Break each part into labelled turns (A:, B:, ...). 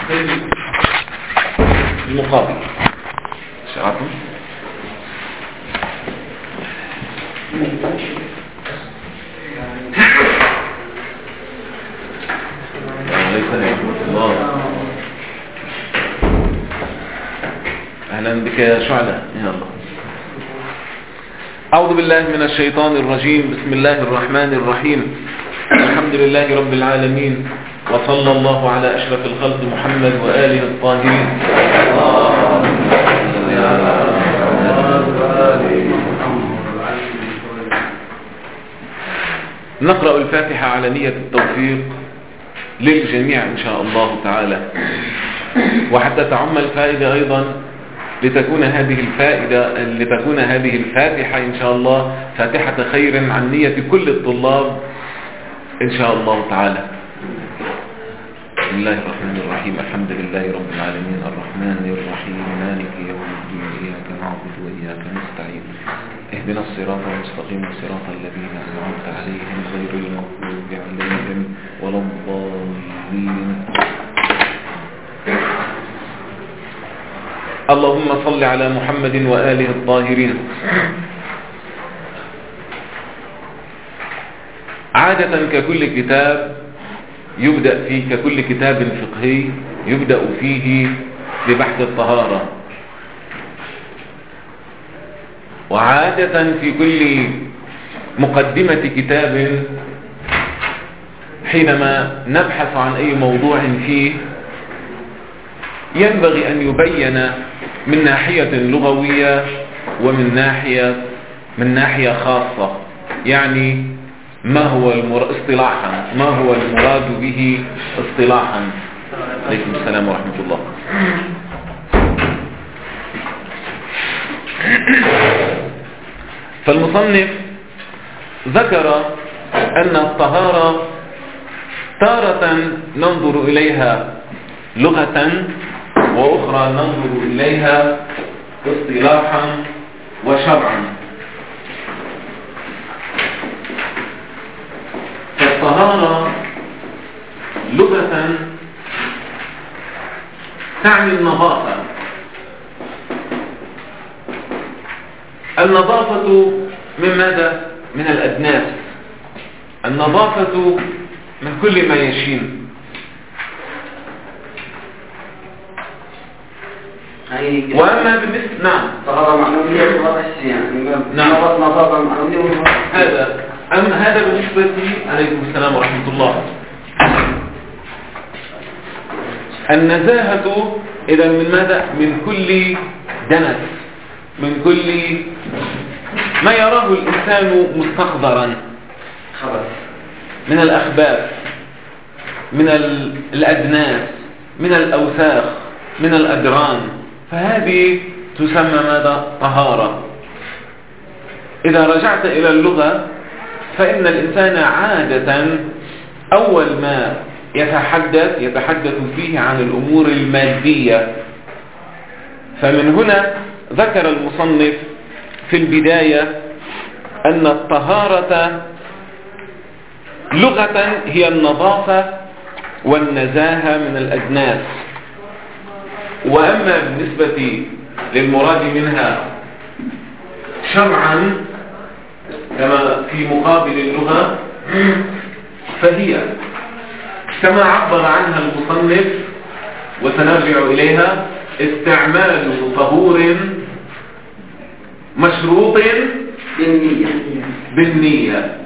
A: المقابل شعرتم؟ أهلا بك يا شعلة. يا الله. أعوذ بالله من الشيطان الرجيم. بسم الله الرحمن الرحيم. الحمد لله رب العالمين، وصلى الله على أشرف الخلق محمد وآله الطاهرين. نقرأ الفاتحة على نية التوفيق للجميع إن شاء الله تعالى، وحتى تعم الفائدة أيضا لتكون هذه الفاتحة إن شاء الله فاتحة خير عن نية كل الطلاب إن شاء الله تعالى. بسم الله الرحمن الرحيم. الحمد لله رب العالمين الرحمن الرحيم مالك يوم الدين إياك نعبد وإياك نستعين اهدنا الصراط المستقيم صراط الذين أنعمت عليهم غير المغضوب عليهم ولا الضالين. اللهم صل على محمد وآله الطاهرين. عادة ككل كتاب فقهي يبدأ فيه ببحث الطهارة، وعادة في كل مقدمة كتاب حينما نبحث عن أي موضوع فيه ينبغي أن يبين من ناحية لغوية ومن ناحية خاصة، يعني ما هو المراد به اصطلاحا. عليكم السلام ورحمة الله. فالمصنف ذكر أن الطهارة تارة ننظر إليها لغة، وأخرى ننظر إليها اصطلاحا وشرعا. فالطهارة لغة تعني النظافة. النظافة من ماذا؟ من الأدناس. النظافة من كل ما يشين. وأما بالنسبة
B: طهارة معنوية نظافة معنوية.
A: هذا بالنسبة عليكم السلام ورحمة الله. النزاهة إذا من ماذا؟ من كل دنس، من كل ما يراه الإنسان مستقذرا من الأخباث، من الأدناس، من الأوساخ، من الأدران، فهذه تسمى ماذا؟ طهارة. إذا رجعت إلى اللغة فإن الإنسان عادة أول ما يتحدث فيه عن الأمور المادية. فمن هنا ذكر المصنف في البداية أن الطهارة لغة هي النظافة والنزاهة من الأدناس. وأما بالنسبة للمراد منها شرعا كما في مقابل اللغة، فهي كما عبر عنها المصنف وسنرجع إليها استعمال طهور مشروط بالنية.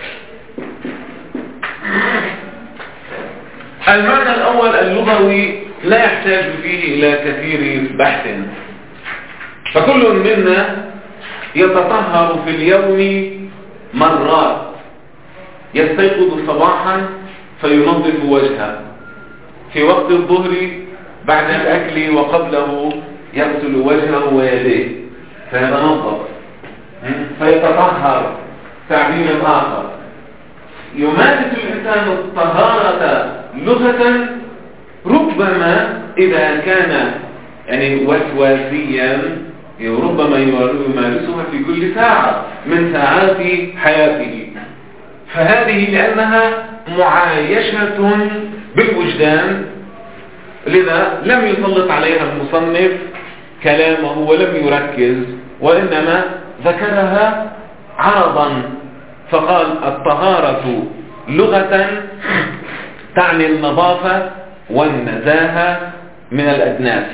A: المعنى الأول اللغوي لا يحتاج فيه إلى كثير بحث، فكل منا يتطهر في اليوم مرات. يستيقظ صباحا فينظف وجهه، في وقت الظهر بعد الأكل وقبله يغسل وجهه ويديه فيتنظف فيتطهر. تعبير آخر يمارس الإنسان الطهارة لغة، ربما إذا كان وسواسيا ربما يمارسها في كل ساعة من ساعات حياته. فهذه لأنها معايشة بالوجدان لذا لم يسلط عليها المصنف كلامه ولم يركز، وإنما ذكرها عرضا، فقال الطهارة لغة تعني النظافة والنزاهة من الأدناس.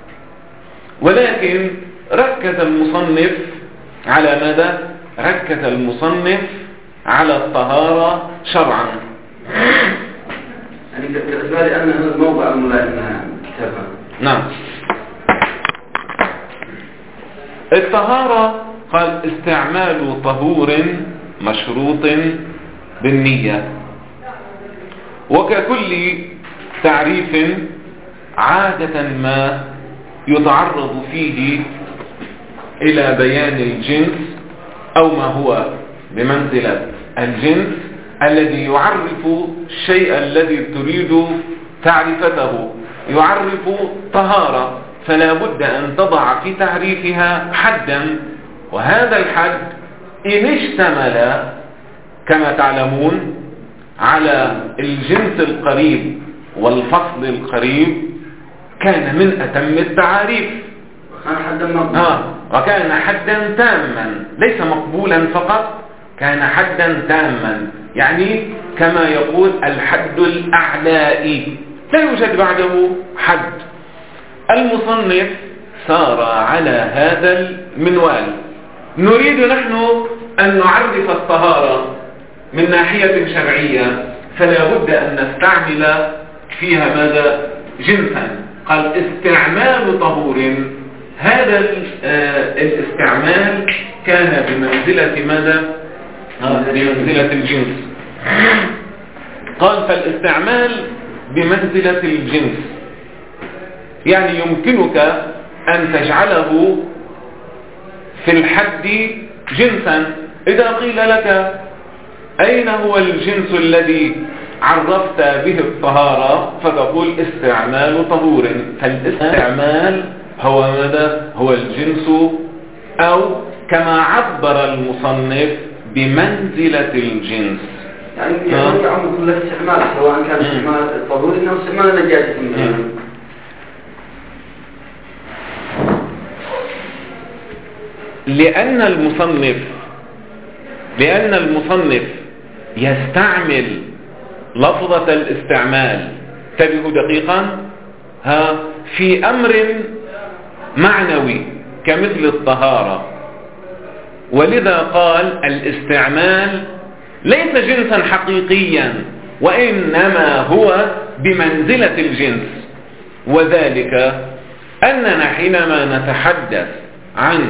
A: ولكن ركز المصنف على ماذا؟ ركز المصنف على الطهارة شرعا.
B: يعني باعتبار أن هذا الموضع الملائم كتابها.
A: نعم. الطهارة قال استعمال طهور مشروط بالنية، وككل تعريف عادة ما يتعرض فيه إلى بيان الجنس أو ما هو بمنزلة الجنس الذي يعرف الشيء الذي تريد تعرفته. يعرف طهارة، فلا بد أن تضع في تعريفها حدا، وهذا الحد إن اشتمل كما تعلمون على الجنس القريب والفصل القريب كان من أتم التعاريف، وكان حدا تاما، ليس مقبولا فقط، كان حدا تاما، يعني كما يقول الحد الأعلائي، لا يوجد بعده حد. المصنف سار على هذا المنوال. نريد نحن أن نعرف الطهارة من ناحية شرعية، فلا بد أن نستعمل فيها ماذا؟ جنسا. قال استعمال طهور، هذا الاستعمال كان بمنزلة ماذا؟ بمنزلة الجنس. قال فالاستعمال بمنزلة الجنس، يعني يمكنك أن تجعله في الحد جنسا. إذا قيل لك أين هو الجنس الذي عرفت به الطهارة، فتقول استعمال طهور. فالاستعمال هو ماذا؟ هو الجنس، أو كما عبر المصنف بمنزلة الجنس.
B: يعني يعم كل استعمال، سواء كان استعمال الطهور أو استعمال النجاسة.
A: لأن المصنف يستعمل لفظة الاستعمال، انتبهوا دقيقا، في أمر معنوي كمثل الطهارة، ولذا قال الاستعمال ليس جنسا حقيقيا، وإنما هو بمنزلة الجنس. وذلك أننا حينما نتحدث عن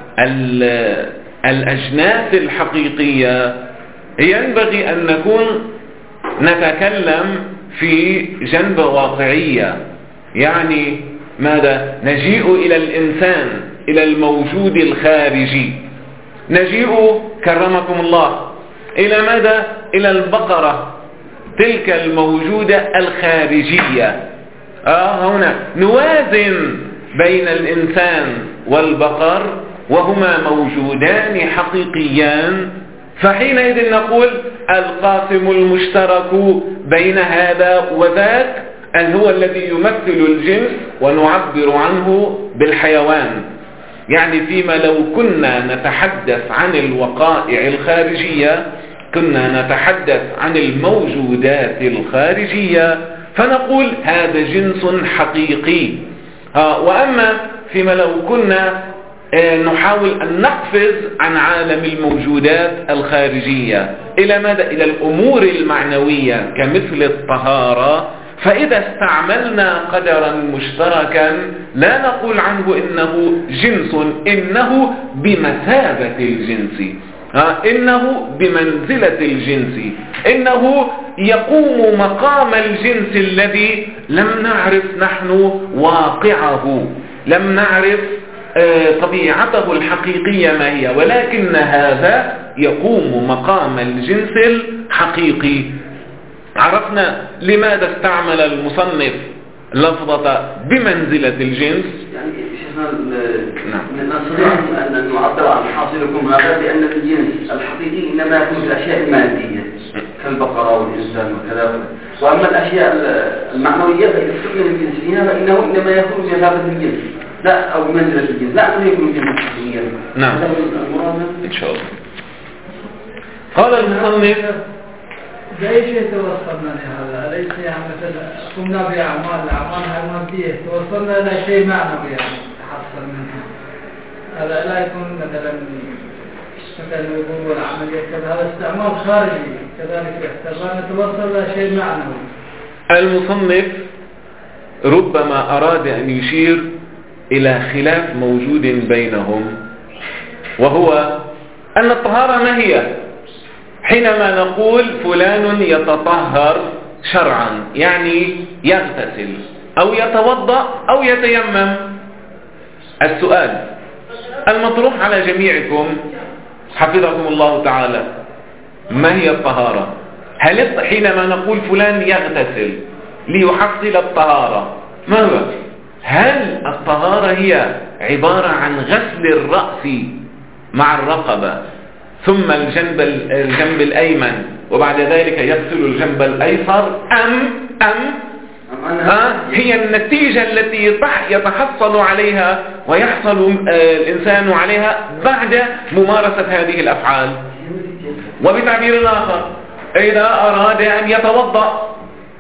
A: الأجناس الحقيقية ينبغي أن نكون نتكلم في جنب واقعية، يعني ماذا؟ نجيء إلى الإنسان، إلى الموجود الخارجي، نجيء كرمكم الله إلى ماذا؟ إلى البقرة، تلك الموجودة الخارجية. هنا نوازن بين الإنسان والبقر، وهما موجودان حقيقيان، فحينئذ نقول القاسم المشترك بين هذا وذاك هو الذي يمثل الجنس، ونعبر عنه بالحيوان. يعني فيما لو كنا نتحدث عن الوقائع الخارجية كنا نتحدث عن الموجودات الخارجية، فنقول هذا جنس حقيقي. وأما فيما لو كنا نحاول أن نقفز عن عالم الموجودات الخارجية إلى ماذا؟ إلى الأمور المعنوية كمثل الطهارة، فإذا استعملنا قدرا مشتركا لا نقول عنه إنه جنس، إنه بمثابة الجنس، إنه بمنزلة الجنس، إنه يقوم مقام الجنس الذي لم نعرف نحن واقعه، لم نعرف طبيعته الحقيقية ما هي، ولكن هذا يقوم مقام الجنس الحقيقي. عرفنا لماذا استعمل المصنف لفظة بمنزلة الجنس.
B: يعني شيخنا نستطيع أن نعبر عن حاصلكم هذا بأن الجنس الحقيقي إنما يكون في الأشياء المادية كالبقرة والإنسان وكذا. وأما الأشياء المعنوية فالاستثناء الجنس فيها فإنه إنما يكون بمثابة الجنس لا أو بمنزلة الجنس لا أنه يكون جنس حقيقيا.
A: نعم إن شاء الله. قال المصنف
C: بأي شيء توصلنا لهذا؟ أليس يعني مثلا قمنا بأعمال المادية توصلنا إلى شيء معنوي يعني تحصل منه. هذا لا يكون مثلا الوضوء والعملية كذا، هذا استعمال خارجي كذلك يحتاج نتوصل إلى شيء معنوي.
A: المصنف ربما أراد أن يشير إلى خلاف موجود بينهم، وهو أن الطهارة ما هي؟ حينما نقول فلان يتطهر شرعا يعني يغتسل أو يتوضأ أو يتيمم، السؤال المطروح على جميعكم حفظكم الله تعالى، ما هي الطهارة؟ هل حينما نقول فلان يغتسل ليحصل الطهارة ما هو؟ هل الطهارة هي عبارة عن غسل الرأس مع الرقبة ثم الجنب الأيمن وبعد ذلك يغسل الجنب الأيسر أم هي النتيجة التي يتحصل عليها ويحصل الإنسان عليها بعد ممارسة هذه الأفعال؟ وبتعبير آخر إذا أراد أن يتوضأ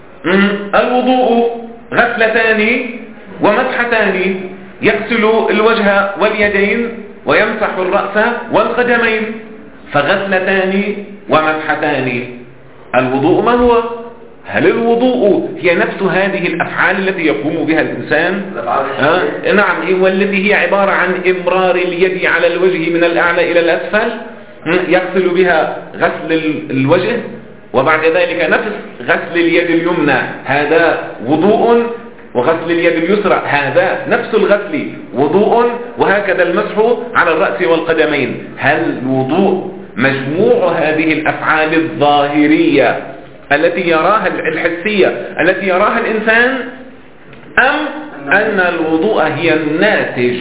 A: الوضوء غسلتان ومسحتان، يغسل الوجه واليدين ويمسح الرأس والقدمين، فغسلتان ومسحتان. الوضوء ما هو؟ هل الوضوء هي نفس هذه الأفعال التي يقوم بها الإنسان؟ نعم، والتي هي عبارة عن إمرار اليد على الوجه من الأعلى إلى الأسفل، يغسل بها غسل الوجه وبعد ذلك نفس غسل اليد اليمنى، هذا وضوء، وغسل اليد اليسرى هذا نفس الغسل وضوء، وهكذا المسح على الرأس والقدمين. هل الوضوء مجموع هذه الأفعال الظاهرية التي يراها الحسية التي يراها الإنسان، أم أن الوضوء هي الناتج؟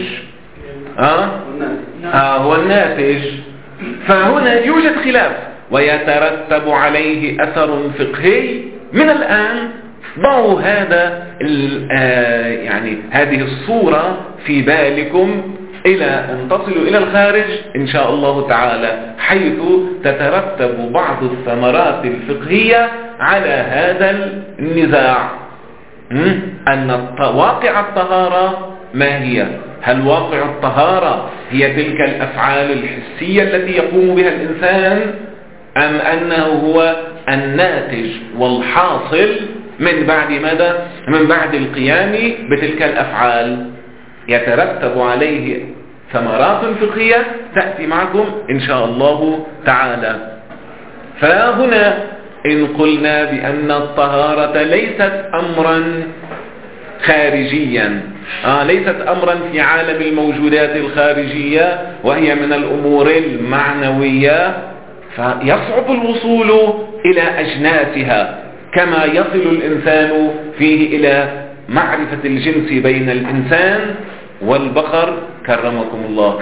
A: هو الناتج. فهنا يوجد خلاف ويترتب عليه أثر فقهي. من الآن ضعوا هذا يعني هذه الصورة في بالكم إلى أن تصلوا إلى الخارج إن شاء الله تعالى، حيث تترتب بعض الثمرات الفقهية على هذا النزاع. أن واقع الطهارة ما هي؟ هل واقع الطهارة هي تلك الأفعال الحسية التي يقوم بها الإنسان، أم أنه هو الناتج والحاصل من بعد ماذا؟ من بعد القيام بتلك الأفعال؟ يترتب عليه ثمرات فقهية تأتي معكم إن شاء الله تعالى. فهنا إن قلنا بأن الطهارة ليست أمرا خارجيا، ليست أمرا في عالم الموجودات الخارجية وهي من الأمور المعنوية، فيصعب الوصول إلى أجناسها كما يصل الإنسان فيه إلى معرفة الجنس بين الإنسان والبقر كرمكم الله.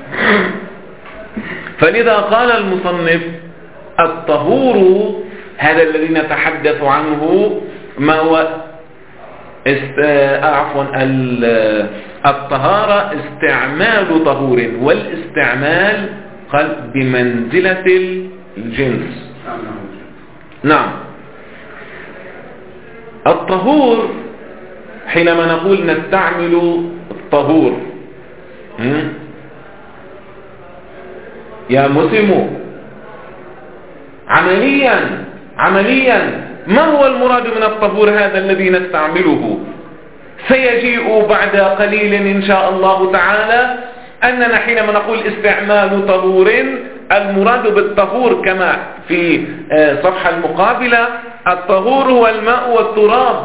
A: فلذا قال المصنف الطهور هذا الذي نتحدث عنه ما هو الطهارة استعمال طهور، والاستعمال قال بمنزلة الجنس. نعم، الطهور حينما نقول نستعمل الطهور يا مسلم عمليا ما هو المراد من الطهور هذا الذي نستعمله؟ سيجيء بعد قليل إن شاء الله تعالى أننا حينما نقول استعمال طهور المراد بالطهور كما في صفحة المقابلة الطهور هو الماء والتراب.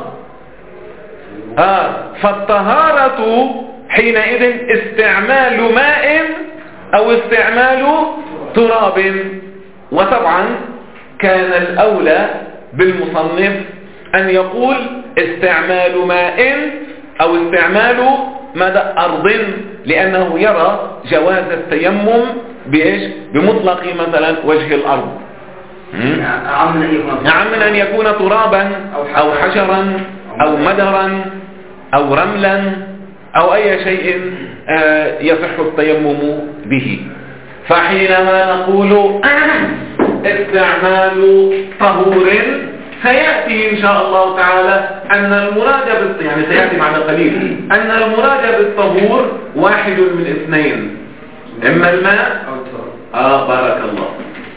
A: فالطهارة حينئذ استعمال ماء أو استعمال تراب. وطبعا كان الأولى بالمصنف أن يقول استعمال ماء أو استعمال ماذا أرض، لأنه يرى جواز التيمم بمطلق مثلا وجه الأرض. نعم، من أن يكون ترابا أو حجرا أو مدرا أو رملا أو أي شيء يصح التيمم به. فحينما نقول استعمال طهور سيأتي إن شاء الله تعالى أن المراد يعني سيأتي معنا قليل أن المراد بالطهور واحد من اثنين، إما الماء بارك الله.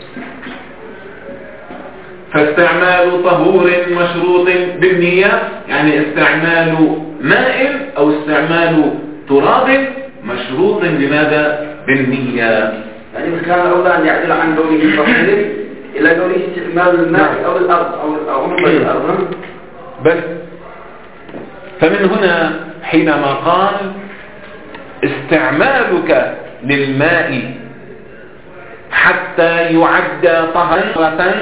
A: فاستعمال طهور مشروط بالنية يعني استعمال ماء أو استعمال تراب مشروط بماذا؟ بالنية.
B: يعني كان الأولى أن يعدل عن قوله طهور إلى قوله استعمال الماء أو الأرض أو عمر الأرض
A: بس. فمن هنا حينما قال استعمالك للماء حتى يعد طهارة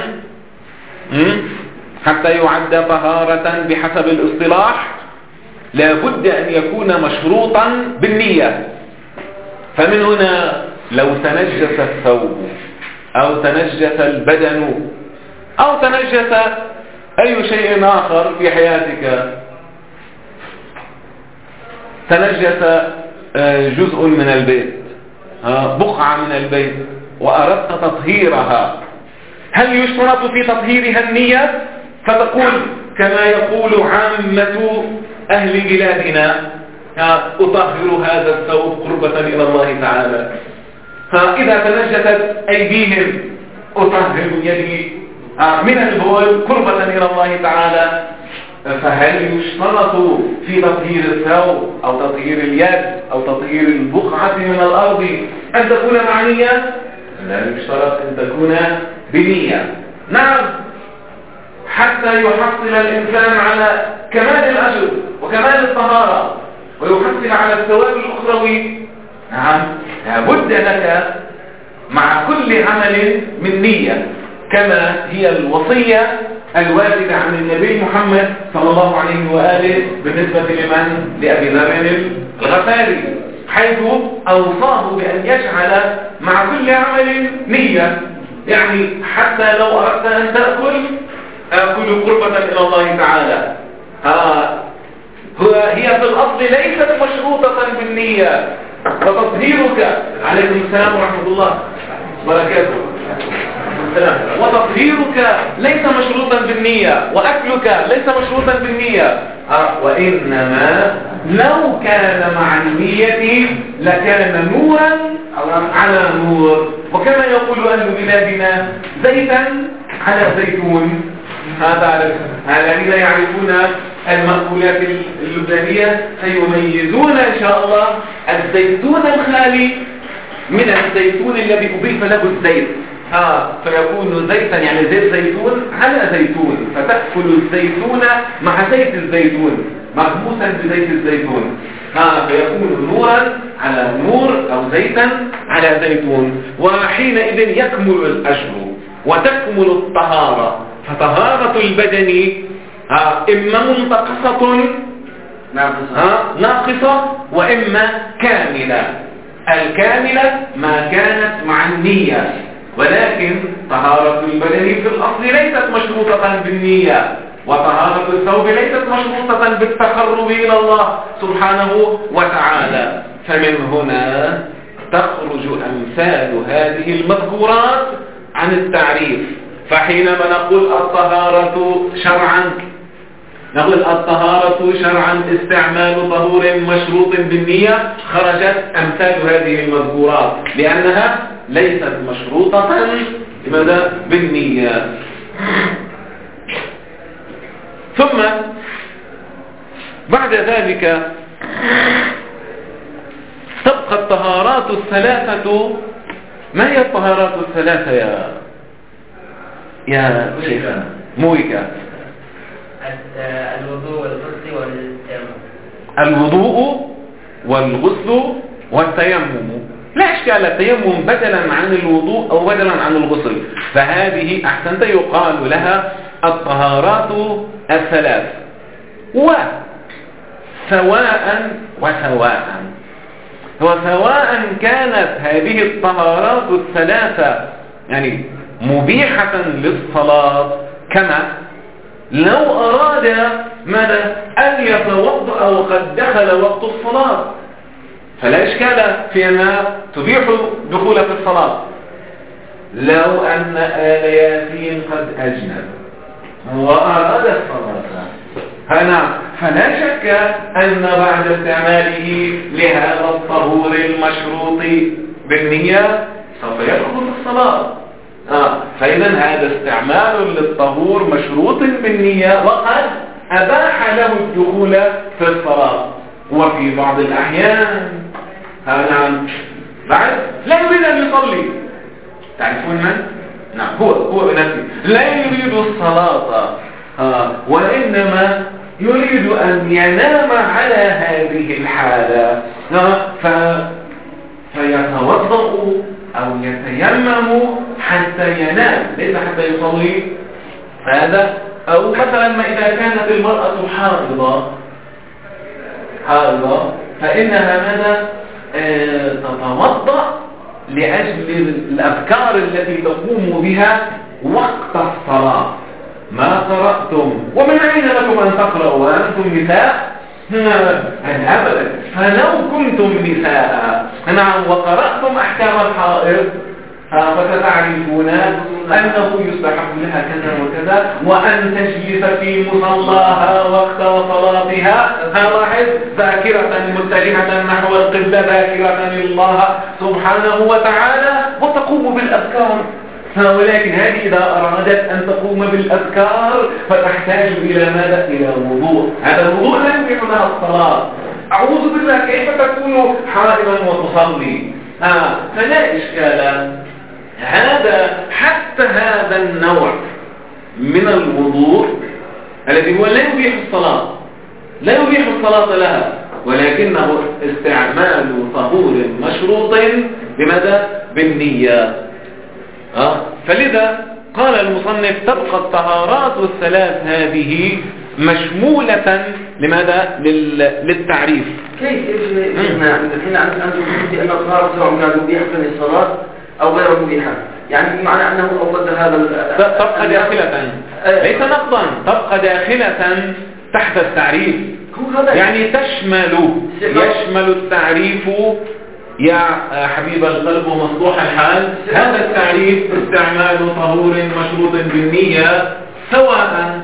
A: بحسب الاصطلاح لابد أن يكون مشروطا بالنية. فمن هنا لو تنجس الثوب أو تنجس البدن أو تنجس أي شيء آخر في حياتك، تنجس جزء من البيت، بقعة من البيت، وأردت تطهيرها، هل يشترط في تطهيرها النية؟ فتقول كما يقول عامة أهل بلادنا أطهر هذا الثوب قربة إلى الله تعالى. فإذا تنجست أيديهم أطهر يدي من البول قربة إلى الله تعالى. فهل يشترط في تطهير الثوب أو تطهير اليد أو تطهير البقعة من الأرض أن تكون معنية؟ لا يشترط أن تكون بنية. نعم، حتى يحصل الإنسان على كمال الأجر وكمال الطهارة ويحصل على الثواب الأخروي، نعم لابد لك مع كل عمل من نية، كما هي الوصية الواردة عن النبي محمد صلى الله عليه وآله بالنسبة لمن؟ لأبي ذر الغفاري، حيث أوصاه بأن يجعل مع كل عمل نية. يعني حتى لو أردت أن تأكل قربة إلى الله تعالى، هي في الأصل ليست مشروطة بالنية. وتطهيرك عليكم السلام ورحمة الله وبركاته وتطهيرك ليس مشروطا بالنية، وأكلك ليس مشروطا بالنية، وإنما لو كان مع النية لكان نورا على نور. وكما يقول أهل بلادنا زيتا على زيتون. هذا الذين يعرفون المأكولات اللبنانية سيميزون إن شاء الله الزيتون الخالي من الزيتون الذي أضيف له الزيت، فيكون زيتا يعني زيت زيتون على زيتون، فتأكل الزيتون مع زيت الزيتون مغموسا بزيت الزيتون، فيكون نورا على نور أو زيتا على زيتون. وحينئذ يكمل الأجر وتكمل الطهارة. فطهارة البدن إما منتقصة ناقصة وإما كاملة. الكاملة ما كانت مع النية، ولكن طهارة البدن في الأصل ليست مشروطة بالنية، وطهارة الثوب ليست مشروطة بالتقرب إلى الله سبحانه وتعالى. فمن هنا تخرج أمثال هذه المذكورات عن التعريف. فحينما نقول الطهارة شرعا، نقول الطهارة شرعا استعمال طهور مشروط بالنية، خرجت أمثال هذه المذكورات لأنها ليست مشروطة بماذا؟ بالنية. ثم بعد ذلك تبقى الطهارات الثلاثة. ما هي الطهارات الثلاثة يا شيخ مويكا؟
D: الوضوء والغسل والتيمم.
A: الوضوء والغسل والتيمم، لا إشكال، التيمم بدلا عن الوضوء أو بدلا عن الغسل، فهذه أحسنت يقال لها الطهارات الثلاث. وسواء كانت هذه الطهارات الثلاثة يعني مبيحة للصلاة، كما لو أراد ماذا أن يتوضأ وقد دخل وقت الصلاة، فلا إشكال في أنها تبيح دخول في الصلاة. لو أن آل ياسين قد أجنب وأراد الصلاة فلا شك أن بعد استعماله لهذا الطهور المشروط بالنية سوف يدخل في الصلاة. فإذا هذا استعمال للطهور مشروط بالنية وقد أباح له الدخول في الصلاة. وفي بعض الأحيان بعد لا يريد أن يصلي، تعرفون من؟ نعم، هو بنفسه لا يريد الصلاة، وإنما يريد أن ينام على هذه الحالة، فيتوضأ أو يتيمم حتى ينام، ليس حتى يصلي هذا. أو مثلا ما إذا كانت المرأة حائضة فإنها ماذا تتوضأ لأجل الأذكار التي تقوم بها وقت الصلاة. ما قرأتم ومن أين لكم أن تقرأوا وأنتم نساء؟ أبدا. فلو كنتم نساء وقرأتم أحكام الحائض فستعرفون أنه يستحب لها كذا وكذا، وأن تجلس في مصلاها وقت صلاتها ذاكرة متجهة نحو القبلة، ذاكرة الله سبحانه وتعالى، وتقوم بالأذكار. ولكن هذه إذا أرادت أن تقوم بالأذكار فتحتاج إلى ماذا؟ إلى وضوء. هذا الوضوء لا يمكن لها الصلاة. أعوذ بالله، كيف تكون حائضا وتصلي؟ فلا إشكال. حتى هذا النوع من الوضوء الذي هو لا يبيح الصلاة لها، ولكنه استعمال طهور مشروط بماذا؟ بالنية. فلذا قال المصنف تبقى الطهارات الثلاث هذه مشمولة لماذا؟ للتعريف.
B: كيف الحين أنتم قلتم أن الطهارة سواء كانت مبيحة للصلاة أو غير مبيحة، يعني معنى أنه أفضل هذا
A: تبقى داخلة، ليس نقضا، تبقى داخلة تحت التعريف، يعني يشمل التعريف يا حبيب القلب ومصلوح الحال. هذا التعريف استعمال طهور مشروط بالنية، سواء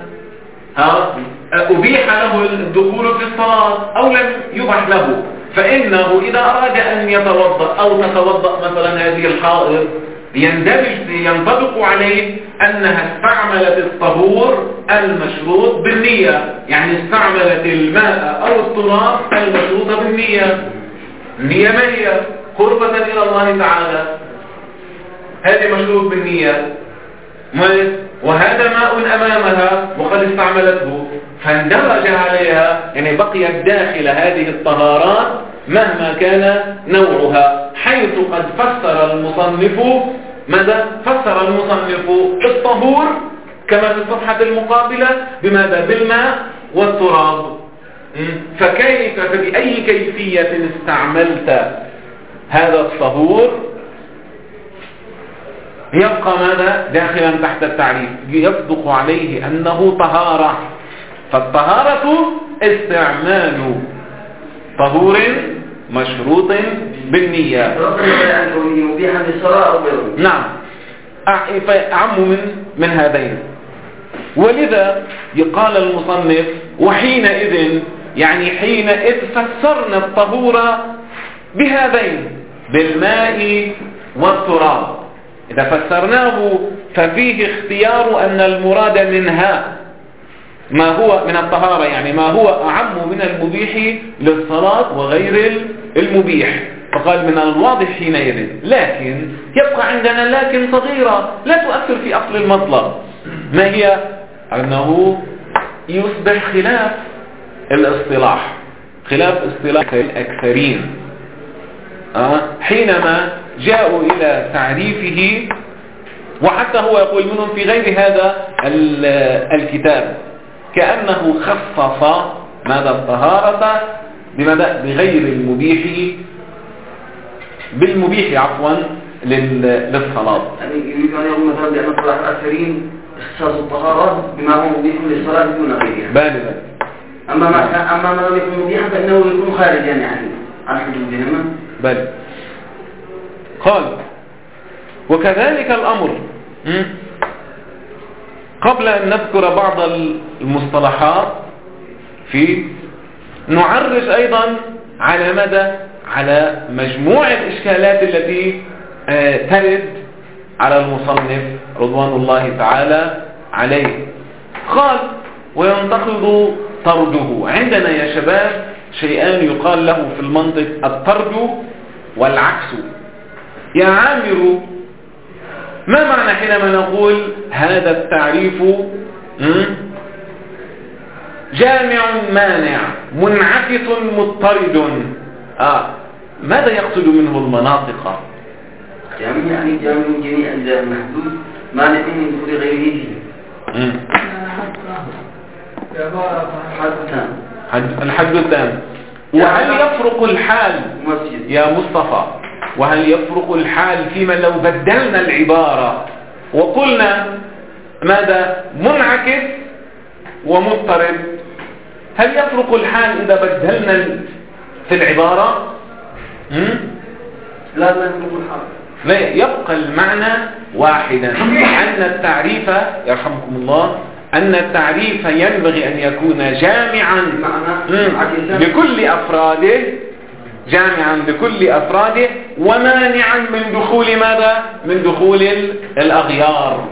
A: أبيح له الدخول في الصلاة أو لم يبح له، فإنه إذا أراد أن يتوضأ أو تتوضأ مثلا هذه الحائض ينطبق عليه أنها استعملت الطهور المشروط بالنية، يعني استعملت الماء أو التراب المشروط بالنية. النية ما هي؟ قربة إلى الله تعالى، هذه مشروط بالنية، وهذا ماء أمامها وقد استعملته فاندرج عليها، يعني بقيت داخل هذه الطهارات مهما كان نوعها، حيث قد فسر المصنف ماذا؟ فسر المصنف الطهور كما في الصفحة المقابلة بماذا؟ بالماء والتراب. فكيف فبأي كيفية استعملت هذا الطهور يبقى ماذا؟ داخلا تحت التعريف، يصدق عليه أنه طهارة. فالطهارة استعمال طهور مشروط بالنية. نعم، أعم من هذين. ولذا قال المصنف وحينئذ، يعني حينئذ فسرنا الطهور بهذين، بالماء والتراب. إذا فسرناه ففيه اختيار أن المراد منها ما هو من الطهارة، يعني ما هو أعم من المبيح للصلاة وغير المبيح، فقال من الواضح حينئذ. لكن يبقى عندنا لكن صغيرة لا تؤثر في أصل المطلب. ما هي؟ أنه يصبح خلاف الاصطلاح، خلاف اصطلاح الأكثرين حينما جاءوا إلى تعريفه، وحتى هو يقول منهم في غير هذا الكتاب كأنه خصص ماذا؟ الطهارة بماذا؟ بغير المبيح، بالمبيح عفوا، للصلاة.
B: يعني يريد أن يقول مثلا بأن الصلاة الأكثرين اختصاص الطهارة بما هو مبيح للصلاة دون غيرها.
A: بالغ.
B: أما ما لم يكن مبيحا فإنه يكون خارجا يعني عن حدودهما.
A: بل قال وكذلك الأمر. قبل أن نذكر بعض المصطلحات نعرج أيضا على مجموع الإشكالات التي ترد على المصنف رضوان الله تعالى عليه. قال وينتقد طرده. عندنا يا شباب شيئان يقال له في المنطق الطرد والعكس. يا عامر ما معنى حينما نقول هذا التعريف جامع مانع منعكس مضطرد؟ ماذا يقصد منه المناطق؟
B: جامع يعني جامع جميع المحدود مانع من دخول غيره فيه.
A: الحد التام. وهل يفرق الحال يا مصطفى؟ وهل يفرق الحال فيما لو بدلنا العبارة وقلنا ماذا منعكس ومضطرب؟ هل يفرق الحال إذا بدلنا في العبارة؟
B: لا يفرق الحال.
A: لا، يبقى المعنى واحدا. أن التعريف يرحمكم الله أن التعريف ينبغي أن يكون جامعا لكل أفراده، جامعا لكل أفراده ومانعا من دخول ماذا؟ من دخول الأغيار.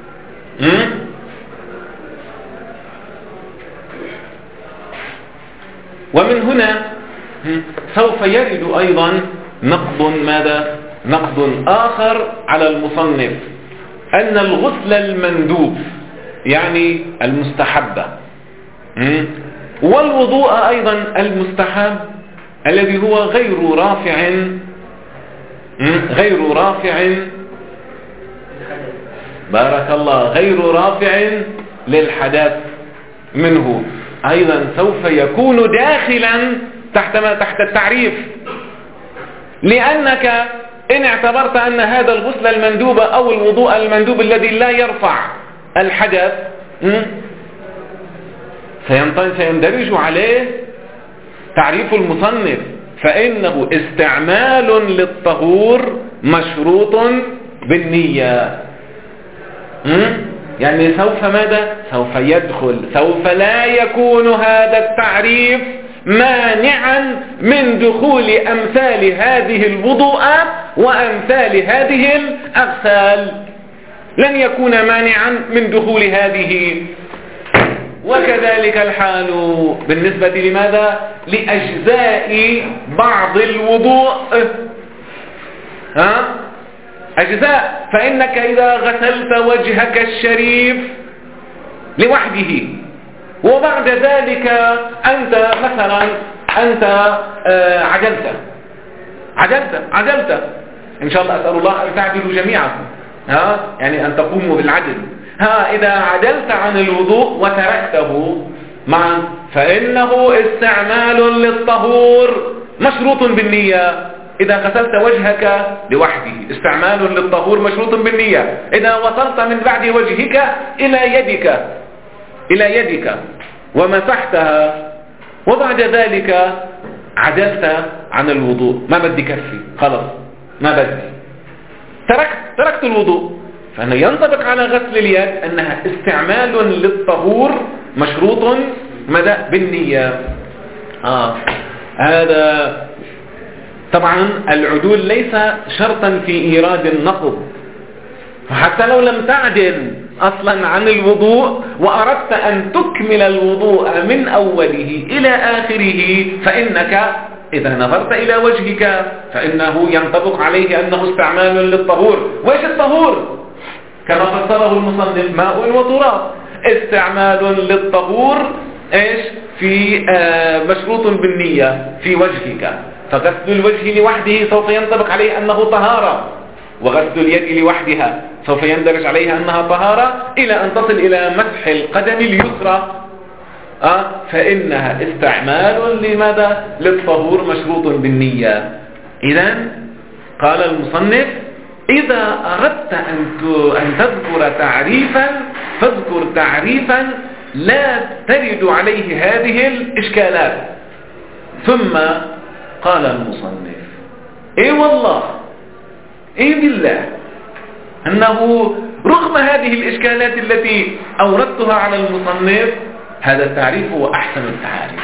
A: ومن هنا سوف يرد أيضا نقد ماذا؟ نقد آخر على المصنف أن الغسل المندوب يعني المستحبة والوضوء أيضا المستحب الذي هو غير رافع بارك الله غير رافع للحدث منه أيضا سوف يكون داخلا تحت التعريف، لأنك إن اعتبرت أن هذا الغسل المندوب أو الوضوء المندوب الذي لا يرفع الحدث سيندرج عليه تعريف المصنف، فإنه استعمال للطهور مشروط بالنية. يعني سوف ماذا؟ سوف يدخل، سوف لا يكون هذا التعريف مانعا من دخول أمثال هذه الوضوءات وأمثال هذه الأغسال، لن يكون مانعا من دخول هذه. وكذلك الحال بالنسبة لماذا؟ لأجزاء بعض الوضوء. أجزاء، فإنك إذا غسلت وجهك الشريف لوحده وبعد ذلك أنت مثلا عجلت إن شاء الله أسأل الله أن تعدلوا جميعكم، يعني أن تقوموا بالعدل. إذا عدلت عن الوضوء وتركته معا فإنه استعمال للطهور مشروط بالنية. إذا غسلت وجهك لوحده استعمال للطهور مشروط بالنية. إذا وصلت من بعد وجهك إلى يدك ومسحتها وبعد ذلك عدلت عن الوضوء، ما بدي كفي، خلاص ما بدي، تركت الوضوء، فأنه ينطبق على غسل اليد أنها استعمال للطهور مشروط ماذا؟ بالنية. هذا طبعا العدول ليس شرطا في إيراد النقض، فحتى لو لم تعدل أصلا عن الوضوء وأردت أن تكمل الوضوء من أوله إلى آخره فإنك إذا نظرت إلى وجهك فإنه ينطبق عليه أنه استعمال للطهور. وإيش الطهور؟ كما فسره المصنف ماء وتراب، استعمال للطهور إيش؟ في مشروط بالنية في وجهك، فغسل الوجه لوحده سوف ينطبق عليه أنه طهارة، وغسل اليد لوحدها سوف يندرج عليها أنها طهارة، إلى أن تصل إلى مسح القدم اليسرى فإنها استعمال لماذا؟ للطهور مشروط بالنية. إذن قال المصنف إذا أردت أن تذكر تعريفا فاذكر تعريفا لا ترد عليه هذه الإشكالات. ثم قال المصنف: إيه والله، إيه بالله، أنه رغم هذه الإشكالات التي أوردتها على المصنف هذا التعريف هو أحسن التعاريف.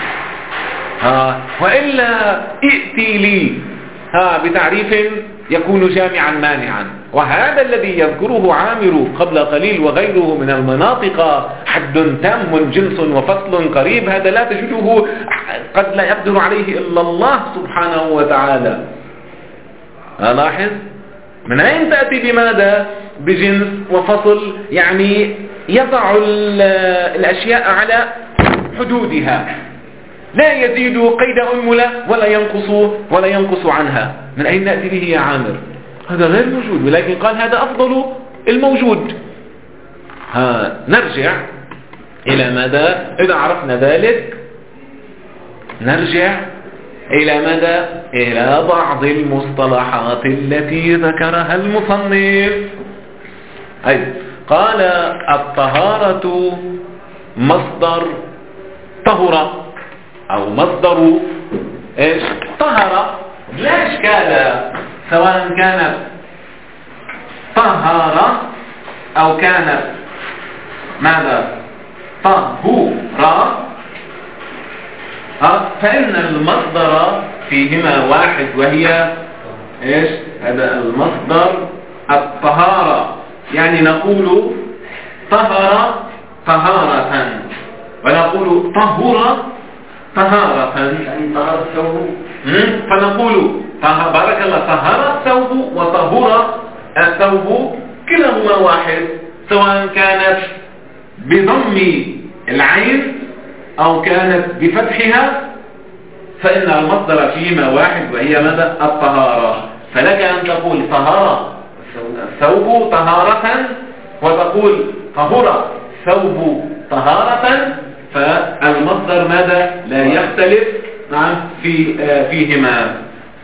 A: وإلا ائتي لي بتعريف يكون جامعا مانعا. وهذا الذي يذكره عامر قبل قليل وغيره من المناطق حد تام جنس وفصل قريب، هذا لا تجده، قد لا يقدر عليه إلا الله سبحانه وتعالى. لاحظ من أين تأتي بماذا؟ بجنس وفصل، يعني يضع الأشياء على حدودها، لا يزيد قيد أنملة ولا ينقص عنها. من أين نأتي به يا عامر؟ هذا غير موجود، ولكن قال هذا أفضل الموجود. نرجع إلى ماذا؟ إذا عرفنا ذلك نرجع إلى ماذا؟ إلى بعض المصطلحات التي ذكرها المصنف. قال: الطهارة مصدر طهر، أو مصدر إيش؟ طهر. لا إشكال، سواء كانت طهارة أو كانت ماذا؟ طهورة، فإن المصدر فيهما واحد، وهي إيش؟ هذا المصدر الطهارة. يعني نقول طهر طهارة، ونقول طهر طهارة.
B: يعني طهر الثوب،
A: فنقول بارك الله، طهر الثوب وطهر الثوب كلاهما واحد، سواء كانت بضم العين أو كانت بفتحها، فإن المصدر فيهما واحد، وهي ماذا؟ الطهارة. فلك أن تقول طهر الثوب طهارة، وتقول طهر ثوب طهارة، فالمصدر ماذا؟ لا يختلف فيهما.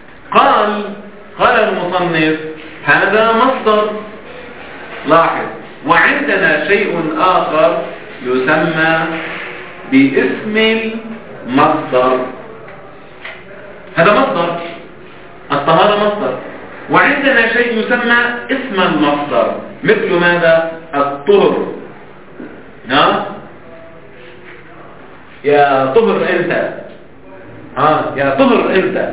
A: قال المصنف: هذا مصدر. لاحظ: وعندنا شيء آخر يسمى باسم المصدر. هذا مصدر، الطهارة مصدر، وعندنا شيء يسمى اسم المصدر، مثل ماذا؟ الطهر. يا طهر انت، يا طهر انت.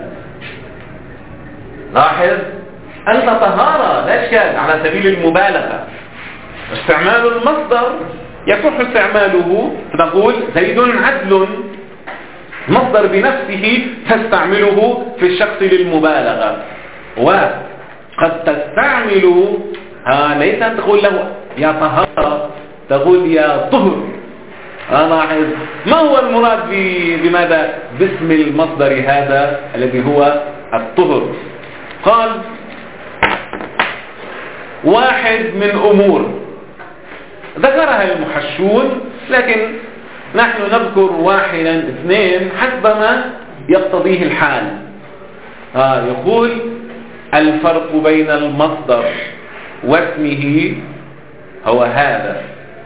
A: لاحظ: انت طهارة، لا اشكال، على سبيل المبالغة. استعمال المصدر يصح استعماله، تقول زيد عدل، مصدر بنفسه تستعمله في الشخص للمبالغة. وقد تستعمل ليس تقول له يا طهارة، تقول يا طهر. لاحظ ما هو المراد بماذا؟ باسم المصدر هذا الذي هو الطهر. قال: واحد من أمور ذكرها المحشون، لكن نحن نذكر واحدا اثنين حسب ما يقتضيه الحال. يقول: الفرق بين المصدر واسمه هو هذا.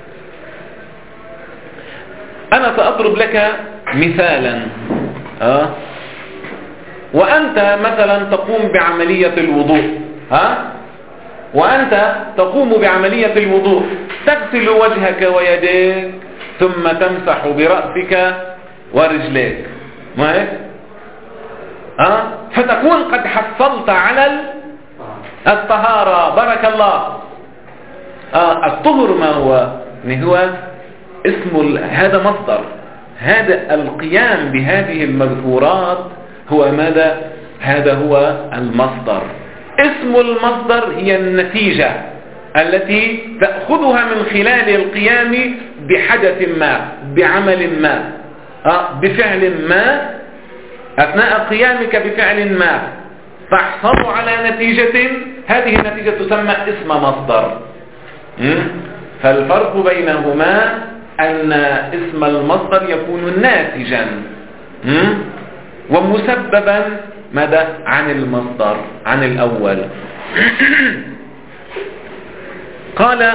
A: أنا سأضرب لك مثالا. وأنت مثلا تقوم بعملية الوضوء، وأنت تقوم بعملية الوضوء، تغسل وجهك ويديك، ثم تمسح برأسك ورجليك، فتكون قد حصلت على الطهارة. بارك الله. الطهر ما هو؟ هو اسم هذا مصدر، هذا القيام بهذه المذكورات هو ماذا؟ هذا هو المصدر. اسم المصدر هي النتيجة التي تأخذها من خلال القيام بحدث ما، بعمل ما، بفعل ما. أثناء قيامك بفعل ما تحصل على نتيجة، هذه النتيجة تسمى اسم مصدر. فالفرق بينهما أن اسم المصدر يكون ناتجا ومسببا ماذا؟ عن المصدر، عن الأول. قال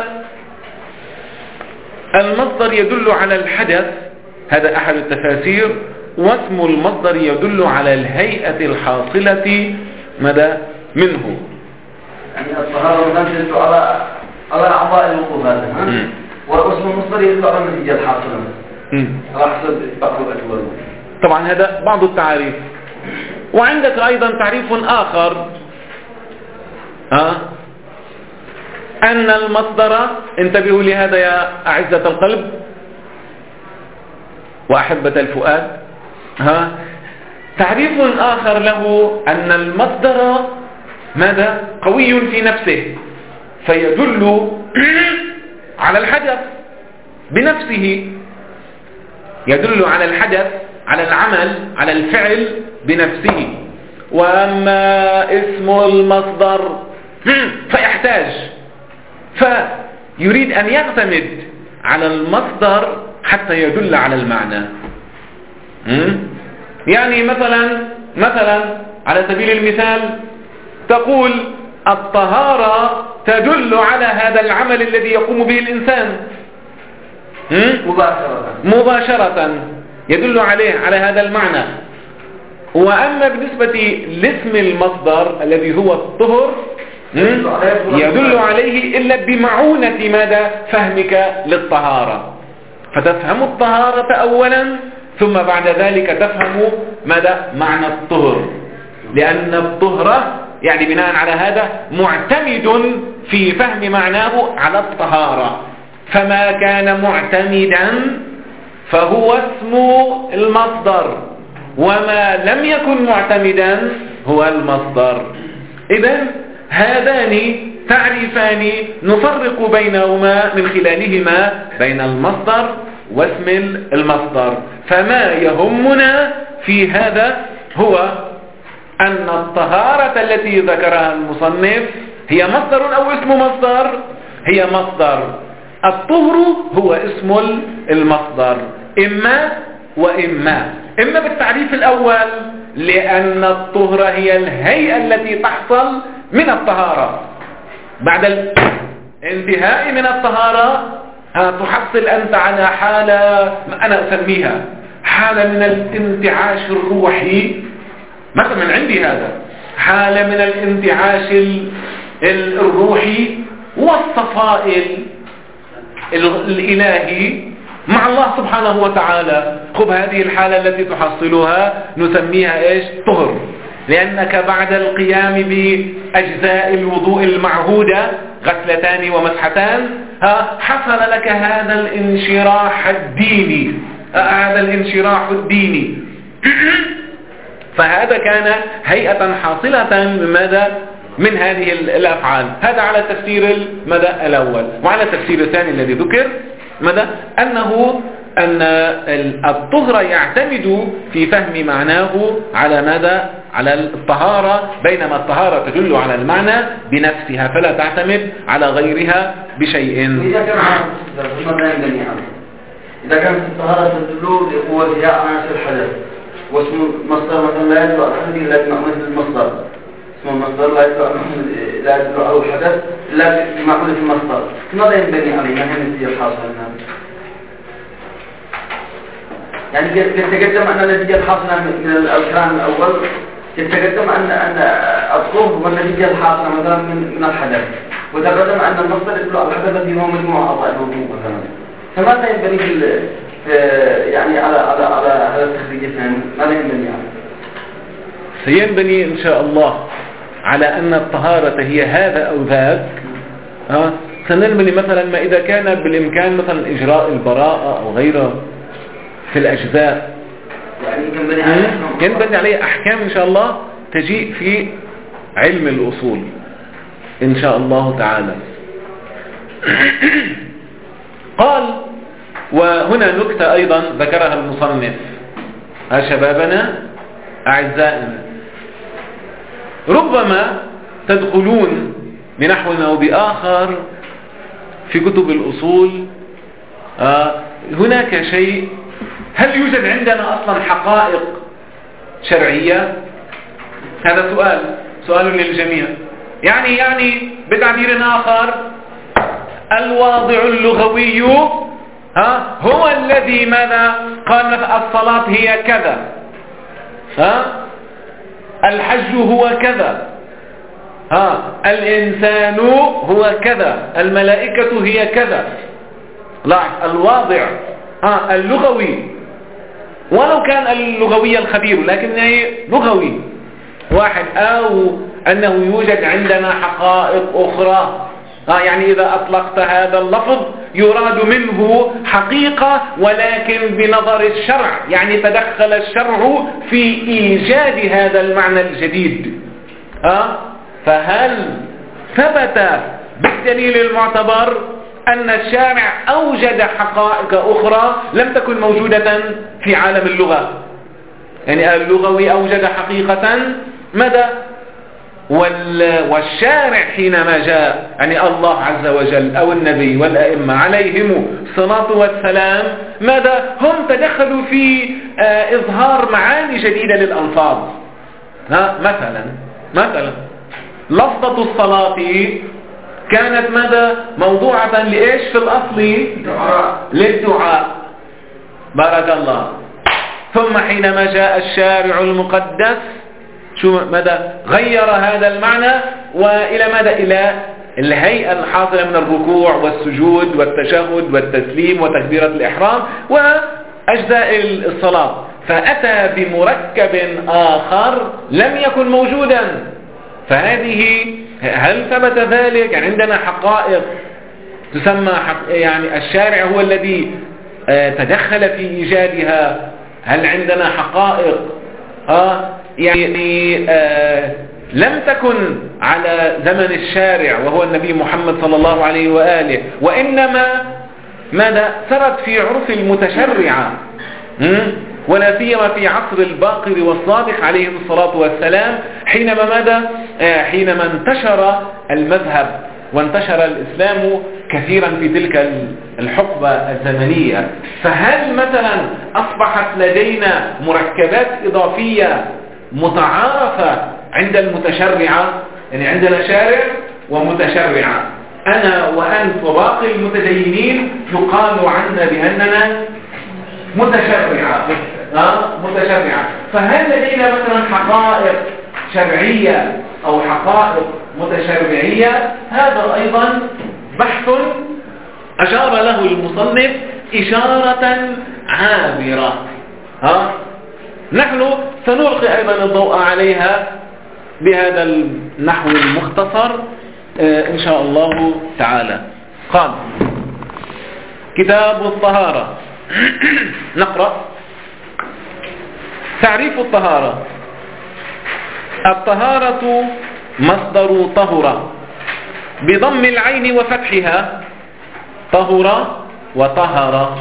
A: المصدر يدل على الحدث، هذا أحد التفاسير، واسم المصدر يدل على الهيئة الحاصلة ماذا منه.
B: يعني الطهارة مثلا تدل على أعضاء الوضوء هذا، واسم المصدر يدل على النتيجة الحاصلة على حسب بعض الأدوار.
A: طبعا هذا بعض التعريف. وعندك أيضا تعريف آخر، أن المصدر، انتبهوا لهذا يا أعزة القلب وأحبة الفؤاد، تعريف آخر له أن المصدر ماذا؟ قوي في نفسه، فيدل على الحدث بنفسه، يدل على الحدث، على العمل، على الفعل بنفسه. وأما اسم المصدر فيحتاج، فيريد أن يعتمد على المصدر حتى يدل على المعنى. يعني مثلا على سبيل المثال تقول الطهارة تدل على هذا العمل الذي يقوم به الإنسان مباشرة، يدل عليه على هذا المعنى. وأما بالنسبة لاسم المصدر الذي هو الطهر يدل عليه إلا بمعونة ماذا؟ فهمك للطهارة، فتفهم الطهارة أولا ثم بعد ذلك تفهم ماذا؟ معنى الطهر، لأن الطهر يعني بناء على هذا معتمد في فهم معناه على الطهارة، فما كان معتمدا فهو اسم المصدر، وما لم يكن معتمدا هو المصدر. إذن هذان تعريفان نفرق بينهما من خلالهما بين المصدر واسم المصدر. فما يهمنا في هذا هو أن الطهارة التي ذكرها المصنف هي مصدر أو اسم مصدر؟ هي مصدر. الطهر هو اسم المصدر، إما وإما. إما بالتعريف الأول لأن الطهر هي الهيئة التي تحصل من الطهارة، بعد الانتهاء من الطهارة تحصل أنت على حالة أنا أسميها حالة من الانتعاش الروحي، مثلا عندي هذا حالة من الانتعاش الروحي والصفاء الإلهي مع الله سبحانه وتعالى. خذ هذه الحالة التي تحصلها نسميها إيش؟ طهر، لأنك بعد القيام بأجزاء الوضوء المعهودة غسلتان ومسحتان حصل لك هذا الانشراح الديني، فهذا كان هيئة حاصلة من ماذا؟ من هذه الأفعال. هذا على التفسير الأول. وعلى التفسير الثاني الذي ذكر ماذا؟ أن الطهر يعتمد في فهم معناه على ماذا؟ على الطهارة، بينما الطهارة تدل على المعنى بنفسها فلا تعتمد على غيرها بشيء.
B: إذا كانت الطهارة تدل لقوتها عناصر الحدث، واسم المصدر مثلا لا يدل على الحدث إلا بمعونة المصدر، اسم المصدر لا يدل على الحدث إلا بمعونة المصدر، ماذا ينبني عليه؟ ما هي النتيجة الحاصلة منها؟ يعني يتقدم أن النتيجة الحاصلة من الكلام الأول، يتقدم أن الطهر والنتيجة الحاصلة مثلا من الحدث، وتقدم أن المصدر يدل على الحدث الذي هو مجموع أعضاء الوضوء مثلا. فماذا ينبني يعني على هذا التخريج الثاني؟ ماذا ينبني عليه؟
A: سينبني إن شاء الله على أن الطهارة هي هذا أو ذاك. سننبني مثلا ما إذا كان بالإمكان مثلا إجراء البراءة أو غيره في الأجزاء،
B: يعني
A: ينبني عليه أحكام إن شاء الله تجيء في علم الأصول إن شاء الله تعالى. قال وهنا نكتة أيضا ذكرها المصنف، شبابنا أعزائنا، ربما تدخلون بنحو أو بآخر في كتب الأصول هناك شيء، هل يوجد عندنا أصلا حقائق شرعية؟ هذا سؤال للجميع. يعني بتعبير آخر، الواضع اللغوي هو الذي ماذا قال الصلاة هي كذا، الحج هو كذا، الإنسان هو كذا، الملائكة هي كذا. لاحظ الواضع اللغوي، ولو كان اللغوي الخبير لكنه لغوي واحد، أو أنه يوجد عندنا حقائق أخرى. يعني إذا أطلقت هذا اللفظ يراد منه حقيقة ولكن بنظر الشرع، يعني تدخل الشرع في إيجاد هذا المعنى الجديد. فهل ثبت بالدليل المعتبر أن الشارع أوجد حقائق أخرى لم تكن موجودة في عالم اللغة؟ يعني اللغوي أوجد حقيقة ماذا؟ والشارع حينما جاء، يعني الله عز وجل أو النبي والأئمة عليهم الصلاة والسلام، ماذا؟ هم تدخلوا في إظهار معاني جديدة للألفاظ. مثلا لفظة الصلاة كانت ماذا؟ موضوعة لإيش في الأصل؟ للدعاء. بارك الله. ثم حينما جاء الشارع المقدس ماذا؟ غير هذا المعنى وإلى ماذا؟ إلى الهيئة الحاصلة من الركوع والسجود والتشهد والتسليم وتكبيرة الإحرام وأجزاء الصلاة، فأتى بمركب آخر لم يكن موجودا. فهذه هل ثبت ذلك؟ يعني عندنا حقائق تسمى يعني الشارع هو الذي تدخل في إيجادها. هل عندنا حقائق يعني لم تكن على زمن الشارع وهو النبي محمد صلى الله عليه وآله، وإنما ماذا؟ سرت في عرف المتشرعة، ولا سيما في عصر الباقر والصادق عليهم الصلاة والسلام، حينما ماذا؟ حينما انتشر المذهب وانتشر الإسلام كثيرا في تلك الحقبة الزمنية. فهل مثلا أصبحت لدينا مركبات إضافية متعارفة عند المتشرعة؟ يعني عندنا شارع ومتشرعة، أنا وأنت وباقي المتدينين يقال عنا بأننا متشرعة. فهل لدينا مثلا حقائق شرعية أو حقائق متشرعية؟ هذا أيضا بحث أشار له المصنف إشارة عابرة. نحن سنلقي أيضا الضوء عليها بهذا النحو المختصر إن شاء الله تعالى. قال كتاب الطهارة. نقرأ تعريف الطهارة. الطهارة مصدر طهر بضم العين وفتحها، طهر وطهر.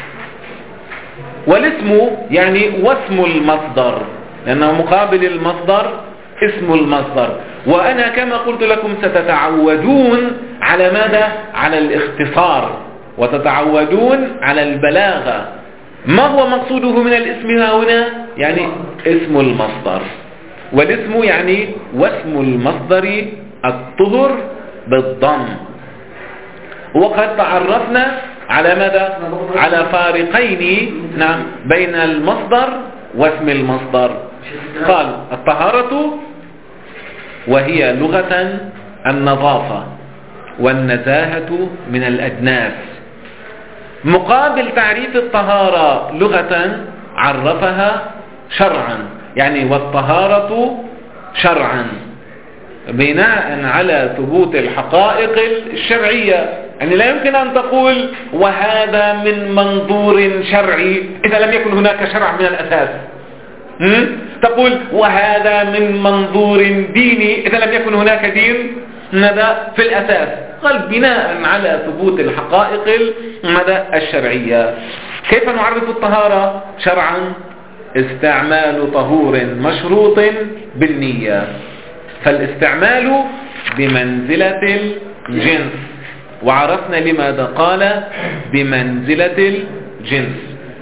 A: والاسم يعني واسم المصدر، لأنه مقابل المصدر اسم المصدر. وأنا كما قلت لكم ستتعودون على ماذا؟ على الاختصار، وتتعودون على البلاغة. ما هو مقصوده من الاسم هنا؟ يعني اسم المصدر، والاسم يعني واسم المصدر الطهر بالضم. وقد تعرفنا على ماذا؟ على فارقين بين المصدر واسم المصدر. قال الطهارة وهي لغة النظافة والنزاهة من الأدناس. مقابل تعريف الطهارة لغة عرفها شرعا، يعني والطهارة شرعا بناء على ثبوت الحقائق الشرعية. يعني لا يمكن أن تقول وهذا من منظور شرعي إذا لم يكن هناك شرع من الأساس. تقول وهذا من منظور ديني إذا لم يكن هناك دين في الأساس. قال بناء على ثبوت الحقائق الشرعية. كيف نعرف الطهارة شرعا؟ استعمال طهور مشروط بالنية. فالاستعمال بمنزلة الجنس، وعرفنا لماذا قال بمنزلة الجنس.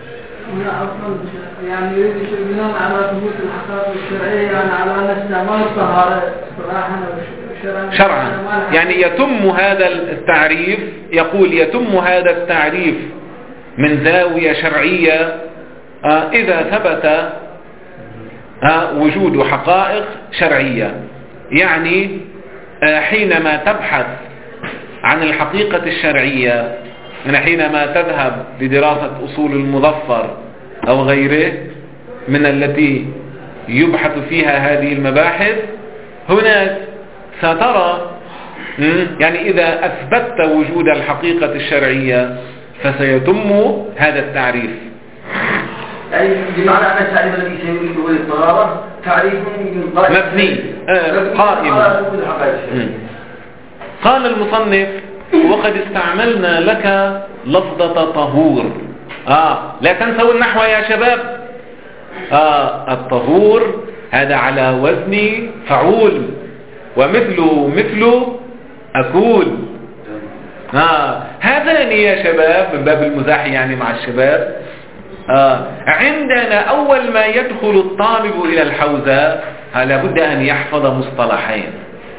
C: يعني يريد بناء على ثبوت الحقائق الشرعية، يعني على أن استعمال الطهارة اصطلاحا
A: شرعا. يعني يتم هذا التعريف، يقول يتم هذا التعريف من زاوية شرعية إذا ثبت وجود حقائق شرعية. يعني حينما تبحث عن الحقيقة الشرعية، يعني حينما تذهب لدراسة أصول المظفر أو غيره من التي يبحث فيها هذه المباحث، هناك سترى يعني إذا أثبتت وجود الحقيقة الشرعية فسيتم هذا التعريف.
B: يعني بمعنى أن التعريف الذي سيريده للطهارة تعريف
A: مبني قائم. قال المصنف: وقد استعملنا لك لفظة طهور. لا تنسوا النحو يا شباب. الطهور هذا على وزن فعول، ومثله مثل أكول. هذان يا شباب من باب المزاح يعني مع الشباب. عندنا أول ما يدخل الطالب إلى الحوزة لابد أن يحفظ مصطلحين: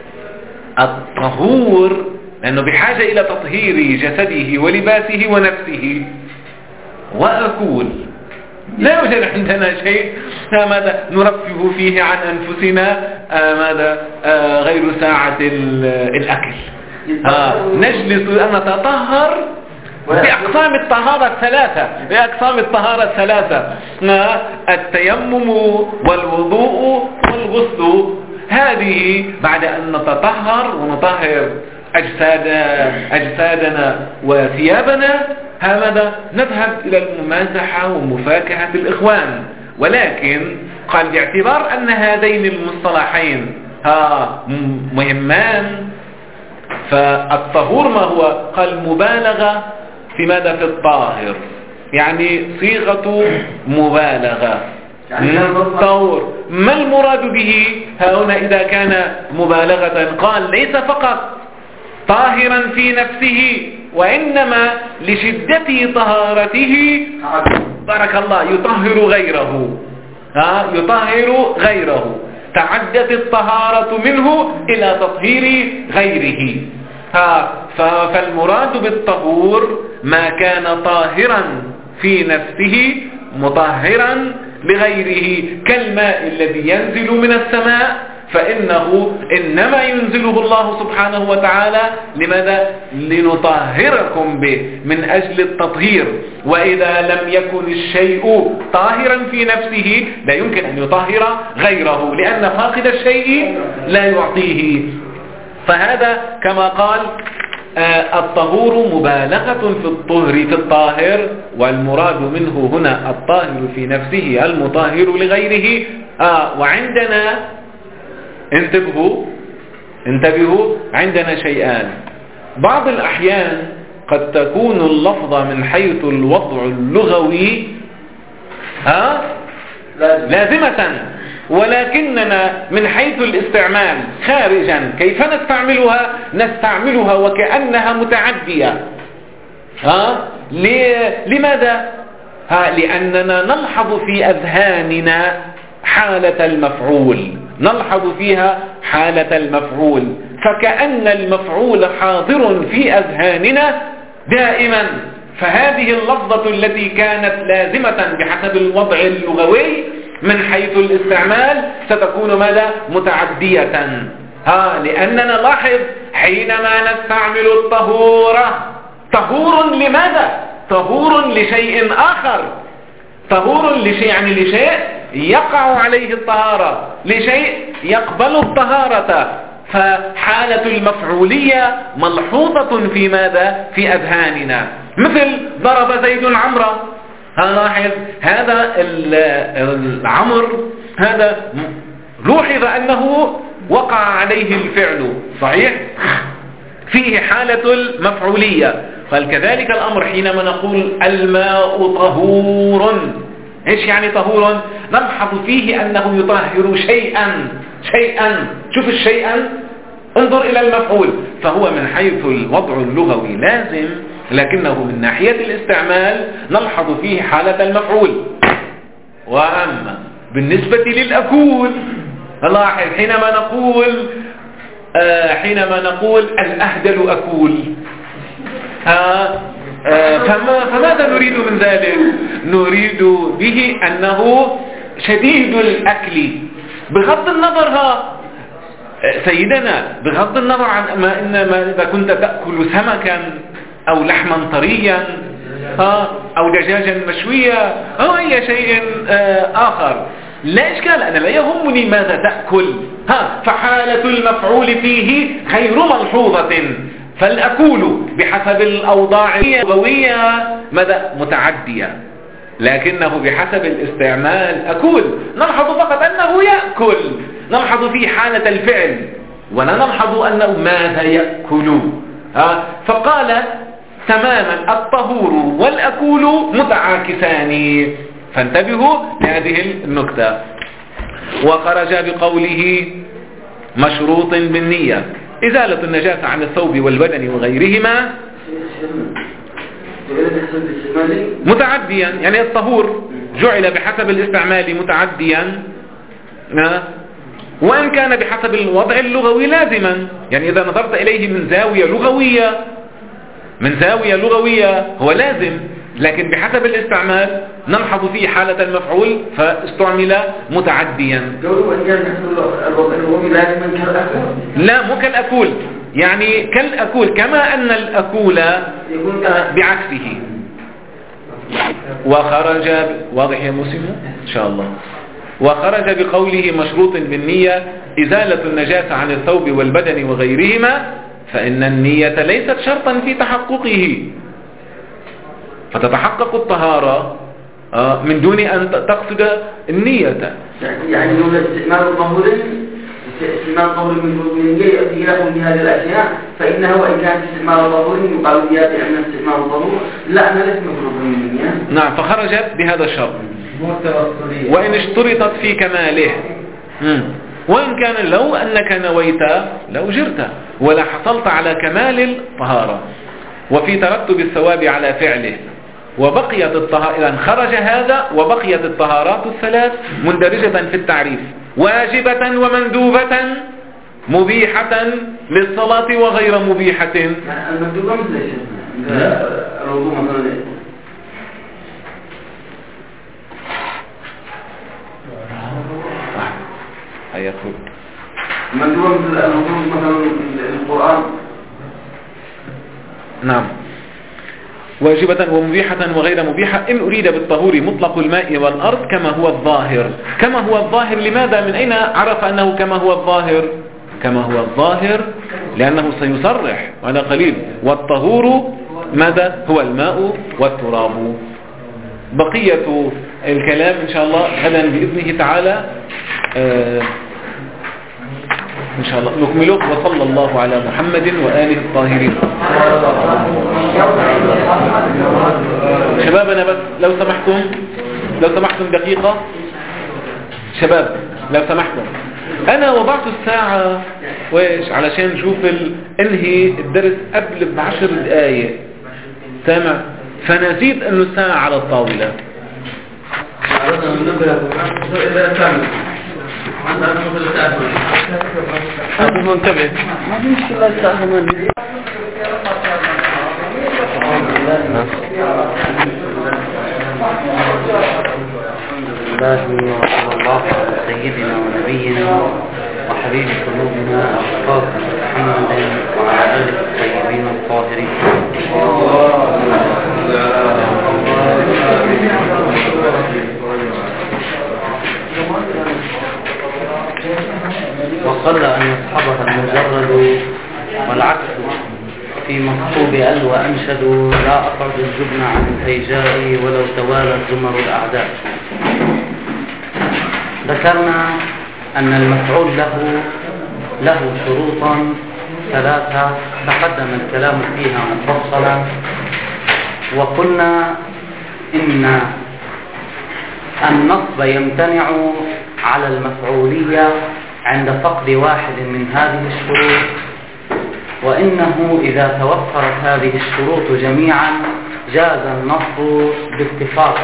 A: الطهور لأنه بحاجة إلى تطهير جسده ولباسه ونفسه، وأكول لا يوجد عندنا شيء ماذا نرفه فيه عن أنفسنا ماذا غير ساعة الأكل. نجلس أن نتطهر بأقسام الطهارة الثلاثة: التيمم والوضوء والغسل. هذه بعد أن نتطهر ونطهر أجسادنا وثيابنا، هذا نذهب إلى الممازحة ومفاكهة الإخوان. ولكن قال باعتبار أن هذين المصطلحين مهمان، فالطهور ما هو؟ قال مبالغة في ماذا؟ في الطاهر، يعني صيغة مبالغة. طهور ما المراد به هنا إذا كان مبالغة؟ قال ليس فقط طاهرا في نفسه، وإنما لشدة طهارته بارك الله يطهر غيره. تعدت الطهارة منه إلى تطهير غيره. فالمراد بالطهور ما كان طاهرا في نفسه مطهرا لغيره، كالماء الذي ينزل من السماء، فإنه إنما ينزله الله سبحانه وتعالى لماذا؟ لنطهركم به، من أجل التطهير. وإذا لم يكن الشيء طاهرا في نفسه لا يمكن أن يطهر غيره، لأن فاقد الشيء لا يعطيه. فهذا كما قال الطهور مبالغة في الطاهر، والمراد منه هنا الطاهر في نفسه المطهر لغيره. وعندنا انتبهوا عندنا شيئان. بعض الأحيان قد تكون اللفظة من حيث الوضع اللغوي لازمة، ولكننا من حيث الاستعمال خارجا كيف نستعملها وكأنها متعدية. لماذا؟ لأننا نلحظ في أذهاننا حالة المفعول، نلحظ فيها حالة المفعول، فكأن المفعول حاضر في أذهاننا دائما. فهذه اللفظة التي كانت لازمة بحسب الوضع اللغوي من حيث الاستعمال ستكون ماذا؟ متعدية. لأننا لاحظ حينما نستعمل طهور لماذا؟ طهور لشيء آخر، طهور لشيء يعني لشيء يقع عليه الطهارة، لشيء يقبل الطهارة. فحالة المفعولية ملحوظة في ماذا؟ في أذهاننا. مثل ضرب زيد عمرا، لاحظ هذا العمر هذا لوحظ أنه وقع عليه الفعل، صحيح؟ فيه حالة المفعولية. فكذلك الأمر حينما نقول الماء طهور، ايش يعني طهور؟ نلحظ فيه أنه يطهر شيئا. شوف الشيئا، انظر إلى المفعول. فهو من حيث الوضع اللغوي لازم، لكنه من ناحية الاستعمال نلحظ فيه حالة المفعول. وأما بالنسبة للأكول، لاحظ حينما نقول حينما نقول الأهدل أكول، فماذا نريد من ذلك؟ نريد به أنه شديد الأكل، بغض النظر سيدنا، بغض النظر عن ما إذا كنت تأكل سمكا أو لحما طريا أو دجاجا مشويا أو أي شيء آخر، لا إشكال، أنا لا يهمني ماذا تأكل. فحالة المفعول فيه غير ملحوظة، فالأكول بحسب الأوضاع اللغوية ماذا متعدية، لكنه بحسب الاستعمال أكول. نلحظ فقط أنه يأكل، نلحظ في حالة الفعل ولا نلحظ أنه ماذا يأكل. فقال تماما الطهور والأكول متعاكسان، فانتبهوا لهذه النكتة. وخرج بقوله مشروط بالنية إزالة النجاسة عن الثوب والبدن وغيرهما متعديا، يعني الطهور جعل بحسب الاستعمال متعديا، وإن كان بحسب الوضع اللغوي لازما، يعني إذا نظرت إليه من زاوية لغوية هو لازم، لكن بحسب الاستعمال نلحظ فيه حالة المفعول فاستعمل متعديا. لا، مو كالأكول، يعني كالأكول، كما أن الأكول بعكسه. وخرج واضح يا مسلم إن شاء الله. وخرج بقوله مشروط بالنية إزالة النجاسة عن الثوب والبدن وغيرهما، فإن النية ليست شرطا في تحققه، فتتحقق الطهارة من دون أن تقصد النية.
B: يعني لو استعمال الظهور من النية إلى هذه الأشياء، فإنه وإن كان استعمال الظهور يقال بها بأن استعمال الظهور لا، أنا ليس مفروض من النية.
A: نعم، فخرجت بهذا الشرط وإن اشترطت في كماله، وإن كان لو أنك نويت لأجرت ولا حصلت على كمال الطهارة وفي ترتب الثواب على فعله. وبقيت الطهارة، إذن خرج هذا وبقيت الطهارات الثلاث مندرجة في التعريف: واجبة ومندوبة، مبيحة للصلاة وغير مبيحة.
B: المندوبة مثل الوضوء مثلا،
A: هيقول
B: المندوبة مثل الوضوء مثلا القرآن.
A: نعم، واجبة ومبيحة وغير مبيحة إن أريد بالطهور مطلق الماء والأرض كما هو الظاهر. كما هو الظاهر لماذا؟ من أين عرف أنه كما هو الظاهر؟ كما هو الظاهر لأنه سيصرح على قليل: والطهور ماذا؟ هو الماء والتراب. بقية الكلام إن شاء الله غدا بإذنه تعالى إن شاء الله نكمله. وصلى الله على محمد وآله الطاهرين. شبابنا بس لو سمحتم دقيقة، شباب لو سمحتم، أنا وضعت الساعة وإيش علشان نشوف انهي الدرس قبل ب10 دقايق، سامع؟ فنسيت أنه الساعة على الطاولة. هذا منتبه، ما في مشكلة الساعة 8.
E: وصلى الله على سيدنا ونبينا وحبيب قلوبنا أشرف محمد وعلى آله الطيبين الطاهرين. وقل أن يصحبها المجرد والعكس في مصحوب أل وأنشد: لا أقعد الجبن عن الهيجاء ولو توالت زمر الأعداء. ذكرنا أن المفعول له شروطا ثلاثة تقدم الكلام فيها مفصلا، وقلنا إن النصب يمتنع على المفعولية عند فقد واحد من هذه الشروط، وإنه إذا توفرت هذه الشروط جميعا جاز النصب باتفاق.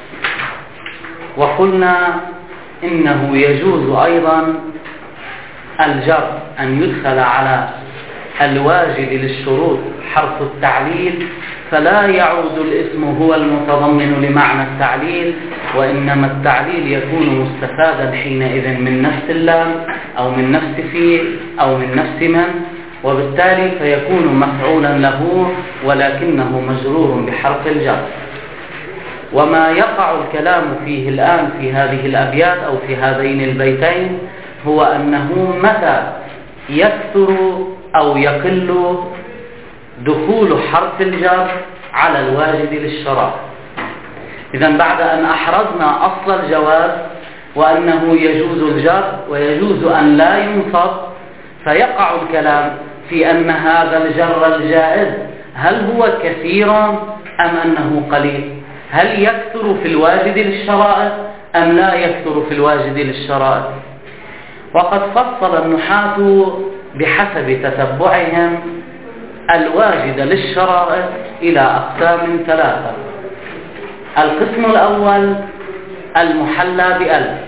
E: وقلنا إنه يجوز أيضا الجر أن يدخل على الواجد للشروط حرف التعليل، فلا يعود الاسم هو المتضمن لمعنى التعليل، وإنما التعليل يكون مستفادا حينئذ من نفس اللام أو من نفس في أو من نفس من، وبالتالي فيكون مفعولا له ولكنه مجرور بحرف الجر. وما يقع الكلام فيه الآن في هذه الأبيات أو في هذين البيتين هو أنه متى يكثر أو يقل دخول حرف الجر على الواجد للشرط. إذن بعد أن أحرزنا أصل الجواز وأنه يجوز الجر ويجوز أن لا ينصب، فيقع الكلام في أن هذا الجر الجائز هل هو كثير أم أنه قليل؟ هل يكثر في الواجد للشرائط أم لا يكثر في الواجد للشرائط؟ وقد فصل النحاة بحسب تتبعهم الواجد للشرائط إلى أقسام ثلاثة. القسم الأول المحلى بأل،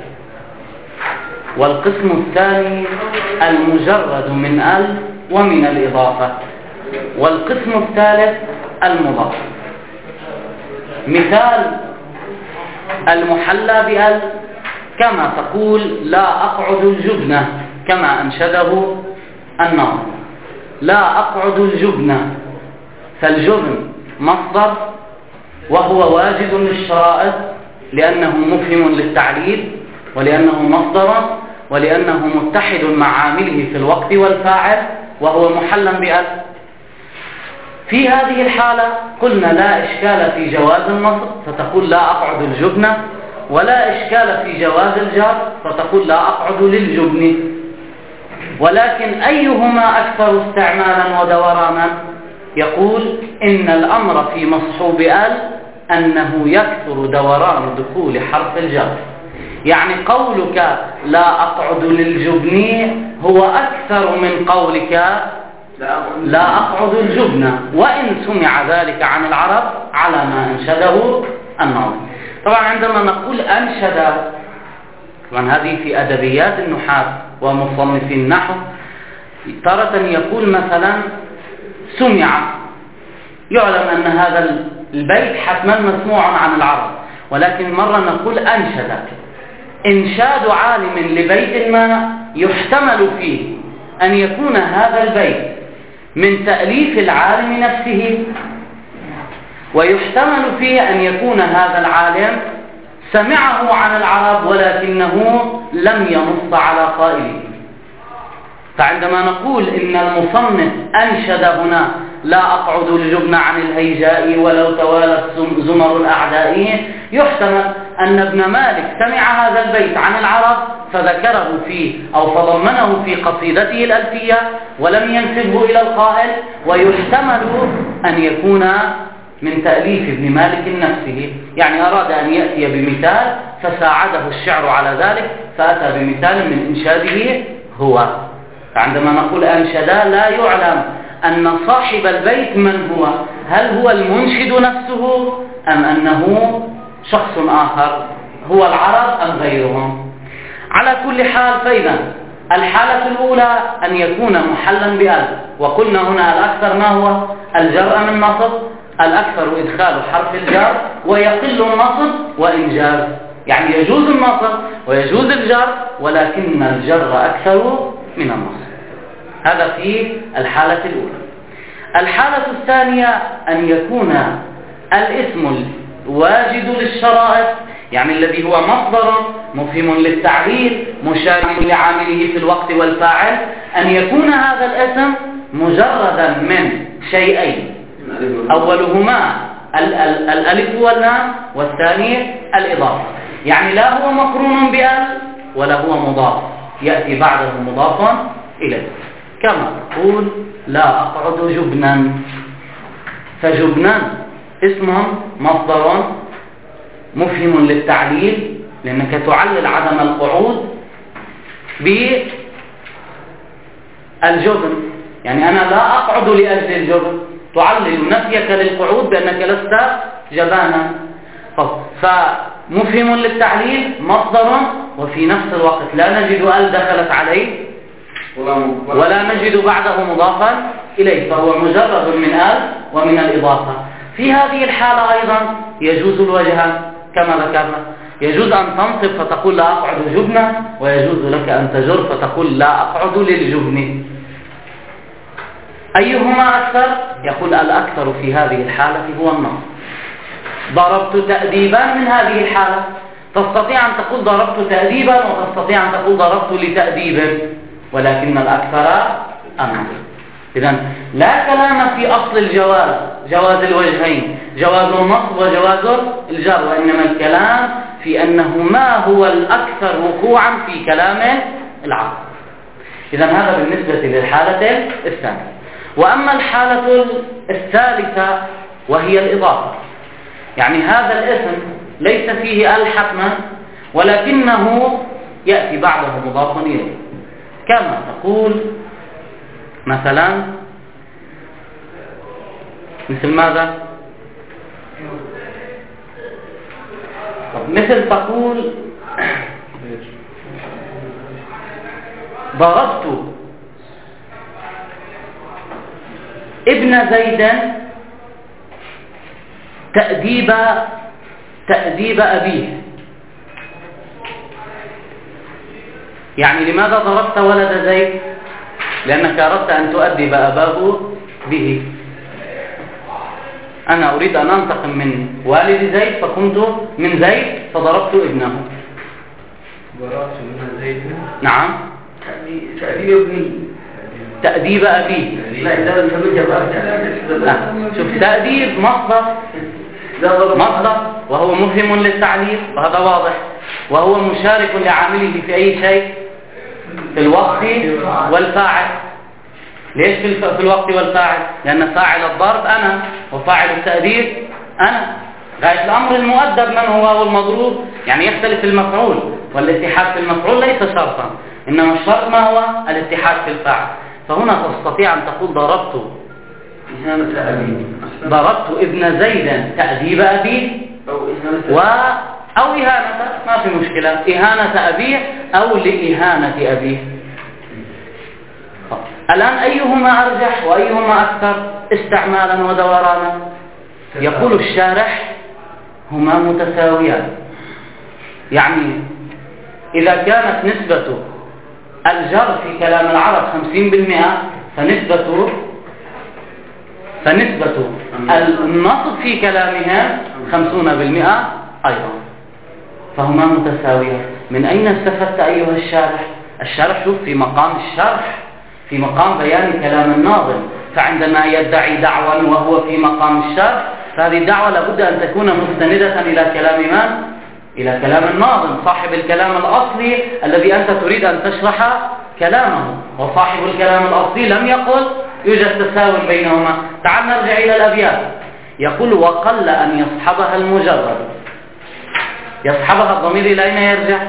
E: والقسم الثاني المجرد من أل ومن الإضافة، والقسم الثالث المضاف. مثال المحلى بأل كما تقول لا أقعد الجبنة، كما أنشده الناظم لا أقعد الجبنة، فالجبن مصدر وهو واجد للشرائط لأنه مفهم للتعليل ولأنه مصدر ولأنه متحد مع عامله في الوقت والفاعل وهو محلا بأل. في هذه الحالة قلنا لا إشكال في جواز النصب فتقول لا أقعد الجبنة، ولا إشكال في جواز الجر فتقول لا أقعد للجبن. ولكن أيهما أكثر استعمالا ودورانا؟ يقول إن الأمر في مصحوب أل أنه يكثر دوران دخول حرف الجر، يعني قولك لا أقعد للجبن هو أكثر من قولك لا أقعد الجبن، وإن سمع ذلك عن العرب على ما أنشده الناظم. طبعا عندما نقول أنشد، طبعا هذه في أدبيات النحاة ومصنفي النحو، تارة يقول مثلا سمع، يعلم أن هذا البيت حتما مسموع عن العرب، ولكن مرة نقول أنشد. إنشاد عالم لبيت ما يحتمل فيه أن يكون هذا البيت من تأليف العالم نفسه، ويحتمل فيه أن يكون هذا العالم سمعه عن العرب ولكنه لم ينص على قائله. فعندما نقول إن المصنف أنشد هنا لا أقعد الجبن عن الهيجاء ولو توالت زمر الأعداء، يحتمل أن ابن مالك سمع هذا البيت عن العرب فذكره فيه أو فضمنه في قصيدته الألفية ولم ينسبه إلى القائل، ويحتمل أن يكون من تأليف ابن مالك نفسه، يعني أراد أن يأتي بمثال فساعده الشعر على ذلك فأتى بمثال من إنشاده هو. فعندما نقول أنشدا لا يعلم أن صاحب البيت من هو، هل هو المنشد نفسه أم أنه شخص آخر هو العرب أم غيرهم. على كل حال فإذا الحالة الأولى أن يكون محلا بأل، وقلنا هنا الأكثر ما هو الجر أم النصب؟ الأكثر إدخال حرف الجر ويقل النصب وإنجاز، يعني يجوز النصب ويجوز الجر ولكن الجر أكثر من النصب. هذا في الحالة الأولى. الحالة الثانية أن يكون الاسم الواجد للشرائط، يعني الذي هو مصدر مفهم للتعليل مشارك لعامله في الوقت والفاعل، أن يكون هذا الاسم مجردا من شيئين، أولهما الألف واللام والثاني الإضافة، يعني لا هو مقرون بأل ولا هو مضاف، يأتي بعده مضاف إليه، كما تقول لا أقعد جبنا، فجبنا اسم مصدر مفهم للتعليل لأنك تعلل عدم القعود بالجبن، يعني أنا لا أقعد لأجل الجبن، تعلل نفيك للقعود بأنك لست جبانا. فمفهم للتعليل مصدر وفي نفس الوقت لا نجد أل دخلت عليه، ولا نجد بعده مضافا إليه، فهو مجرد من آل ومن الإضافة. في هذه الحالة أيضا يجوز الوجهان كما ذكرنا، يجوز أن تنصب فتقول لا أقعد جبنا، ويجوز لك أن تجر فتقول لا أقعد للجبن. أيهما أكثر؟ يقول الأكثر في هذه الحالة هو النصب. ضربت تأديبا من هذه الحالة، تستطيع أن تقول ضربت تأديبا وتستطيع أن تقول ضربت لتأديب، ولكن الأكثر النصب. إذن لا كلام في أصل الجواز، جواز الوجهين، جواز النصب وجواز الجر، وإنما الكلام في أنه ما هو الأكثر وقوعا في كلام العرب. إذن هذا بالنسبة للحالة الثانية. وأما الحالة الثالثة وهي الإضافة، يعني هذا الاسم ليس فيه ال حتما، ولكنه يأتي بعده مضاف إليه، كما تقول مثلا مثل ماذا؟ مثل تقول ضربت ابن زيد تأديب أبيه. يعني لماذا ضربت ولد زيد؟ لأنك أردت أن تؤدب أباه به. أنا أريد أن أنتقم من والد زيد فقمت من زيد فضربت ابنه.
B: ضربت من زيد؟
E: نعم.
B: تأديب ابني.
E: تأديب أبيه.
B: لا إذا أنت
E: شوف تأديب مصدر وهو مفهم للتعليل، وهذا واضح، وهو مشارك لعامله في أي شيء، في الوقت والفاعل. ليش في الوقت والفاعل؟ لأن فاعل الضرب أنا، وفاعل التأديب أنا. غاية الأمر المؤدب من هو والمضروب، يعني يختلف المفعول، والاتحاد في المفعول ليس شرطا، إنما الشرط ما هو؟ الاتحاد في الفاعل. فهنا تستطيع أن تقول ضربت ابن زيد تأديب أبيه، أو إهانة، ما في مشكلة، إهانة أبيه أو لإهانة أبيه. الآن أيهما أرجح وأيهما أكثر استعمالا ودورانا؟ يقول الشارح هما متساويان. يعني إذا كانت نسبة الجر في كلام العرب 50%، فنسبة النصب في كلامها 50% أيضا، فهما متساويان. من أين استفدت أيها الشارح؟ الشارح شوف في مقام الشرح، في مقام بيان كلام الناظم، فعندما يدعي دعوى وهو في مقام الشرح، فهذه الدعوة لابد أن تكون مستندة إلى كلام من؟ إلى كلام الناظم، صاحب الكلام الأصلي الذي أنت تريد أن تشرح كلامه. وصاحب الكلام الأصلي لم يقل يوجد تساوي بينهما. تعال نرجع إلى الأبيات. يقول وقل أن يصحبها المجرد. يصحبها الضمير إلى أين يرجع؟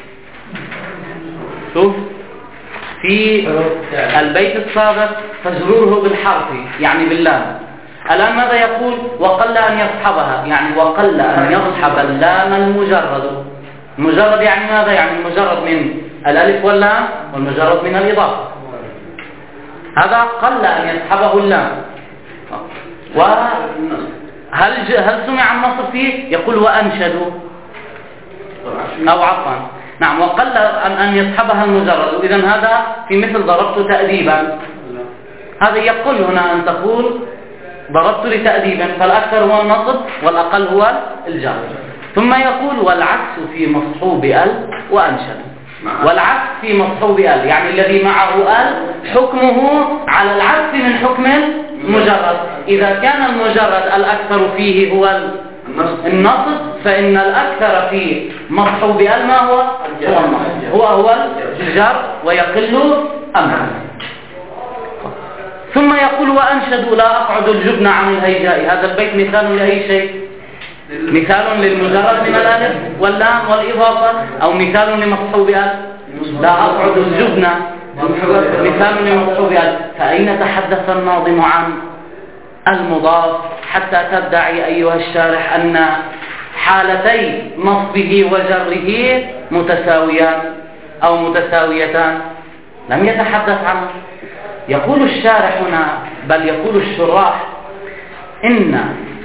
E: شوف في البيت السابق فجروره بالحرف يعني باللام. الآن ماذا يقول؟ وقل أن يصحبها، يعني وقل أن يصحب اللام المجرد. المجرد يعني ماذا؟ يعني المجرد من الألف واللام، والمجرد من الإضافة. هذا قل أن يصحبه اللام. هل سمع النصب فيه؟ يقول وأنشدوا، أو عفوا نعم، وقل أن يصحبها المجرد. إذن هذا في مثل ضربت تأديبا. هذا يقول هنا أن تقول ضربت لتأديبا، فالأكثر هو النصب والأقل هو الجر. ثم يقول والعكس في مصحوب ال وأنشد. والعكس في مصحوب ال يعني الذي معه ال حكمه على العكس من حكم المجرد. إذا كان المجرد الأكثر فيه هو النصب، فإن الأكثر في مصحوب ال ما هو؟ هو النصب، هو الجر، ويقل أمره. ثم يقول وأنشدوا لا أقعد الجبن عن الهيجاء. هذا البيت مثال لأي شيء؟ مثال للمجرد من الألف واللام والإضافة، أو مثال لمصحوب ال؟ لا أقعد الجبن مثال لمصحوب ال. فأين تحدث الناظم عن المضاف حتى تدعي أيها الشارح أن حالتي نصبه وجره متساويان أو متساويتان؟ لم يتحدث عنها. يقول الشارح هنا، بل يقول الشراح، إن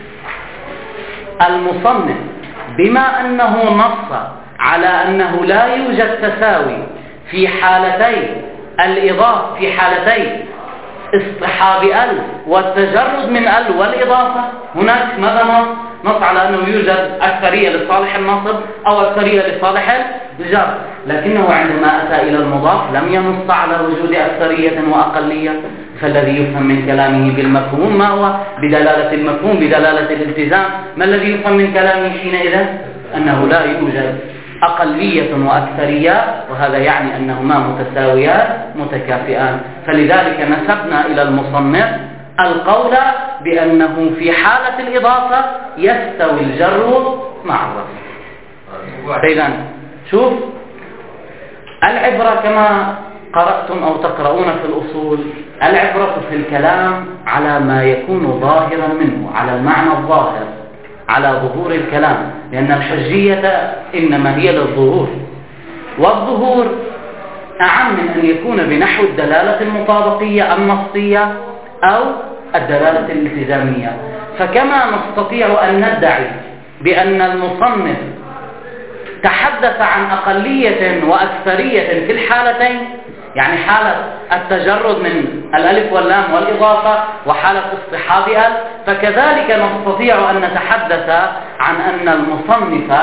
E: المصنف بما أنه نص على أنه لا يوجد تساوي في حالتي الإضافة، في حالتي اصطحاب ال والتجرد من ال والإضافة، هناك ماذا نص على أنه يوجد أكثرية لصالح النصب أو أكثرية لصالح الجر، لكنه عندما أتى إلى المضاف لم ينص على وجود أكثرية وأقلية. فالذي يفهم من كلامه بالمفهوم ما هو بدلالة المفهوم بدلالة الالتزام؟ ما الذي يفهم من كلامه حينئذ؟ أنه لا يوجد أقلية وأكثرية، وهذا يعني أنهما متساويان متكافئان. فلذلك نسبنا إلى المصنف القول بأنه في حالة الإضافة يستوي الجر مع الرفع. إذن شوف، العبرة كما قرأتم أو تقرؤون في الأصول، العبرة في الكلام على ما يكون ظاهرا منه، على المعنى الظاهر، على ظهور الكلام، لأن الحجية إنما هي للظهور، والظهور أعم من أن يكون بنحو الدلالة المطابقية النصية أو الدلالة الالتزامية. فكما نستطيع أن ندعي بأن المصنف تحدث عن أقلية وأكثرية في الحالتين، يعني حالة التجرد من الألف واللام والإضافة وحالة اصطحاب ال، فكذلك نستطيع أن نتحدث عن أن المصنف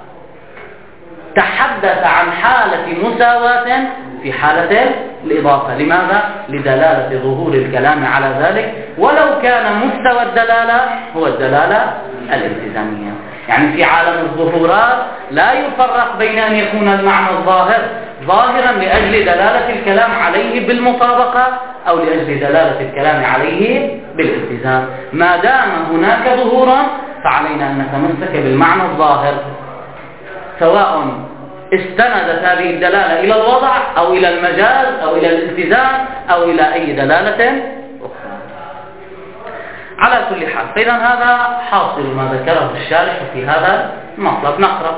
E: تحدث عن حالة مساواة في حالة الإضافة. لماذا؟ لدلالة ظهور الكلام على ذلك، ولو كان مستوى الدلالة هو الدلالة الالتزامية. يعني في عالم الظهورات لا يفرق بين أن يكون المعنى الظاهر ظاهرا لأجل دلالة الكلام عليه بالمطابقة أو لأجل دلالة الكلام عليه بالالتزام. ما دام هناك ظهورا فعلينا أن نتمسك بالمعنى الظاهر، سواء استندت هذه الدلالة إلى الوضع أو إلى المجاز أو إلى الالتزام أو إلى أي دلالة أخرى. على كل حال، فإذا هذا حاصل ما ذكره الشارح في هذا المطلب. نقرأ: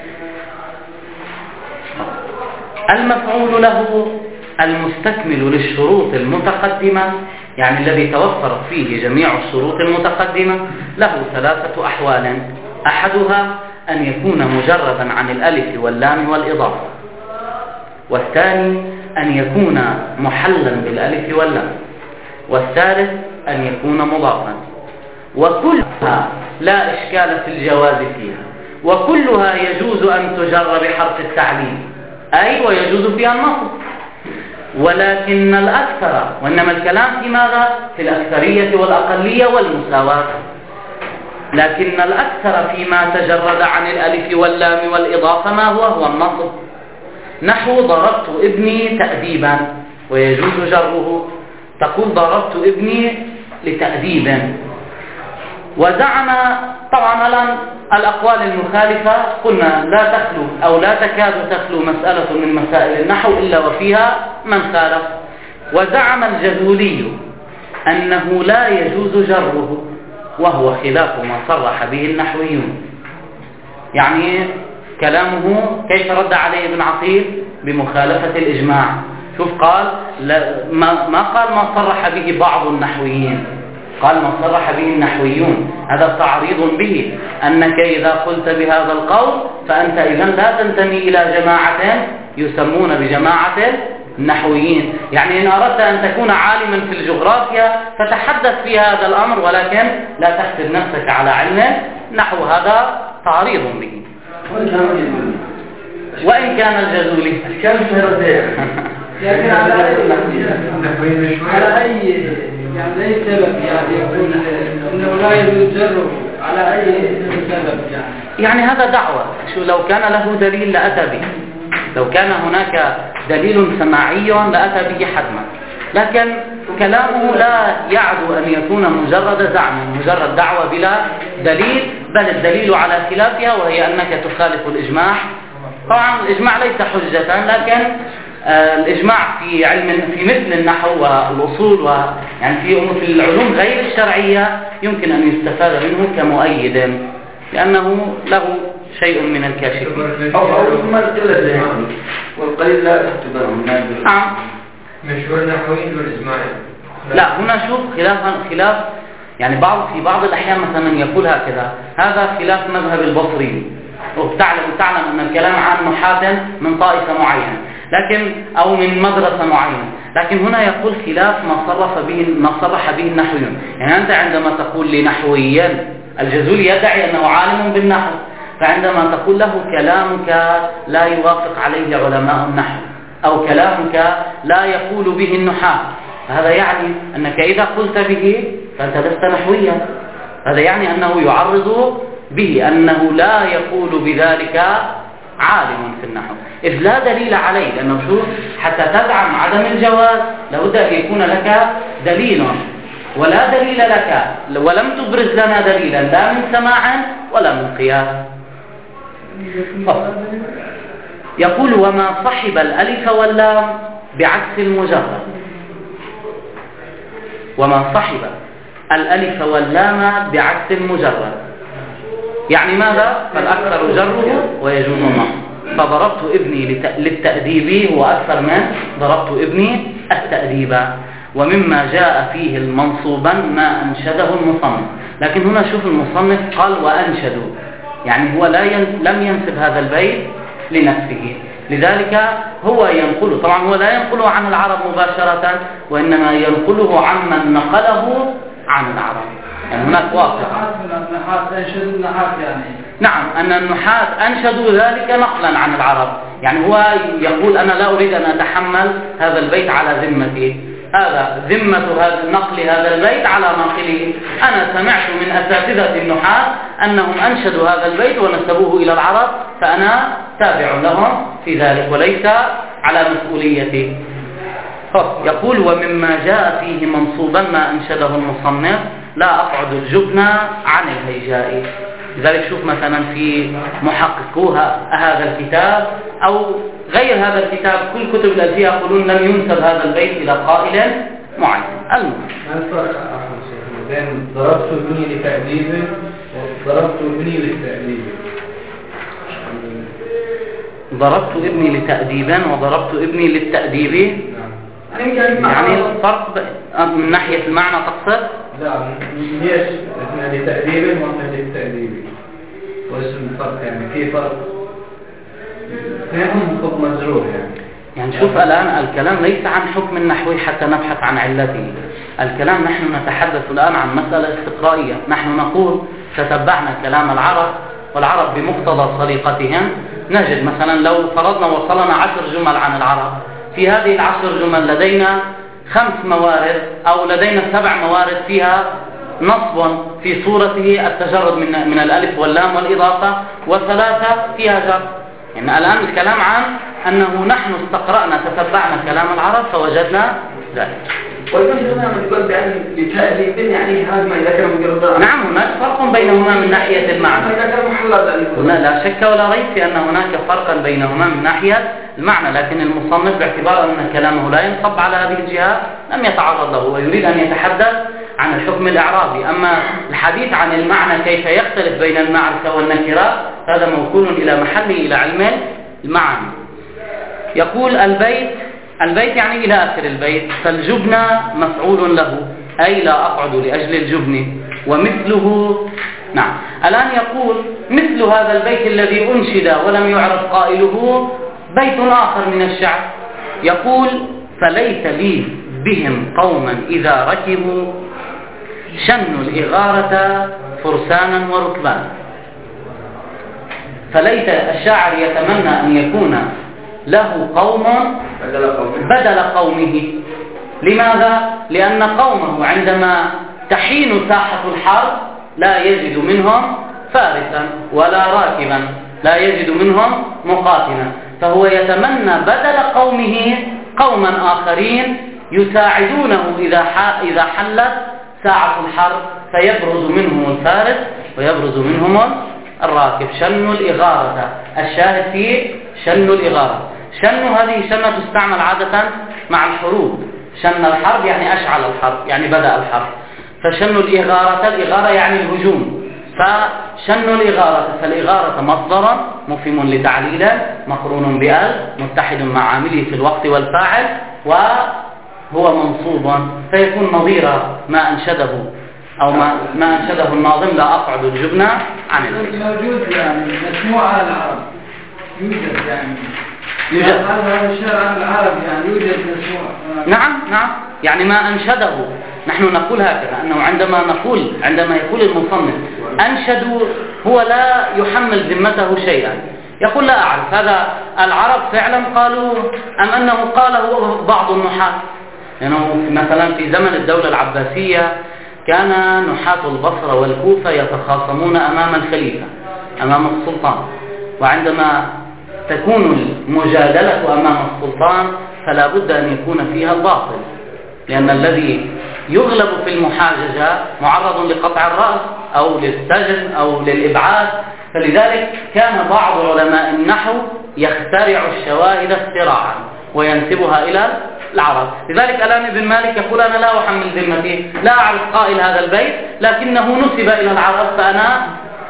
E: المفعول له المستكمل للشروط المتقدمة، يعني الذي توفرت فيه جميع الشروط المتقدمة، له ثلاثة أحوال: أحدها أن يكون مجردا عن الألف واللام والإضافة، والثاني أن يكون محلا بالألف واللام، والثالث أن يكون مضافا. وكلها لا إشكال في الجواز فيها، وكلها يجوز أن تجر بحرف التعليل، أي ويجوز فيها النصب، ولكن الأكثر، وإنما الكلام في ماذا؟ في الأكثرية والأقلية والمساواة، لكن الأكثر فيما تجرد عن الألف واللام والإضافة ما هو النصب. نحو ضربت ابني تأديبا، ويجوز جره، تقول ضربت ابني لتأديب. وزعم طبعا الآن الأقوال المخالفة قلنا لا تخلو أو لا تكاد تخلو مسألة من مسائل النحو إلا وفيها من خالف. وزعم الجذولي أنه لا يجوز جره، وهو خلاف ما صرح به النحويون. يعني كلامه كيف رد عليه ابن عقيل؟ بمخالفة الإجماع. شوف قال ما قال ما صرح به بعض النحويين، قال ما صرح به النحويون. هذا تعريض به أنك إذا قلت بهذا القول فأنت إذن لا تنتمي إلى جماعة يسمون بجماعة النحويين. يعني إن أردت أن تكون عالما في الجغرافيا فتحدث في هذا الأمر، ولكن لا تحسب نفسك على علم نحو، هذا تعريض به. وإن كان الجذولي
C: لكن على أي يعني أي سبب يعني يقول إنه لا يجوز جره على أي سبب
E: يعني هذا دعوة. شو لو كان له دليل لأتى به، لو كان هناك دليل سماعي لأتى به حتما، لكن كلامه لا يعدو أن يكون مجرد زعم، مجرد دعوة بلا دليل، بل الدليل على خلافها، وهي أنك تخالف الإجماع. طبعا الإجماع ليس حجة، لكن الإجماع في علم في مثل النحو والأصول ويعني في العلوم غير الشرعية يمكن أن يستفاد منه كمؤيد، لأنه له شيء من الكاشف.
B: أو ما القلة والقليل لا تحتبره.
F: مشهور النحويين والإجماعيين.
E: لا، هنا شوف خلاف يعني في بعض الأحيان مثلا يقول هكذا: هذا خلاف مذهب البصري، وتعلم أن الكلام عن نحاة من طائفة معينة أو من مدرسة معينة، لكن هنا يقول خلاف ما صرح به النحويون. يعني أنت عندما تقول لنحويا، الجزولي يدعي أنه عالم بالنحو، فعندما تقول له كلامك لا يوافق عليه علماء النحو، أو كلامك لا يقول به النحاة، هذا يعني أنك إذا قلت به فأنت لست نحويا. هذا يعني أنه يعرض به، أنه لا يقول بذلك عالم في النحو، إذ لا دليل عليه. لأنه شوف، حتى تدعم عدم الجواز لابد أن يكون لك دليل، ولا دليل لك، ولم تبرز لنا دليلا لا من سماع ولا من قياس. يقول: وما صحب الألف واللام بعكس المجرد. وما صحب الألف واللام بعكس المجرد يعني ماذا؟ فالأكثر جره ويجوز النصب. فضربت ابني للتأديب هو أكثر من ضربت ابني التأديب. ومما جاء فيه المنصوبا ما أنشده المصنف. لكن هنا شوف المصنف قال وأنشدوا، يعني هو لم ينسب هذا البيت لنفسه، لذلك هو ينقله. طبعا هو لا ينقله عن العرب مباشرة، وإنما ينقله عمن نقله عن العرب. يعني هناك واقع. نعم، أن النحاة أنشدوا ذلك نقلا عن العرب. يعني هو يقول: أنا لا أريد أن أتحمل هذا البيت على ذمتي، هذا ذمة نقل هذا البيت على ناقله. أنا سمعت من أساتذة النحاة أنهم أنشدوا هذا البيت ونسبوه إلى العرب، فأنا تابع لهم في ذلك وليس على مسؤوليتي. يقول: ومما جاء فيه منصوبا ما أنشده المصنف لا أقعد الجبن عن الهيجاء. لذلك شوف مثلا في محققوها هذا الكتاب أو غير هذا الكتاب، كل كتب الألفية يقولون لم ينسب هذا البيت إلى قائل معين.
F: ما الفرق بين ضربت ابني لتأديبه وضربت ابني للتأديب؟
E: ضربت ابني لتأديبا وضربت ابني للتأديب، يعني الفرق من ناحية المعنى تقصد؟
F: لا، ليش اثنين لتأديب واثنين للتأديب؟ واسم الفرق يعني في فرق، اثنينهم خط مجرور
E: يعني شوف الآن الكلام ليس عن حكم النحوي حتى نبحث عن علته. الكلام نحن نتحدث الآن عن مسألة استقرائية. نحن نقول تتبعنا كلام العرب، والعرب بمقتضى طريقتهم نجد مثلا لو فرضنا وصلنا 10 جمل عن العرب، في هذه 10 جمل لدينا 5 موارد أو لدينا 7 موارد فيها نصب في صورته التجرد من الألف واللام والإضافة، و3 فيها جر. يعني الآن الكلام عن أنه نحن استقرأنا تتبعنا كلام العرب فوجدنا ذلك. نعم، هناك فرق بينهما من ناحية المعنى، لا شك ولا ريب في أن هناك فرقا بينهما من ناحية المعنى، لكن المصنف باعتبار أن كلامه لا ينصب على هذه الجهة لم يتعرض له، ويريد أن يتحدث عن الحكم الإعرابي. أما الحديث عن المعنى كيف يختلف بين المعرفة والنكرة هذا موكول إلى محله، إلى علم المعنى. يقول البيت يعني إلى آخر البيت. فالجبن مفعول له، أي لا أقعد لأجل الجبن. ومثله، نعم الآن يقول مثل هذا البيت الذي أنشد ولم يعرف قائله بيت آخر من الشعر. يقول: فليت لي بهم قوما إذا ركبوا شنوا الإغارة فرسانا وركبانا. فليت الشاعر يتمنى أن يكون له قوم بدل قومه. لماذا؟ لأن قومه عندما تحين ساحة الحرب لا يجد منهم فارسا ولا راكبا، لا يجد منهم مقاتلا، فهو يتمنى بدل قومه قوما آخرين يساعدونه إذا حلت ساعة الحرب، فيبرز منهم الفارس ويبرز منهم الراكب. شنوا الإغارة، الشاهد فيه شنوا الإغارة. شنوا هذه شنة تستعمل عادة مع الحروب. شن الحرب يعني أشعل الحرب، يعني بدأ الحرب. فشنوا الإغارة يعني الهجوم. فشنوا الإغارة، فالإغارة مصدر مفهم لتعليل مقرون بأل متحد مع عامله في الوقت والفاعل، هو منصوب فيكون نظير ما أنشده أو ما أنشده الناظم: لا أقعد الجبن عن البيت.
C: موجود يعني مسموع على العرب، يوجد يعني
E: يوجد
C: هذا الشعر عن العرب يعني يوجد مسموع.
E: نعم يعني ما أنشده. نحن نقول هكذا أنه عندما يقول المصنف أنشدوا هو لا يحمل ذمته شيئا، يقول لا أعرف هذا العرب فعلا قالوا أم أنه قاله بعض النحاة. لأنه مثلا في زمن الدولة العباسية كان نحاة البصرة والكوفة يتخاصمون أمام الخليفة أمام السلطان، وعندما تكون المجادلة أمام السلطان فلا بد أن يكون فيها الباطل، لأن الذي يغلب في المحاججة معرض لقطع الرأس أو للسجن أو للإبعاد. فلذلك كان بعض علماء النحو يخترع الشواهد اختراعا وينسبها إلى العرب. لذلك الآن ابن مالك يقول أنا لا أحمل ذمتي، لا أعرف قائل هذا البيت لكنه نسب إلى العرب فأنا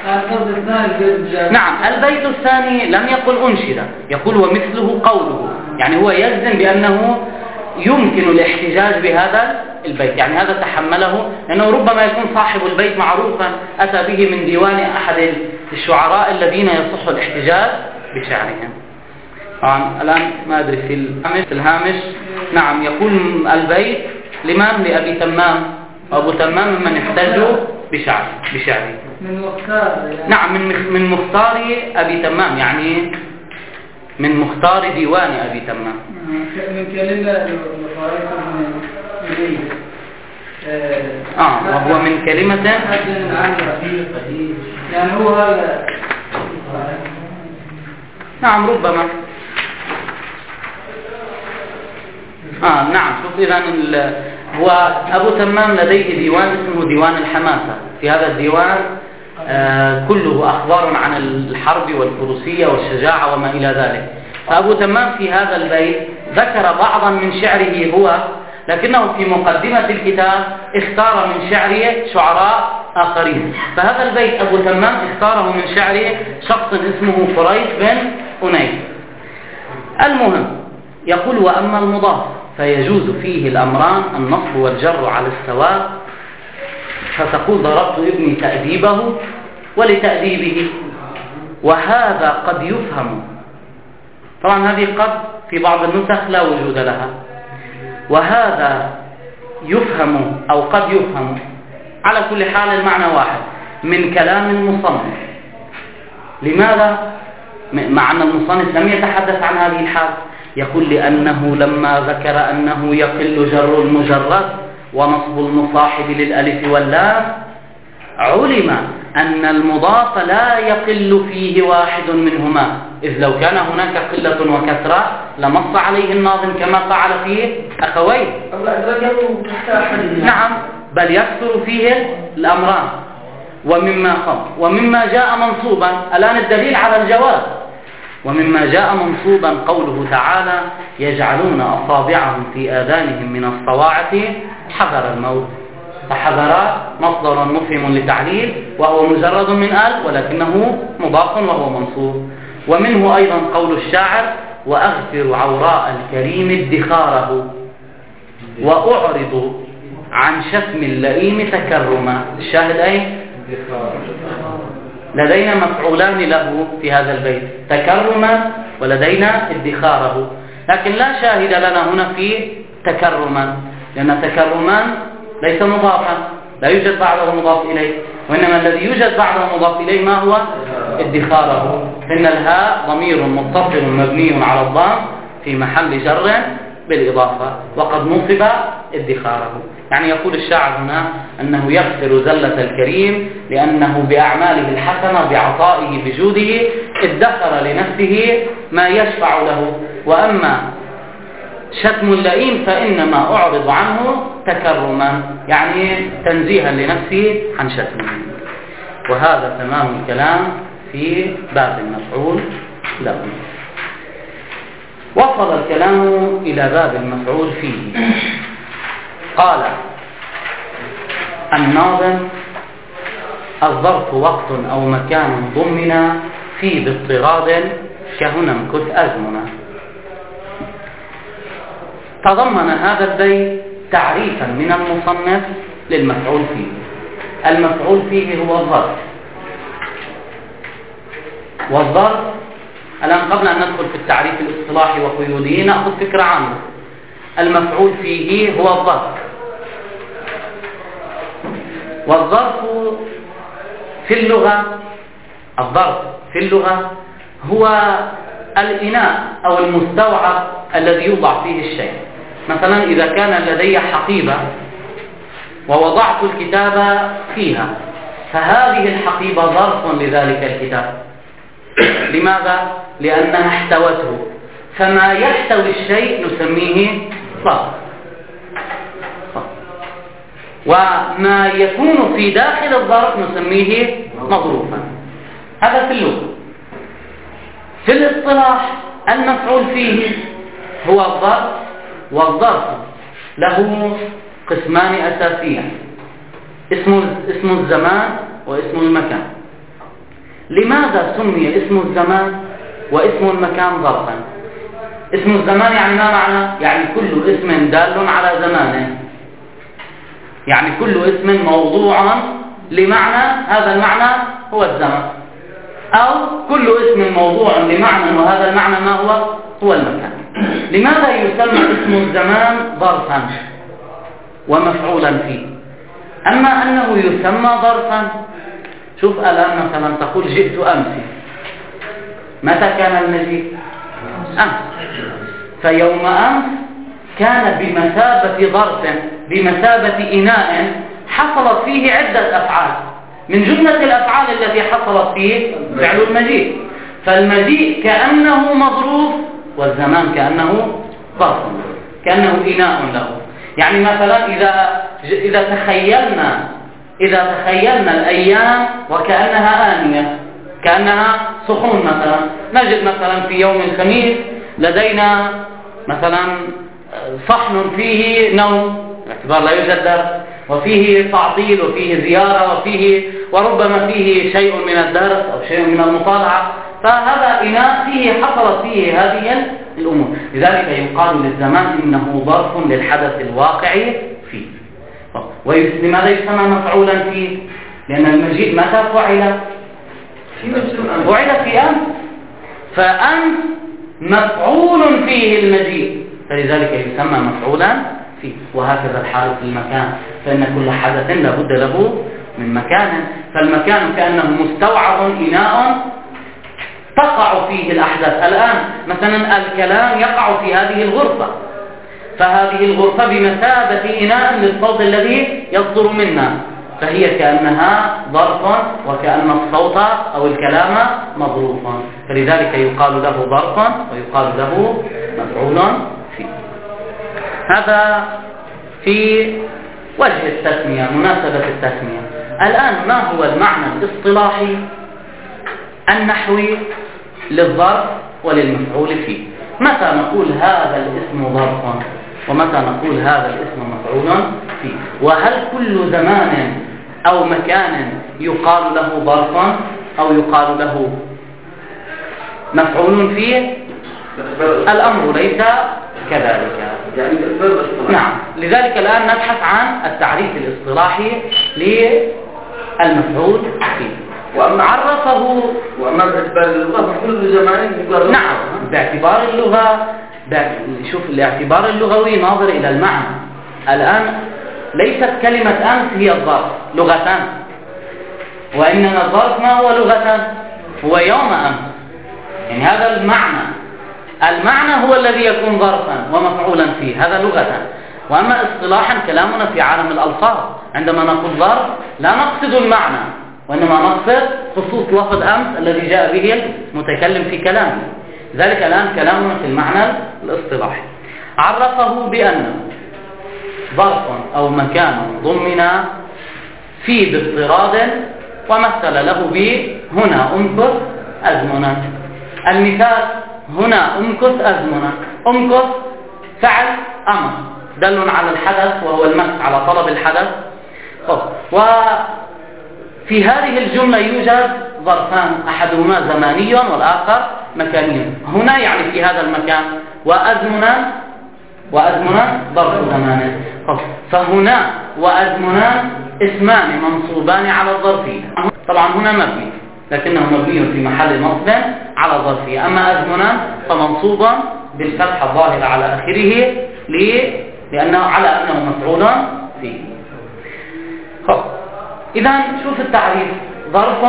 E: نعم. البيت الثاني لم يقل أنشد، يقول ومثله قوله، يعني هو يجزم بأنه يمكن الاحتجاج بهذا البيت، يعني هذا تحمله، لأنه ربما يكون صاحب البيت معروفا أتى به من ديوان أحد الشعراء الذين يصح الاحتجاج بشعرهم. طبعا الآن ما أدري في الهامش نعم يقول البيت لمن؟ لأبي تمام، وأبو تمام من احتجوا بشعره
C: من مختار
E: نعم من مختار أبي تمام، يعني من مختار ديوان أبي تمام.
C: من كلمة
E: وهو من كلمة
C: يعني هو هذا
E: نعم ربما نعم. شوف إذن هو أبو تمام لديه ديوان اسمه ديوان الحماسة. في هذا الديوان كله أخبار عن الحرب والفروسية والشجاعة وما إلى ذلك. فأبو تمام في هذا البيت ذكر بعضا من شعره هو، لكنه في مقدمة الكتاب اختار من شعره شعراء آخرين. فهذا البيت أبو تمام اختاره من شعره شخص اسمه فريس بن أنيس. المهم يقول وأما المضاف فيجوز فيه الأمران النصب والجر على السواء، فتقول ضربت ابني تأديبه ولتأديبه، وهذا قد يفهم. طبعا هذه قد في بعض النسخ لا وجود لها. وهذا يفهم أو قد يفهم، على كل حال المعنى واحد من كلام المصنف. لماذا؟ مع أن المصنف لم يتحدث عن هذه الحال. يقول لأنه لما ذكر أنه يقل جر المجرد ونصب المصاحب للألف واللام علم أن المضاف لا يقل فيه واحد منهما، إذ لو كان هناك قلة وكثرة لنص عليه الناظم كما فعل فيه أخويه. نعم، بل يكثر فيه الأمران. ومما جاء منصوبا، الآن الدليل على الجواز، ومما جاء منصوبا قوله تعالى يجعلون أصابعهم في آذانهم من الصواعق حذر الموت. فحذر مصدر مفهم لتعليل وهو مجرد من آل ولكنه مضاف وهو منصوب. ومنه أيضا قول الشاعر وأغفر عوراء الكريم ادخاره وأعرض عن شتم اللئيم تكرما. الشاهد أين؟ لدينا مفعولان له في هذا البيت، تكرما ولدينا ادخاره، لكن لا شاهد لنا هنا في تكرما، لأن تكرما ليس مضافا، لا يوجد بعده مضاف إليه، وإنما الذي يوجد بعده مضاف إليه ما هو؟ ادخاره. إن الهاء ضمير متصل مبني على الضم في محل جر بالإضافة، وقد نصب ادخاره. يعني يقول الشاعر هنا أنه يغفر زلة الكريم لأنه بأعماله الحسنة بعطائه بجوده ادخر لنفسه ما يشفع له، وأما شتم اللئيم فإنما أعرض عنه تكرما، يعني تنزيها لنفسه عن شتمه. وهذا تمام الكلام في باب المفعول له. وصل الكلام إلى باب المفعول فيه. قال الناظم الظرف وقت أو مكان ضمن في باضطراد كهنا امكث أزمنا. تضمن هذا البيت تعريفا من المصنف للمفعول فيه. المفعول فيه هو الظرف، والظرف الآن قبل أن ندخل في التعريف الاصطلاحي وقيوده نأخذ فكرة عامة. المفعول فيه هو الظرف، والظرف في اللغة، الظرف في اللغة هو الإناء أو المستوعب الذي يوضع فيه الشيء. مثلا إذا كان لدي حقيبة ووضعت الكتاب فيها، فهذه الحقيبة ظرف لذلك الكتاب. لماذا؟ لأنها احتوته، فما يحتوي الشيء نسميه ظرف، وما يكون في داخل الظرف نسميه مظروفا. هذا في اللغة. في الاصطلاح المفعول فيه هو الظرف، والظرف له قسمان أساسيان: اسم الزمان واسم المكان. لماذا سمي اسم الزمان واسم المكان ظرفا؟ اسم الزمان يعني ما معنى؟ يعني كل اسم دال على زمانه، يعني كل اسم موضوع لمعنى، هذا المعنى هو الزمن، أو كل اسم موضوع لمعنى وهذا المعنى ما هو المكان. لماذا يسمى اسم الزمان ظرفا ومفعولا فيه؟ أما أنه يسمى ظرفا، شوف الآن مثلا تقول جئت أمس، متى كان المجيء؟ أمس. فيوم أمس كان بمثابة ظرف، بمثابة إناء حصلت فيه عدة أفعال، من جملة الأفعال التي حصلت فيه فعل المجيء. فالمجيء كأنه مظروف، والزمان كأنه ظرف، كأنه إناء له. يعني مثلا إذا تخيلنا الأيام وكأنها آنية، كأنها صحون مثلا، نجد مثلا في يوم الخميس لدينا مثلا صحن فيه نوم باعتبار لا يوجد درس، وفيه تعطيل، وفيه زيارة، وربما فيه شيء من الدرس أو شيء من المطالعة. فهذا إناء فيه حصلت فيه هذه الأمور. لذلك يقال للزمان إنه ظرف للحدث الواقع فيه. ولماذا يسمى مفعولا فيه؟ لأن المجيء متى فعل؟ فعل في أمس، فأمس مفعول فيه المجيء، فلذلك يسمى مفعولا فيه. وهكذا الحال في المكان، فإن كل حدث لابد له من مكان، فالمكان كأنه مستوعب إناء تقع فيه الأحداث. الآن مثلا الكلام يقع في هذه الغرفة، فهذه الغرفة بمثابة إناء للصوت الذي يصدر منا، فهي كأنها ظرف، وكأن الصوت أو الكلام مظروف، فلذلك يقال له ظرف ويقال له مفعول فيه. هذا في وجه التسمية، مناسبة التسمية. الآن ما هو المعنى الاصطلاحي النحوي للظرف وللمفعول فيه؟ متى نقول هذا الاسم ظرف ومتى نقول هذا الاسم مفعول فيه؟ وهل كل زمان أو مكان يقال له ظرفا أو يقال له مفعول فيه؟ الأمر ليس كذلك. نعم، لذلك الآن نبحث عن التعريف الاصطلاحي للمفعول فيه.
B: وأما
E: عرفه،
B: وأما باعتبار اللغة كل زمان يقال.
E: نعم، باعتبار اللغة، شوف الاعتبار اللغوي ناظر إلى المعنى. الآن ليست كلمة أمس هي الظرف لغة، وإنما الظرف ما هو لغة؟ هو يوم أمس. يعني هذا المعنى هو الذي يكون ظرفا ومفعولا فيه، هذا لغة. وأما اصطلاحا كلامنا في عالم الألفاظ، عندما نقول ظرف لا نقصد المعنى، وإنما نقصد خصوص لفظ أمس الذي جاء به المتكلم في كلامه. ذلك الآن كلامنا في المعنى الاصطلاحي. عرفه بأنه ظرف أو مكان ضمن فيه باضطراد، ومثل له هنا أمكث أزمنة. المثال هنا أمكث أزمنة. أمكث فعل أمر دل على الحدث وهو المكث، على طلب الحدث. وفي هذه الجملة يوجد ظرفان، أحدهما زماني والآخر مكاني. هنا يعني في هذا المكان، وأزمنة وأزمنا ظرف زمان. فهنا وأزمنا اسمان منصوبان على الظرفية. طبعا هنا مبني لكنه مبني في محل نصب على الظرفية. أما أزمنا فمنصوبا بالفتح الظاهر على آخره لأنه على أنه مفعول فيه. إذا شوف التعريف: ظرف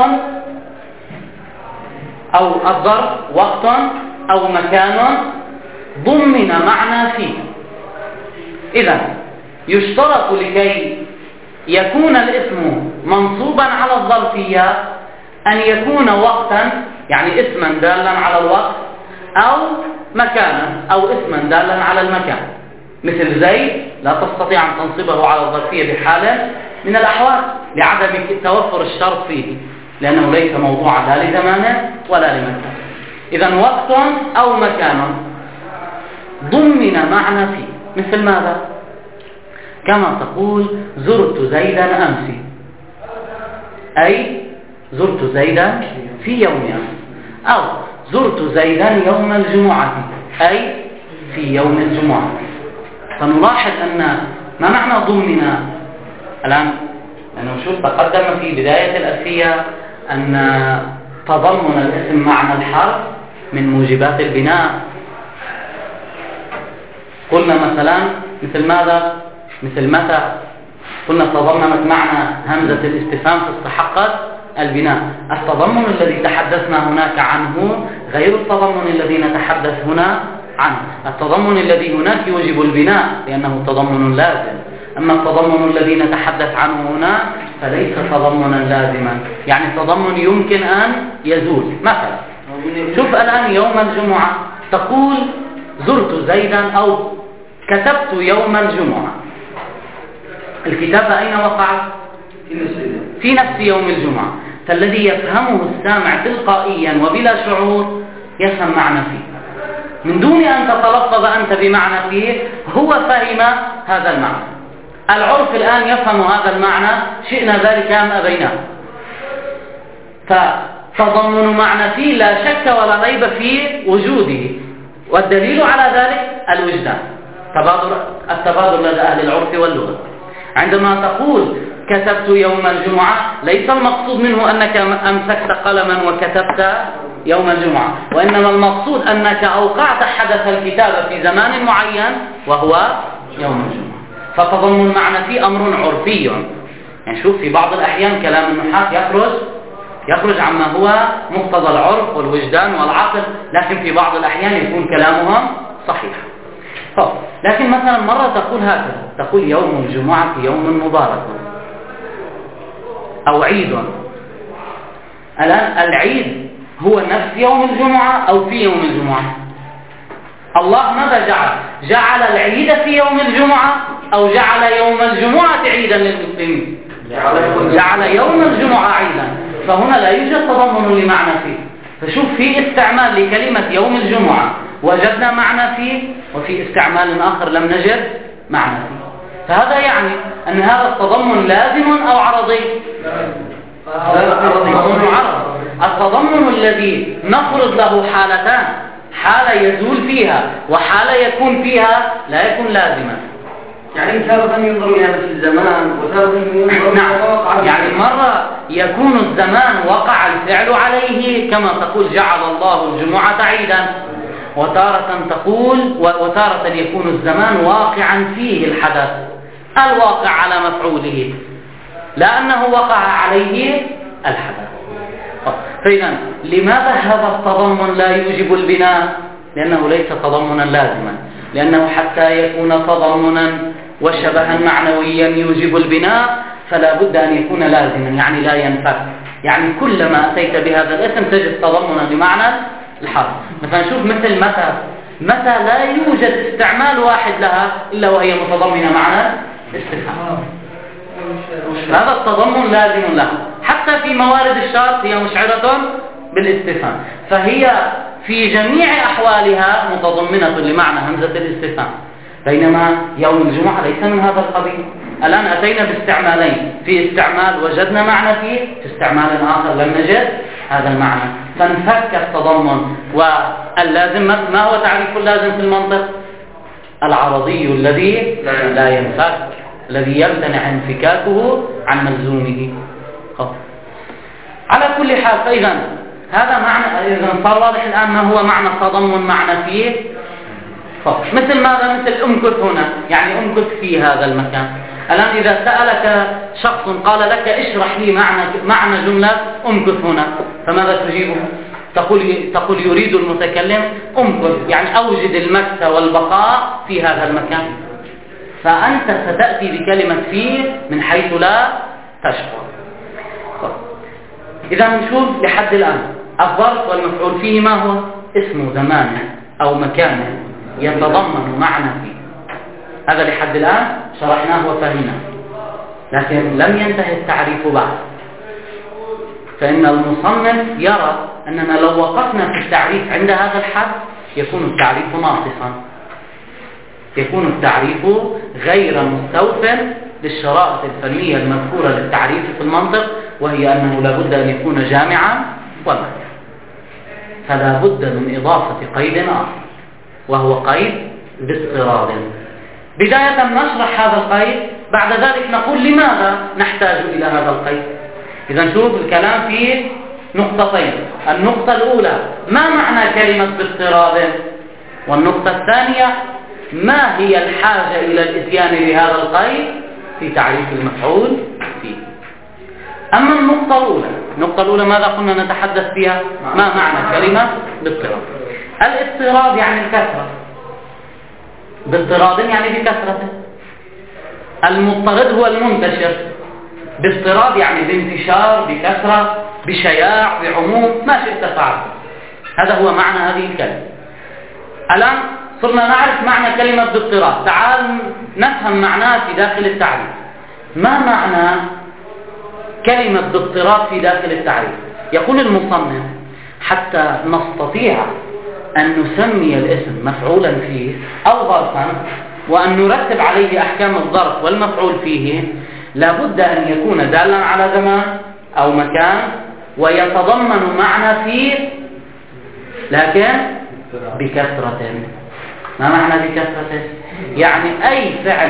E: أو الظرف وقت أو مكان ضمن معنى فيه. إذا يشترط لكي يكون الاسم منصوبا على الظرفية أن يكون وقتا، يعني اسما دالا على الوقت، أو مكانا أو اسما دالا على المكان. مثل زيد لا تستطيع أن تنصبه على الظرفية بحال من الأحوال لعدم توفر الشرط فيه، لأنه ليس موضوعا لا لزمان ولا لمكان. إذا وقت أو مكان ضمن معنى فيه. مثل ماذا؟ كما تقول: زرت زيدا أمس، أي زرت زيدا في يوم أمس، أو زرت زيدا يوم الجمعة، أي في يوم الجمعة. فنلاحظ أن ما معنى ضمن الآن، لأنه شوف تقدم في بداية الألفية أن تضمن الاسم معنى الحرف من موجبات البناء. قلنا مثلا مثل ماذا؟ مثل متى؟ قلنا تضمنت معنى همزة الاستفهام فاستحقت البناء. التضمن الذي تحدثنا هناك عنه غير التضمن الذي نتحدث هنا عنه. التضمن الذي هناك يوجب البناء لأنه تضمن لازم، أما التضمن الذي نتحدث عنه هنا فليس تضمنا لازما، يعني تضمن يمكن أن يزول. مثلا شوف الآن يوم الجمعة، تقول زرت زيدا أو كتبت يوم الجمعة. الكتابة أين وقعت؟ في نفس يوم الجمعة. فالذي يفهمه السامع تلقائيا وبلا شعور يفهم معنى فيه من دون أن تتلفظ أنت بمعنى فيه، هو فهم هذا المعنى. العرف الآن يفهم هذا المعنى، شئنا ذلك أم أبيناه. فتضمن معنى فيه لا شك ولا ريب في وجوده، والدليل على ذلك الوجدان، التبادل لدى أهل العرف واللغة. عندما تقول كتبت يوم الجمعة ليس المقصود منه أنك أمسكت قلما وكتبت يوم الجمعة، وإنما المقصود أنك أوقعت حدث الكتابة في زمان معين وهو يوم الجمعة. فتضمن معنى فيه أمر عرفي. يعني شوف في بعض الأحيان كلام النحاة يخرج عما هو مقتضى العرف والوجدان والعقل، لكن في بعض الأحيان يكون كلامهم صحيح. لكن مثلا مرة تقول هكذا، تقول يوم الجمعة يوم مبارك أو عيد. الآن العيد هو نفس يوم الجمعة أو في يوم الجمعة؟ الله ماذا جعل العيد في يوم الجمعة أو جعل يوم الجمعة عيدا للمسلمين؟ جعل يوم الجمعة عيدا. فهنا لا يوجد تضمن لمعنى فيه. فشوف في استعمال لكلمة يوم الجمعة وجدنا معنى فيه، وفي استعمال آخر لم نجد معنى فيه. فهذا يعني أن هذا التضمن لازم أو عرضي؟ التضمن عرض. التضمن الذي نفرض له حالتان: حالة يزول فيها وحالة يكون فيها لا يكون لازما.
B: يعني تارة ينظر إلى نفس الزمان وتارة ينظر
E: نعم. يعني مرة يكون الزمان وقع الفعل عليه كما تقول جعل الله الجمعة عيدا، وتارة يكون الزمان واقعا فيه الحدث الواقع على مفعوله لا أنه وقع عليه الحدث. فإذا لماذا هذا التضمن لا يوجب البناء؟ لأنه ليس تضمنا لازما، لأنه حتى يكون تضمنا وشبها معنويا يوجب البناء فلا بد أن يكون لازما، يعني لا ينفك. يعني كلما أتيت بهذا الاسم تجد تضمنا بمعنى الحرف. مثلا شوف مثل متى لا يوجد استعمال واحد لها إلا وهي متضمنة معنى استفهام. هذا التضمن لازم لها، حتى في موارد الشرط هي مشعرة بالاستفهام، فهي في جميع أحوالها متضمنة لمعنى همزة الاستفهام. بينما يوم الجمعة ليس من هذا القبيل. الآن أتينا باستعمالين، في استعمال وجدنا معنى فيه، في استعمال آخر لم نجد هذا المعنى، فانفك التضمن. واللازم ما هو تعريف اللازم في المنطق؟ العرضي الذي لا ينفك، الذي يمتنع انفكاكه عن ملزومه. على كل حال، فإذا هذا معنى. إذا صار واضح الآن ما هو معنى تضمن معنى فيه. مثل ماذا؟ مثل امكث هنا، يعني امكث في هذا المكان. الآن إذا سألك شخص قال لك اشرح لي معنى جملة امكث هنا، فماذا تجيبه؟ تقول يريد المتكلم امكث، يعني أوجد المكث والبقاء في هذا المكان. فأنت ستأتي بكلمة فيه من حيث لا تشعر. إذا نشوف لحد الآن الظرف والمفعول فيه ما هو؟ اسم زمان أو مكان يتضمن معنى فيه. هذا لحد الآن شرحناه وفهمناه، لكن لم ينتهي التعريف بعد. فإن المصنف يرى أننا لو وقفنا في التعريف عند هذا الحد يكون التعريف ناقصا، يكون التعريف غير مستوفٍ للشرائط الفنية المذكورة للتعريف في المنطق، وهي أنه لابد أن يكون جامعا ومانعا. فلا بد من إضافة قيد آخر، وهو قيد باضطراد. بداية نشرح هذا القيد، بعد ذلك نقول لماذا نحتاج إلى هذا القيد. إذا نشوف الكلام فيه نقطتين. النقطة الأولى ما معنى كلمة باضطراد، والنقطة الثانية ما هي الحاجة إلى الإتيان بهذا القيد في تعريف المفعول فيه. أما النقطة الأولى ماذا كنا نتحدث فيها؟ ما معنى كلمة باضطراد؟ الاضطراد يعني الكثرة، باضطراد يعني بكثرة. المضطرد هو المنتشر، باضطراد يعني بانتشار، بكثرة، بشياع، بعموم، ما شئت فعل. هذا هو معنى هذه الكلمة. الآن صرنا نعرف معنى كلمة باضطراد، تعال نفهم معناه في داخل التعريف. ما معنى كلمة باضطراد في داخل التعريف؟ يقول المصنف حتى نستطيع أن نسمي الاسم مفعولا فيه أو ظرفا، وأن نرتب عليه أحكام الظرف والمفعول فيه، لابد أن يكون دالا على زمان أو مكان، ويتضمن معنى فيه لكن بكثرة. ما معنى بكثرة؟ يعني أي فعل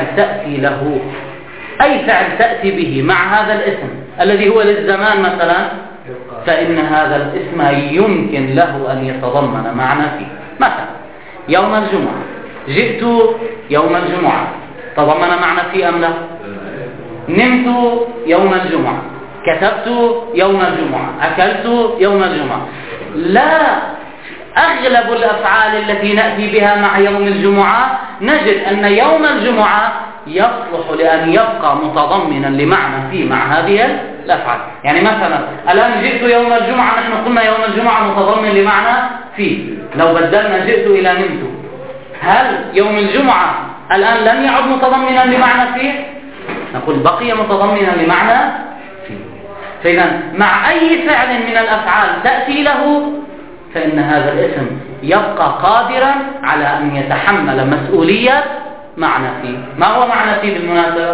E: تأتي به مع هذا الاسم الذي هو للزمان مثلا، فإن هذا الاسم يمكن له أن يتضمن معنى فيه. مثلا يوم الجمعة، جئت يوم الجمعة، تضمن معنى فيه أم لا؟ نمت يوم الجمعة، كتبت يوم الجمعة، أكلت يوم الجمعة. لا، أغلب الأفعال التي نأتي بها مع يوم الجمعة نجد أن يوم الجمعة يصلح لأن يبقى متضمنا لمعنى فيه مع هذه الأفعال. يعني مثلا الآن جئت يوم الجمعة، نحن قلنا يوم الجمعة متضمن لمعنى فيه. لو بدلنا جئت إلى نمت، هل يوم الجمعة الآن لم يعد متضمنا لمعنى فيه؟ نقول بقي متضمنا لمعنى فيه. فإذا مع أي فعل من الأفعال تأتي له، فإن هذا الاسم يبقى قادرا على أن يتحمل مسؤولية معنى فيه. ما هو معنى فيه بالمناسبة؟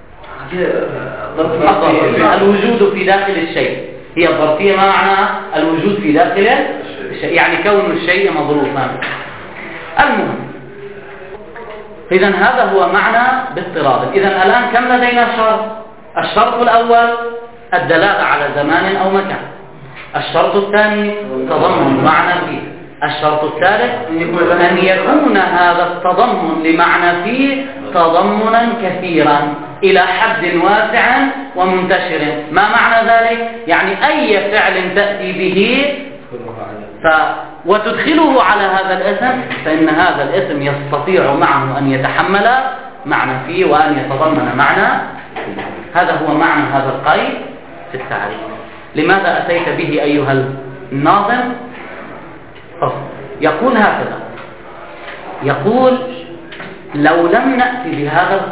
E: الوجود في داخل الشيء. هي الظرفية ما معنى الوجود في داخل الشيء، يعني كون الشيء مظروفا. المهم، إذا هذا هو معنى باضطراد. إذا الآن كم لدينا شرط؟ الشرط الأول الدلالة على زمان أو مكان. الشرط الثاني تضمن معنى فيه. الشرط الثالث أن يكون هذا التضمن لمعنى فيه تضمنا كثيرا إلى حد واسع ومنتشر. ما معنى ذلك؟ يعني أي فعل تأتي به وتدخله على هذا الاسم، فإن هذا الاسم يستطيع معه أن يتحمل معنى فيه وأن يتضمن معنى فيه. هذا هو معنى هذا القيد في التعريف. لماذا أتيت به أيها الناظم؟ يقول هكذا، يقول لو لم نأتي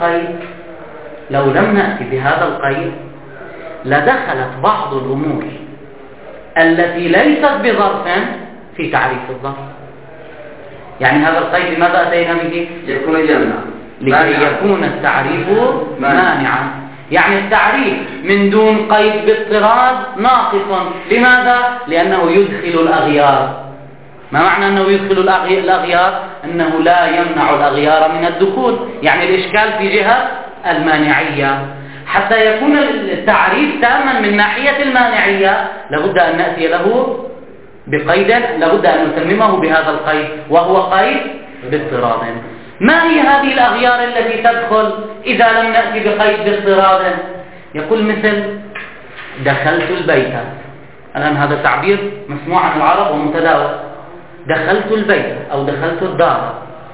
E: بهذا القيد لدخلت بعض الأمور التي ليست بظرف في تعريف الظرف. يعني هذا القيد لماذا أتينا به؟
B: يكون جمعا
E: لكي يكون التعريف مانعا. يعني التعريف من دون قيد باضطراد ناقص. لماذا؟ لأنه يدخل الأغيار. ما معنى أنه يدخل الأغيار؟ أنه لا يمنع الأغيار من الدخول. يعني الإشكال في جهة المانعية. حتى يكون التعريف تاما من ناحية المانعية لابد أن نأتي له بقيد، لابد أن نتممه بهذا القيد، وهو قيد باضطراد. ما هي هذه الأغيار التي تدخل إذا لم نأتي بقيد باضطراد؟ يقول مثل دخلت البيت. الآن هذا تعبير مسموع عن العرب ومتداول. دخلت البيت أو دخلت الدار.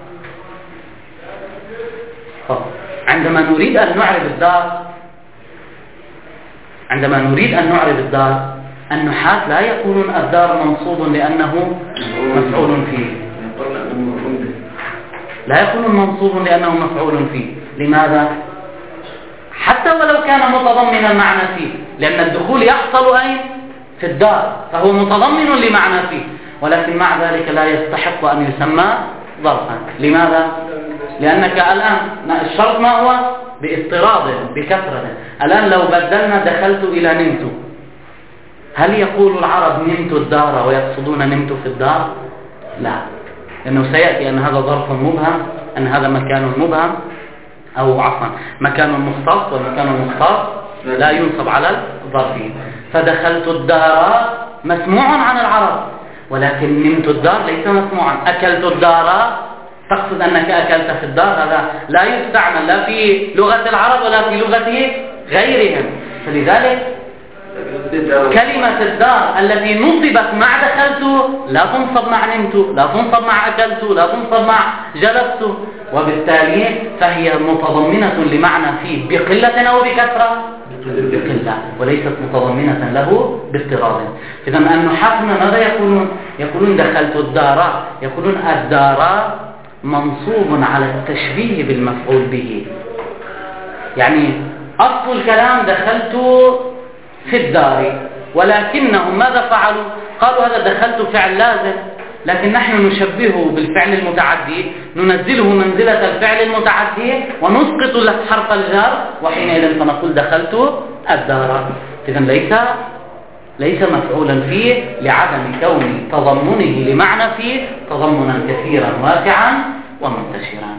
E: عندما نريد أن نعرب الدار، النحاة لا يقولون الدار منصوب لأنه مفعول فيه، لا يقولون منصوب لأنه مفعول فيه. لماذا؟ حتى ولو كان متضمنا معنى فيه، لأن الدخول يحصل أين؟ في الدار، فهو متضمن لمعنى فيه، ولكن مع ذلك لا يستحق أن يسمى ظرفا. لماذا؟ لأنك الآن الشرط ما هو؟ باضطراد بكثرة. الآن لو بدلنا دخلت إلى نمت، هل يقول العرب نمت الدار ويقصدون نمت في الدار؟ لا، لأنه سيأتي أن هذا ظرف مبهم، أن هذا مكان مبهم، أو عفوا مكان مختص، والمكان المختص لا ينصب على الظرفين. فدخلت الدار مسموع عن العرب، ولكن نمت الدار ليس مسموعا. أكلت الدار تقصد أنك أكلت في الدار، هذا لا يستعمل لا في لغة العرب ولا في لغة غيرهم. فلذلك كلمة الدار التي نصبت مع دخلت لا تنصب مع نمت، لا تنصب مع أكلت، لا تنصب مع جلست، وبالتالي فهي متضمنة لمعنى فيه بقلة أو بكثرة؟ بقلة، وليست متضمنة له باضطراد. إذا النحاة ماذا يقولون دخلت الدار، يقولون الدار منصوب على التشبيه بالمفعول به. يعني أصل الكلام دخلت في الدار، ولكنهم ماذا فعلوا؟ قالوا هذا دخلت فعل لازم، لكن نحن نشبهه بالفعل المتعدي، ننزله منزلة الفعل المتعدي ونسقط حرف الجر، وحينئذ فنقول دخلت الدار. إذن ليس مفعولا فيه لعدم كون تضمنه لمعنى فيه تضمنا كثيرا واسعا ومنتشرا.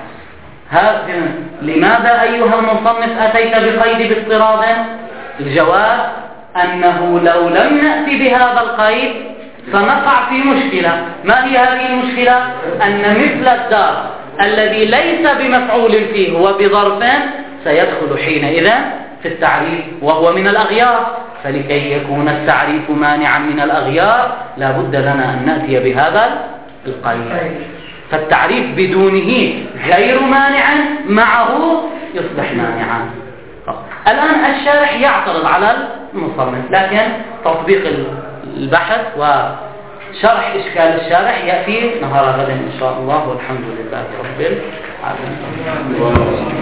E: لماذا أيها المصنف أتيت بقيد باضطراد؟ الجواب أنه لو لم نأتي بهذا القيد سنقع في مشكلة. ما هي هذه المشكلة؟ أن مثل الدار الذي ليس بمفعول فيه وبظرف سيدخل حينئذ في التعريف وهو من الأغيار. فلكي يكون التعريف مانعا من الأغيار لا بد لنا أن نأتي بهذا القيد. فالتعريف بدونه غير مانع، معه يصبح مانعا. الآن الشارح يعترض على المصنف، لكن تطبيق البحث وشرح إشكال الشارح يأتي نهار غد إن شاء الله، والحمد لله رب العالمين.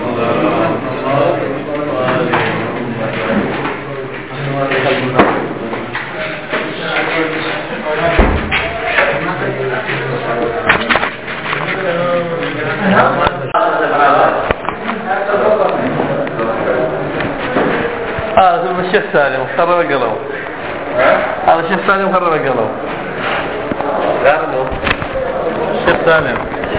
G: هذا الشيخ سالم خرب القلم. هذا الشيخ سالم خرب القلم. الشيخ سالم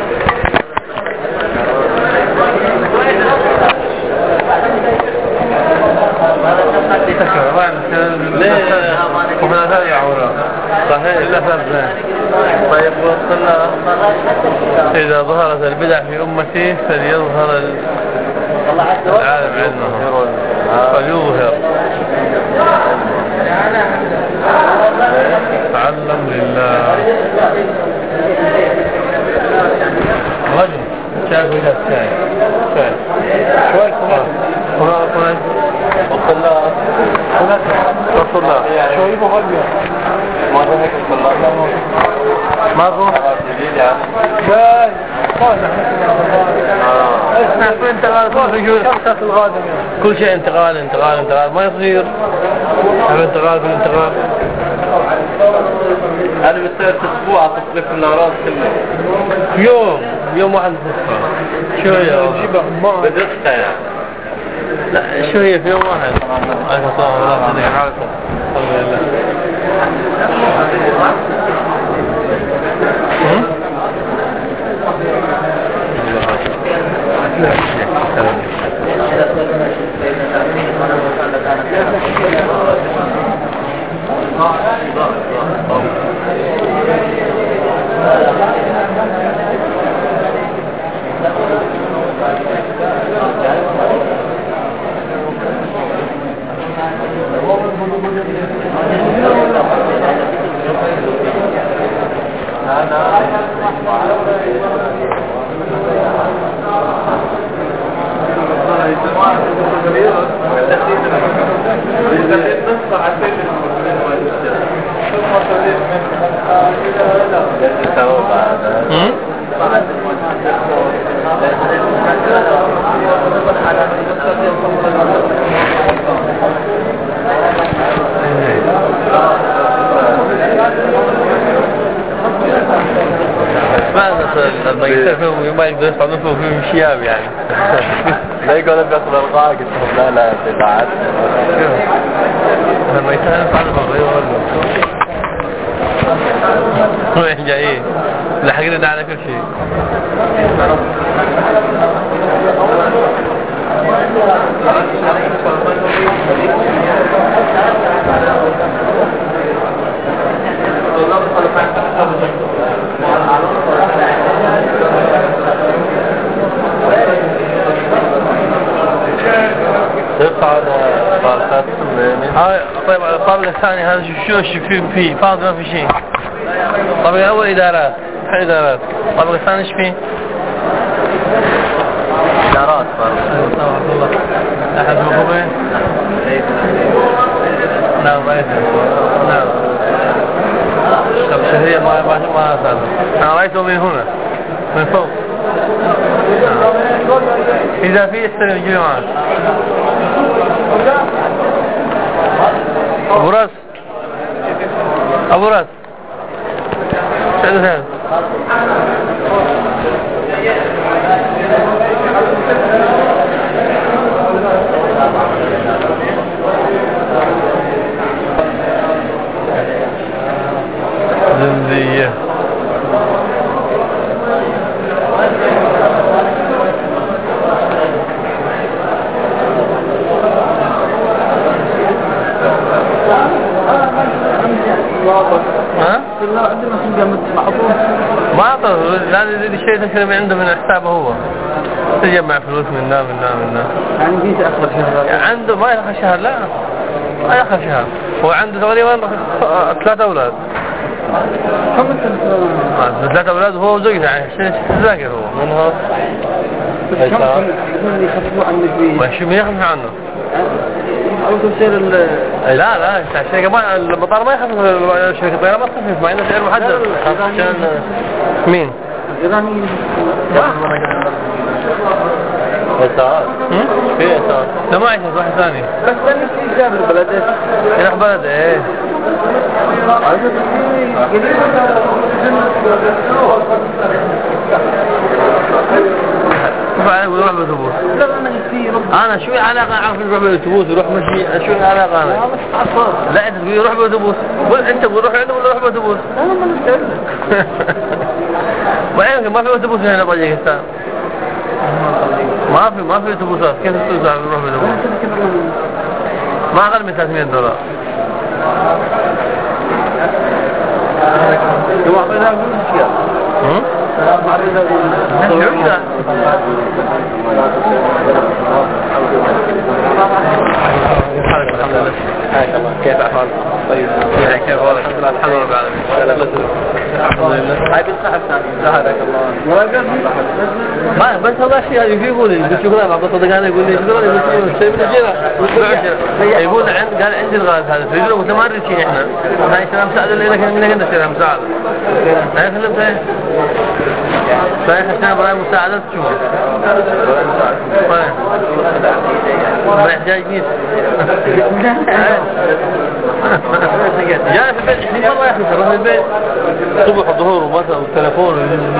G: ومن هذا يعورا صحيح لا فرزان. طيب وصلنا إذا ظهرت البدع في أمتي فليظهر العالم عندنا فليظهر تعلم لله. رجل شايف وجه الثاني شوي هنا وصل الله شوي مغلية ما هو لا اسمع انتقال كل شيء انتقال ما يصير انتقال في الانتقال. هذا بيصير اسبوع تصريف الاغراض كلها يوم واحد شوية بدقة يعني. لا شوية في يوم واحد. أنا صار الله صدق حالكم الحمد لله. ما يقدر يصعدون فيهم شياب يعني. لا يقول بيصل القاعة قلت لهم لا تبعت لما يسأل يصعدون فيه ولا وين جايين لحقنا على كل شيء. طيب الطابق الثاني هذا شو فيه فاضي ما في شيء. الطابق الأول إدارات الطابق الثاني ايش فيه؟ إدارات والله أحد مقومين. نعم نعم الشهرية ما أسأل أنا رأيته من هنا من فوق. إذا في يستلم يجي معك أبو راس سعد زندية ما أعطى لازم يزيد الشيء تشتري من عنده من حسابه هو تجمع فلوس من
B: يعني بيت أخر شهر
G: عنده ما يأخذ شهر لا ما يأخذ شهر هو عنده تقريبا 3 أولاد 3 أولاد هو وزوجته يعني ذاكر هو منها
B: كم يخفوا عنه فيه
G: ما شو يخفف عنه
B: أو تفسير
G: لا الشركة ما المطار ما يخفف شركة الطيران ما تخفف ما عندها سعر محدد عشان مين؟
B: الإيرانيين
G: إسعاد في إسعاد لا ما عايشة واحد ثاني
B: بس ثاني في جابر بلده
G: يروح بلد ايه يروح بالاتوبيس انا شو علاقه اعرف يروح بالاتوبيس يروح مشي شو العلاقه انا لا انت تقول يروح بالاتوبيس انت تقول روح عنده ولا روح بالاتوبيس ما في اتوبيس هنا باجيكستان ما في اتوبيسات كيف تروح بالاتوبيس ما اقل من $300 كيف أحوالك؟ طيب كيف أحوالك؟ الحمد لله رب العالمين. هاي بالصحة ساعدك الله. ما بس هذا شيء يقول لي بشكرا ما بصدق أنا يقول لي شكرا يقول شيء من الجيرة يقول قال عندي الغاز هذا تريدون متمرسين إحنا هاي سلام مساعدة لنا كنا من هنا سلام مساعدة هاي فهمت هاي صحيح عشان براي مساعدة شو ما يحتاج نيس جاء في البيت إحنا والله يحدث روح البيت صبح الظهور ومساء والتلفون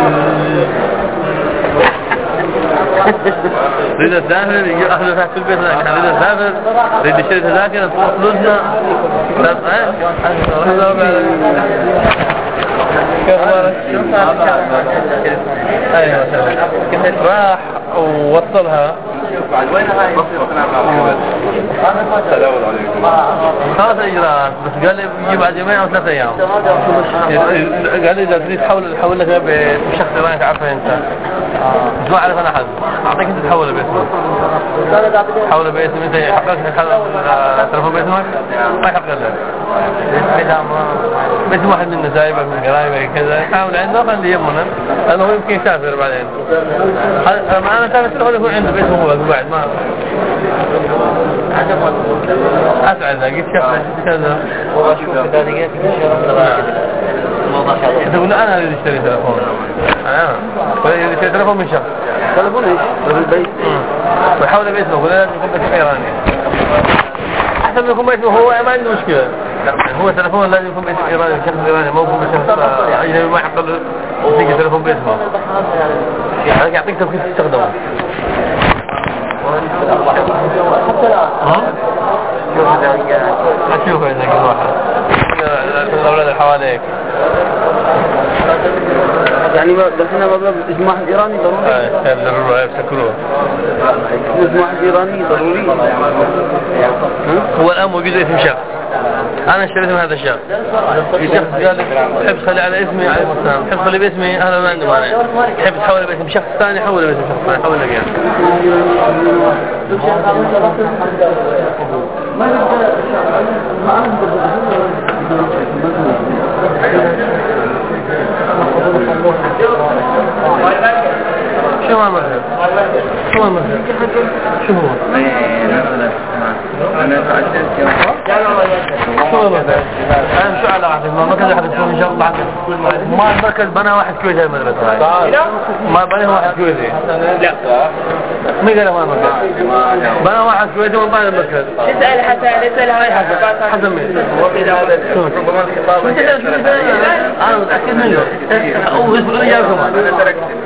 G: ريد الزافر يجي أخذ تحت في البيت لكن ريد الزافر ريد الشيء تذاكر نطلق فلوسنا ايوه كيف راح ووصلها
H: السلام عليكم.
G: 3 اجراءات بس قال لي يجي بعد يومين او 3 ايام. قال لي اذا تريد تحول لك بشخص ايراني تعرفه انت ما اعرف انا حد اعطيك انت تحوله باسمك حوله باسمك انت يحق لك تلفون باسمك ما يحق لك باسم واحد من نسايبك من قرايبك كذا حاول عنده خليه يمنا لانه يمكن يسافر بعدين انا كان التلفون يكون عنده باسمه هو بعد ما اسعد قلت شوف كذا
E: واشوف ذلك
G: تقول انا اللي اشتري تلفون اللي اشتري تلفون من شخص
B: تلفون ايش؟ في البيت
G: ويحاول باسمه ولا لازم يكون باسم ايراني احسن يكون باسمه هو ما عنده مشكله هو تلفون لازم يكون باسم ايراني شخص ايراني ما يكون بشخص اجنبي ما يحق له يعطيك تلفون باسمه يعني يعطيك كيف تستخدمه اشوف اذا كل واحد الاولاد اللي حواليك
B: يعني دخلنا مبلغ اجماع الايراني ضروري
G: ضروري يفتكروه
B: الاجماع الايراني ضروري
G: هو الان موجود اسم شخص انا اشتريت من هذا الشخص في شخص قال لي تحب تخلي على اسمي عليه السلام تحب تخلي باسمي انا ما عندي مانع تحب تحوله باسم شخص ثاني حوله باسم شخص ثاني حول لك يعني شو ما المذهب شو المذهب شو هو
B: انا تعجبت
G: شو المذهب انا شو علاقه ما كان احد يكون ان شاء الله ما المركز بنى واحد كويتي المدرسه هاي ما بنى واحد كويتي لا مين قال ما المركز بنى واحد كويتي وما بنى المركز
D: اسال حسن
G: حسن مين
H: ربما الخطاب
G: انا متاكد منه هو يسبق لي كمان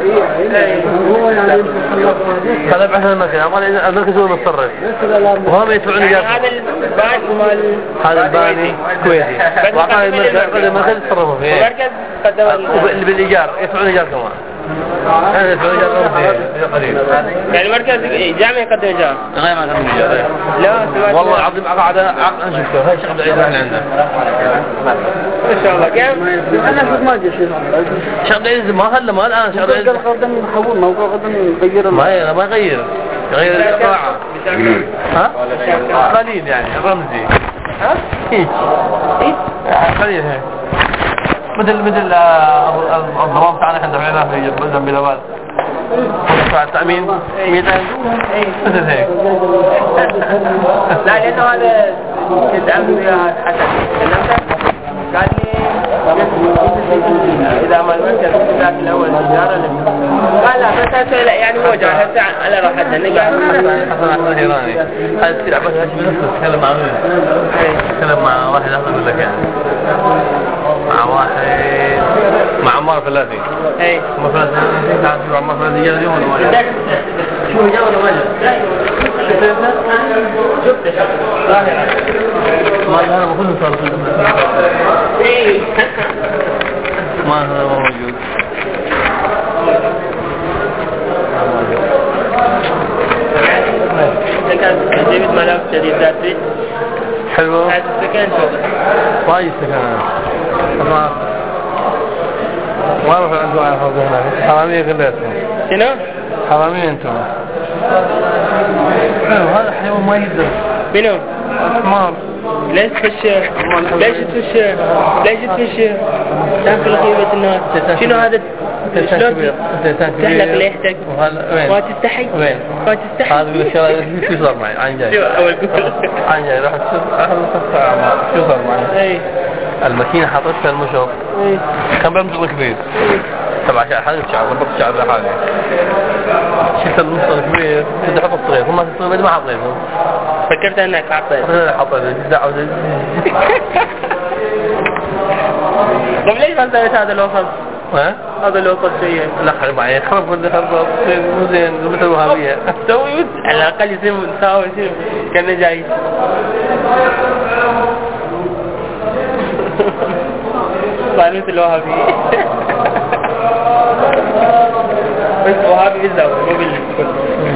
G: هذا بحث المركز المركز هو المتصرف وهم يدفعون اياه هذا الباني كويتي وعطاه المركز يتصرفوا فيه اللي بالايجار يدفعون ايجار كمان هذا يدفعون ايجار قليل
D: يعني المركز جامعي يقدم ايجار
G: غير ما يقدم ايجار
D: لا
G: والله العظيم قاعد شفته هاي شيخ عبد العزيز احنا عنده
D: ان شاء الله كم
B: انا شوف ما جاء شيء
G: شيخ عبد العزيز ما خلى ما الان شيخ عبد العزيز
B: قدم يحول موقع قدم يغير
G: ما يغير القاعه ها قليل يعني رمزي هيك قليل هيك مثل الضمان تاعنا احنا دفعناه في بلدان بلوال ندفع التأمين 100,000 مثل هيك
D: لا لانه هذا كنت عمل ويا حسن قال لي اذا ما المركز ذاك الاول التجاره قال لا بس لا يعني هو جاي هسه على راحتنا نقعد
G: حسن الايراني هذا تصير عباس هاشم بنفسه تتكلم مع مين تتكلم مع واحد اقول لك يعني مع عمار فلافي
D: اي
G: عمار فلافي تعرف عمار فلافي جاء اليوم ولا ما جاء شو جاء ولا ما جاء شفت ما هذا المفروض صار ما هذا موجود
D: كان جبت ملف جديد ذاتي
G: حلو
D: هذا السكن
G: كويس كان ما اعرف عنده على حوض هناك حرامية قلتهم
D: شنو؟
G: حرامية انتم حلو هذا حيوان ما يقدر
D: منو؟
G: حمار
D: ليش تفشر؟ ليش تفشر؟ ليش تفشر؟ تاكل غيبة الناس شنو هذا؟ شلون تحلق ليحتك ما تستحي
G: وين
D: ما تستحي
G: هذا يقول الشغله شو صار معي عن جاي
D: شو اول قول
G: عن جاي رحت شو صار معي الماكينه حطيتها المشط كان بمسك الكبير تبع حالي شعر ضبط شعر لحالي شلت النص الكبير كنت احط الصغير ثم الصغير ما حطيته
D: فكرت انك
G: حطيته دعوه
D: طب ليش ما سويت هذا الوسط؟ هذا الوسط شيء
G: لا خلي معي خرب كنت خرب مو زين مثل الوهابيه
D: سوي على الاقل يصير مساوي شيء كانه جاي يطلع مثل الوهابي. بس وهابي بالزاوية مو بالكل.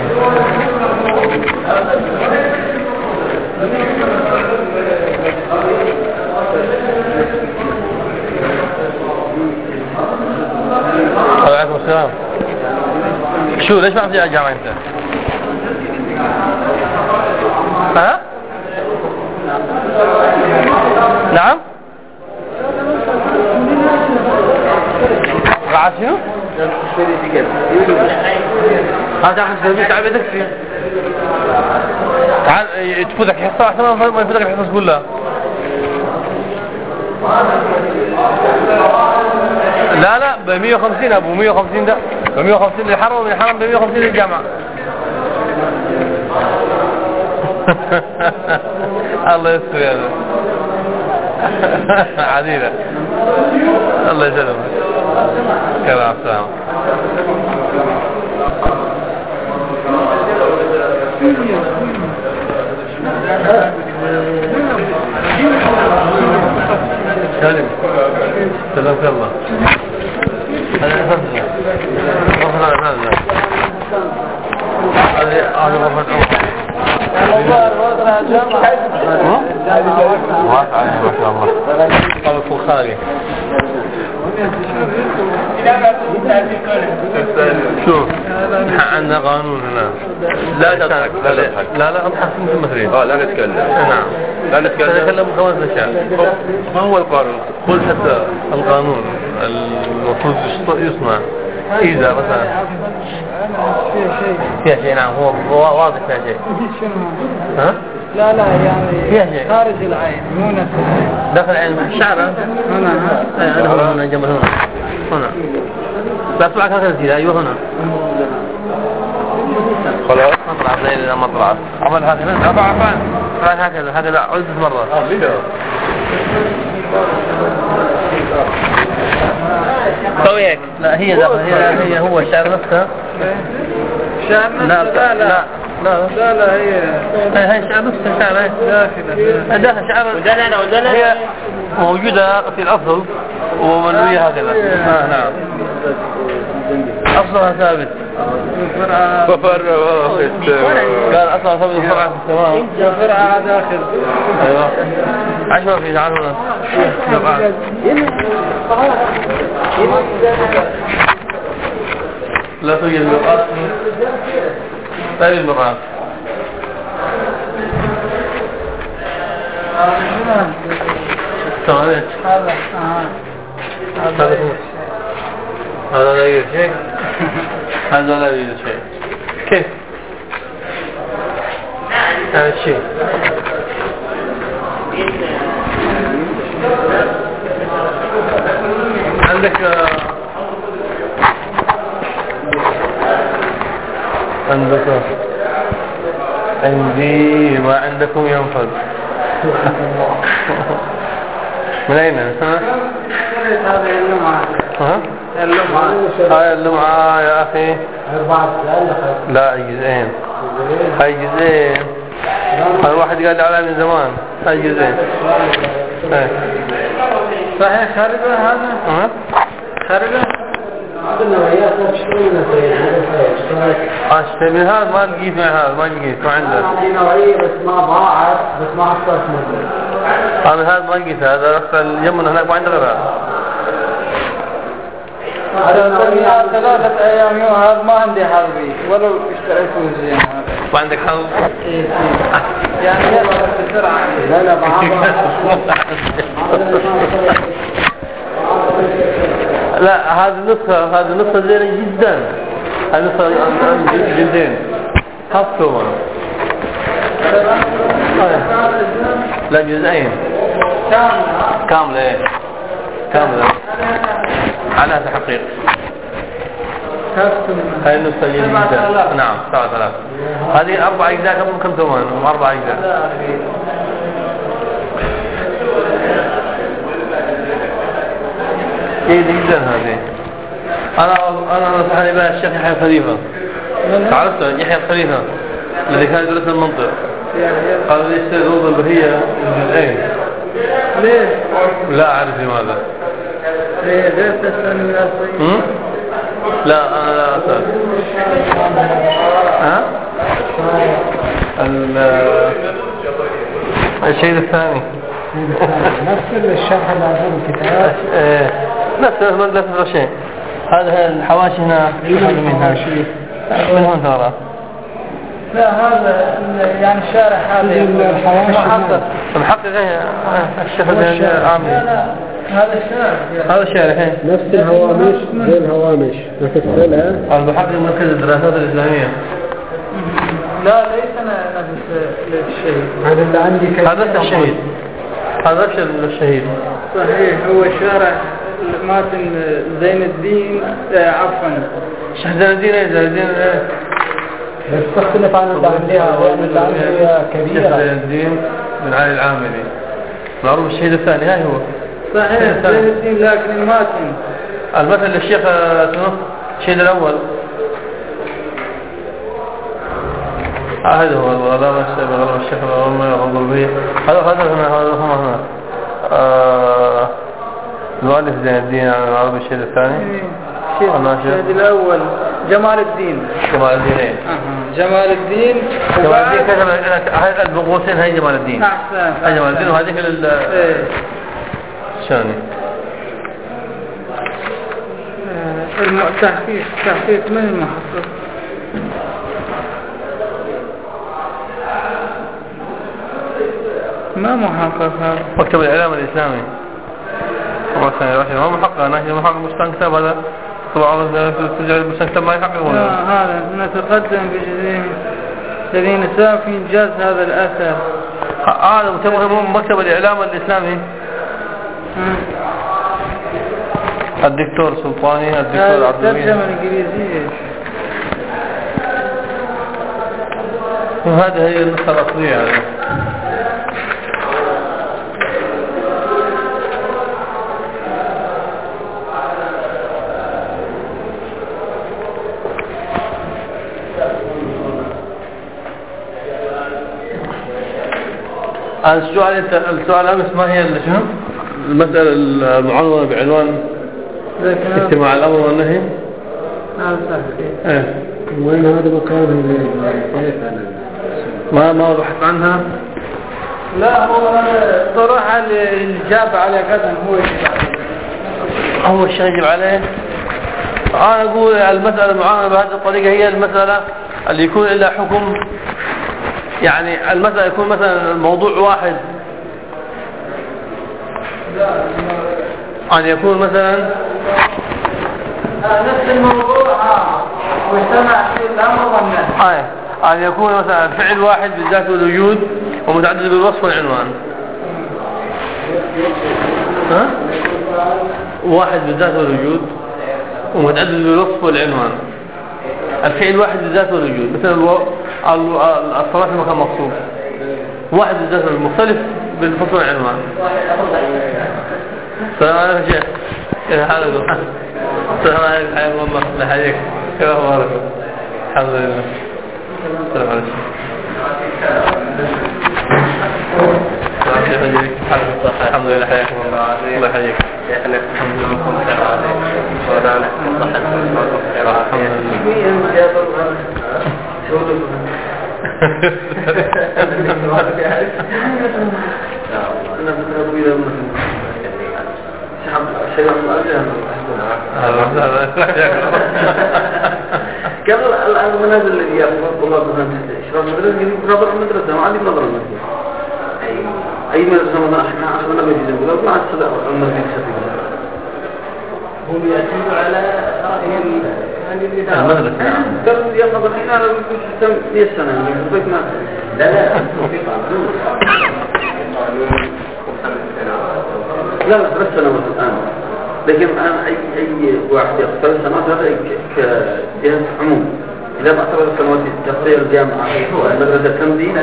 G: عليكم السلام. شو ليش ما في الجامعة انت؟ ها؟ نعم؟ قاعد شنو؟ هذا اخذ سبيل تعب يدك فيه. تعال تفوتك حصة احسن ما يفوتك الحصص كلها. لا ب 150 ابو 150 ده ب 150 للحرم ومن الحرم ب 150 للجامعة. الله يستر يا ذا عديدة. الله يسلمك. كلام سلام. سلام سلامك الله. شوف عندنا قانون هنا لا تضحك لا اضحك مثل لا نتكلم. نعم لا نتكلم خمس اشياء. ما هو القانون؟ قل حتى القانون المفروض يصنع إذا مثلا فيها شيء. نعم هو واضح فيها شيء. ها؟
C: لا يعني
G: فيها شيء
C: خارج العين مو نفس العين.
G: داخل العين شعره هنا هنا جنب هنا لا تطلع كذا. ايوه هنا خلاص اطلع زي لما طلعت عمل هكذا اطلع هكذا عدة مرات.
D: سوي هيك.
G: لا هي داخل هي هو الشعر نفسه.
C: شعر نفسه لا
G: هي شعر نفسه شعر داخل شعر
D: ودلنا
G: هي موجودة في الأصل ومنوية هكذا. نعم أصلها ثابت.
H: صفر
G: قال أصلها ثابت وفرعها في السماء.
C: فرعها داخل.
G: أيوة عشرة في تعال هنا. لا توجد مرآة. هذه المرآة. تمام. هذا لا يوجد شيء. هذا لا يوجد شيء. كيف؟ هذا الشيء. عندك عندي ما عندكم ينفذ. من أين؟ هاي اللمعة يا أخي. لا جزئين. هاي جزئين. هاي واحد قال لي على من زمان. هاي جزئين.
C: صحيح خارجة هذا؟ خارجة؟
G: اشتري من هذا ما لقيت من هذا ما لقيت ما عنده.
B: هذه نوعية بس ما ضاعت بس ما حصلت منه.
G: انا هذا ما لقيت هذا رحت اليمن هناك ما عنده غير
C: هذا 3 أيام هذا ما عندي حظي ولو اشتريته زين هذا.
G: ما عندك حظ؟
C: يعني يلا بسرعة.
B: لا
G: لا هذه النسخة زينة جدا. هذه النسخة جلدين حطوا لا جزئين كاملة على تحقيق. هاي النسخة جديدة. نعم 7000. هذه 4 أجزاء قبل كم ثمان 4 أجزاء. جيدة جدا هذه. أنا نصحني بها الشيخ يحيى الخليفة. تعرفته يحيى الخليفة الذي كان يدرس المنطق. قال لي اشتري روضة البهية الجزئين.
C: ليه؟
G: لا أعرف لماذا.
C: غير تسأل الناس.
G: لا أنا لا أسأل. ها؟ الشيء الثاني
C: نفس الشرح اللي عندهم الكتاب.
G: نفس الشيء. هذا الحواشي هنا منها شيء من هون ترى.
C: لا هذا يعني الشارح هذا
G: المحقق الشيخ العامل.
C: لا هذا الشارح.
G: هذا الشارح
I: نفس الهوامش زي الهوامش نفسها.
G: المحقق مركز الدراسات الإسلامية.
C: لا ليس نفس الشيء.
I: هذا اللي عندي
G: هذا الشهيد. هذا الشهيد.
C: صحيح هو شارح ماتن زين الدين عفوا
G: زين الدين
I: بس تختلف عن اللي عندها لأن اللي عندها كبيرة.
G: زين الدين بن علي العاملي معروف. الشهيد الثاني هاي هو
C: صحيح زين الدين لكن
G: المثل للشيخ الشهيد الأول. هذا هو الغلام الشيخ الغلبية. هذا هم هنا المؤلف زين الدين عن العربي. الشهيد الثاني
C: الشهيد الأول جمال الدين.
G: جمال الدين
C: جمال الدين
G: كتب هاي البقوسين. هاي جمال الدين. هاي جمال الدين وهذيك الثاني
C: تحقيق من المحقق. ما محقق هذا.
G: مكتب الإعلام الإسلامي. ما محقق. أنا محقق مستنكتب. هذا طبعا ترجع المستنكتب ما يحقق.
C: هذا نتقدم بجزئين الذين ساهم في إنجاز هذا الأثر.
G: هذا مكتب الإعلام الإسلامي. الدكتور سلطاني. الدكتور عبد الوهاب.
C: الترجمة الإنجليزية.
G: وهذه هي النسخة الأصلية. السؤال أمس ما هي شنو المسألة المعنونة بعنوان اجتماع الأمر والنهي.
C: صحيح.
I: وين هذا مكانه؟
G: ما بحث عنها.
C: لا هو طرح الإجابة على قدم
G: هو الشيء يجب عليه. أنا أقول المسألة المعاملة بهذه الطريقة هي المسألة اللي يكون إلا حكم. يعني المسألة يكون مثلا الموضوع واحد. أن يكون مثلا
C: نفس الموضوع واجتمع في الأمر والنهي.
G: أن يكون مثلا فعل واحد بالذات والوجود ومتعدد بالوصف والعنوان. واحد بالذات والوجود ومتعدد بالوصف والعنوان. الفعل واحد بالذات والوجود مثل الصلاة في مكان مخصوص. واحد بالذات والمختلف بالفصل والعنوان. السلام عليكم يا شيخ. كيف حالكم؟ السلام عليكم. حياكم الله. لا حياك. كيف أخباركم؟ الحمد لله. السلام عليكم. الحمد لله. حياكم الله. الله يحييك. الحمد
B: قبل الآن المنازل الذي يأخذ الله مثلا إشراف مدرسة رابط المدرسة ما عندي نظر المدرسة أي مدرسة مثلا إحنا عشان نبي جزء ولا ما عاد صدق المدرسة سفينة
C: هم يعتمدوا على
G: المدرسة.
B: قبل يأخذ الحين أنا بكون سنة 100 سنة بيت ما لا لا 3 سنوات الآن. لكن الآن أي واحد يأخذ 3 سنوات هذا كجهة عموم. إذا ما أعتبر السنوات تغطية الجامعة المدرسة كم دين؟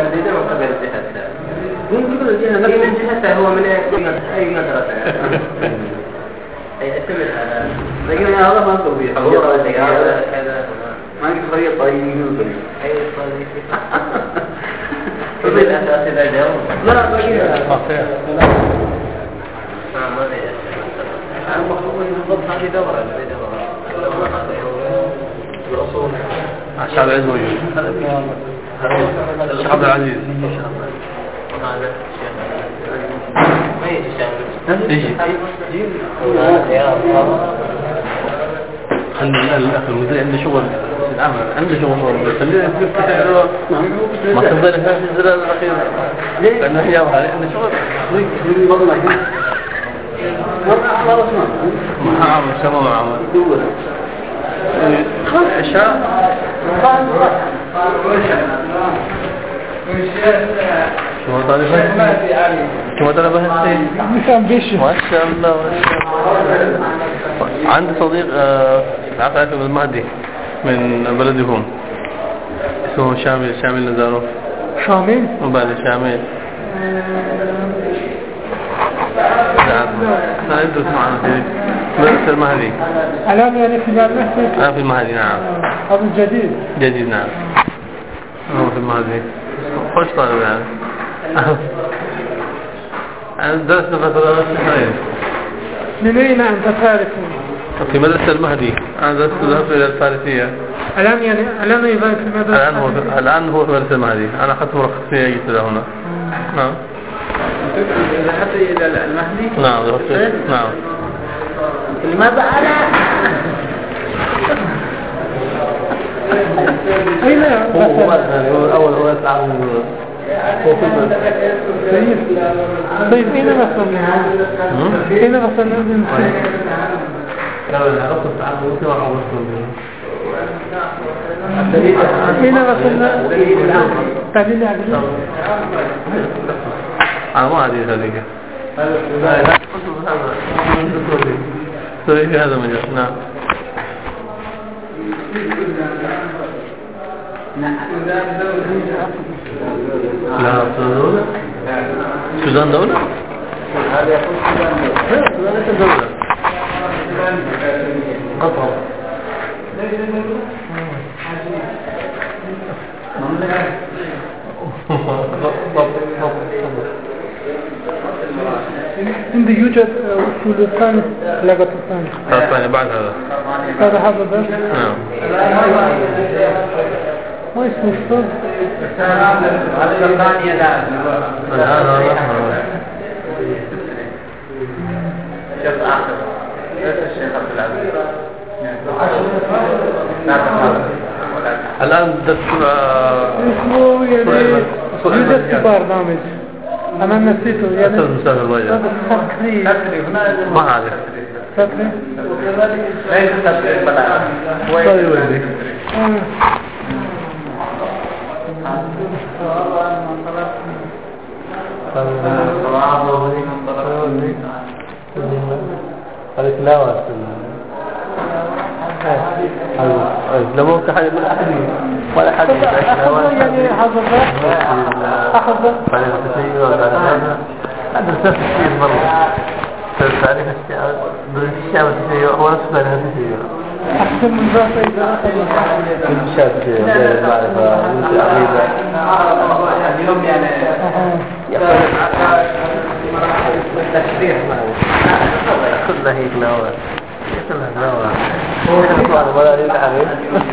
B: ممكن الجهة نفسها من جهته هو من أي مدرسة أي أتمر هذا. لكن هذا ما نقول فيه ما نقول طريقة طريقة أي طريقة لا
F: المفروض بالضبط هذه دورة الأصول.
G: الشيخ عبد العزيز موجود. الشيخ عبد العزيز.
E: ما يجي شامل.
G: يجي. خلي الأخ المدير عنده شغل العمل عنده شغل خليه ما تفضل في الزرار الأخير لأنه هي عنده شغل ما عمل شغل ما عمل عشاء شو طالبها ما شاء الله عندي صديق عقلك من المهدي من بلدهم اسمه شامل نزارو
I: شامل
G: مبالي شامل نعم أنا أدرس معنا في مدرسة المهدي
I: الآن يعني في المهدي
G: أنا في المهدي نعم
I: هذا جديد
G: نعم هو في المهدي خوش طالب يعني أنا درسنا فترة شهرين
I: من أين أنت تعرف؟
G: في مدرسة المهدي أنا درست إلى الفارسية
I: الآن أيضا في مدرسة
G: الآن هو في مدرسة المهدي أنا أخذت مرخصية جيت إلى هنا نعم
F: ذهبت إلى المهدي؟
G: نعم نعم
E: لماذا أنا؟
I: أين
G: هو أول هو يتعلم
I: طيب أين وصلنا؟ أين وصلنا؟
G: لو العرفت التعلم سوى أول
I: أين وصلنا؟ تعليل عقلي
G: أنا ما أدري هذيك في هذا مجال نعم لا سودان دولة
F: هذا يقول
G: سودان ليس دولة قطر
I: عندي يوجد أصول الثاني لغة الثاني
G: بعد هذا
I: هذا بس
G: نعم
I: ما اسمه الصوت
F: هذا الثانية لا شيخ آخر الشيخ عبد العزيز
G: الآن دكتور
I: اسمه يعني يوجد في برنامج أنا نسيته يعني
F: تسري هنا
G: ما أعرف
I: تسري
F: ليس تسري بلا
G: طيب ولدي الكلاوة لما هو كحاجة من أحد ولا حد
I: يعني أخذ
G: بعدين تسير وبعدين هذا نفس الشيء مرة تعرف الشيء والتسير هو نفس التسير
I: أحسن من ذات إذا
G: كل شيء تسير غير المعرفة مثل عقيدة
F: اليوم يعني
G: التشريح كلها هي كلاوة كلها كلاوة ولا يتعرف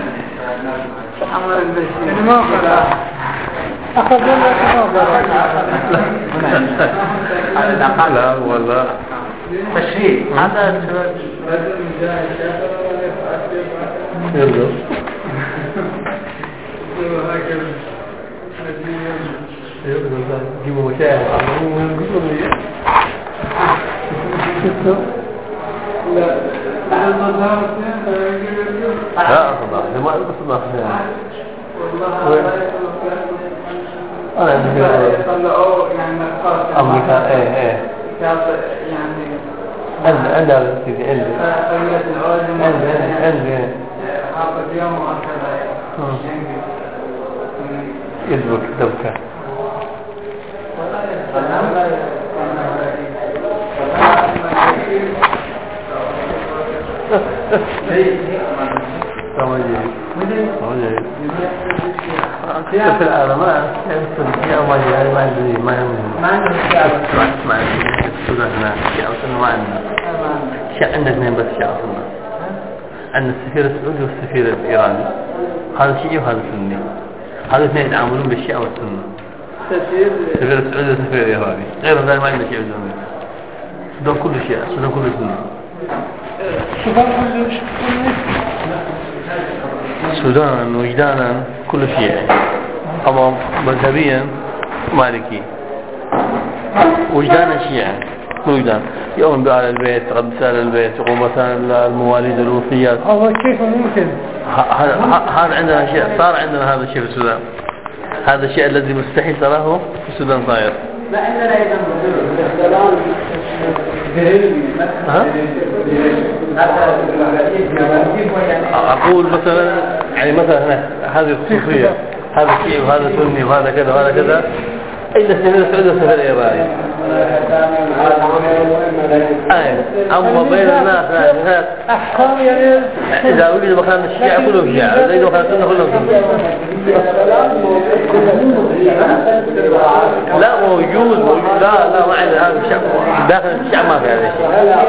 I: يعني ما أخذ
G: لا ولا
E: تشريح هذا
G: يلا جيبوا مشاهد لا أصلا ما أصلا أنا عندي أمريكا إيه عندي يدبك دبكة في العالمات في أول ما عندي ما عندي السودان هناك أو ما عندي عندنا اثنين بس شيعة سنة، عندنا السفير السعودي والسفير الإيراني، هذا شيعي وهذا سني، هذا اثنين يتعاملون بالشيعة والسنة. السفير السعودي والسفير الإيراني، غير ذلك ما عندنا شيعة والسنة. السودان كله شيعة، السودان كله سنة. السودان وجدانا كله شيعي، أما مذهبيا مالكي. وجدانا شيعي، وجدان يؤمن بآل البيت، يقدس آل البيت، يقوم مثلا المواليد الوفيات.
I: هذا كيف ممكن؟
G: هذا عندنا شيء، صار عندنا هذا الشيء في السودان. هذا الشيء الذي مستحيل تراه في السودان صاير.
B: ما عندنا أيضا
G: أقول مثلا يعني مثلا هنا هذه الخصوصية، هذا شيء وهذا سني وهذا كذا وهذا كذا، إلا السفير السعودي والسفير الإيراني. أما بين الناس
I: أحكام يعني
G: إذا وجد مكان الشيعة كلهم شيعة، إذا وجد مكان السنة كلهم سنة. لا موجود لا ما عندنا هذا الشعب داخل الشعب ما في هذا الشيء.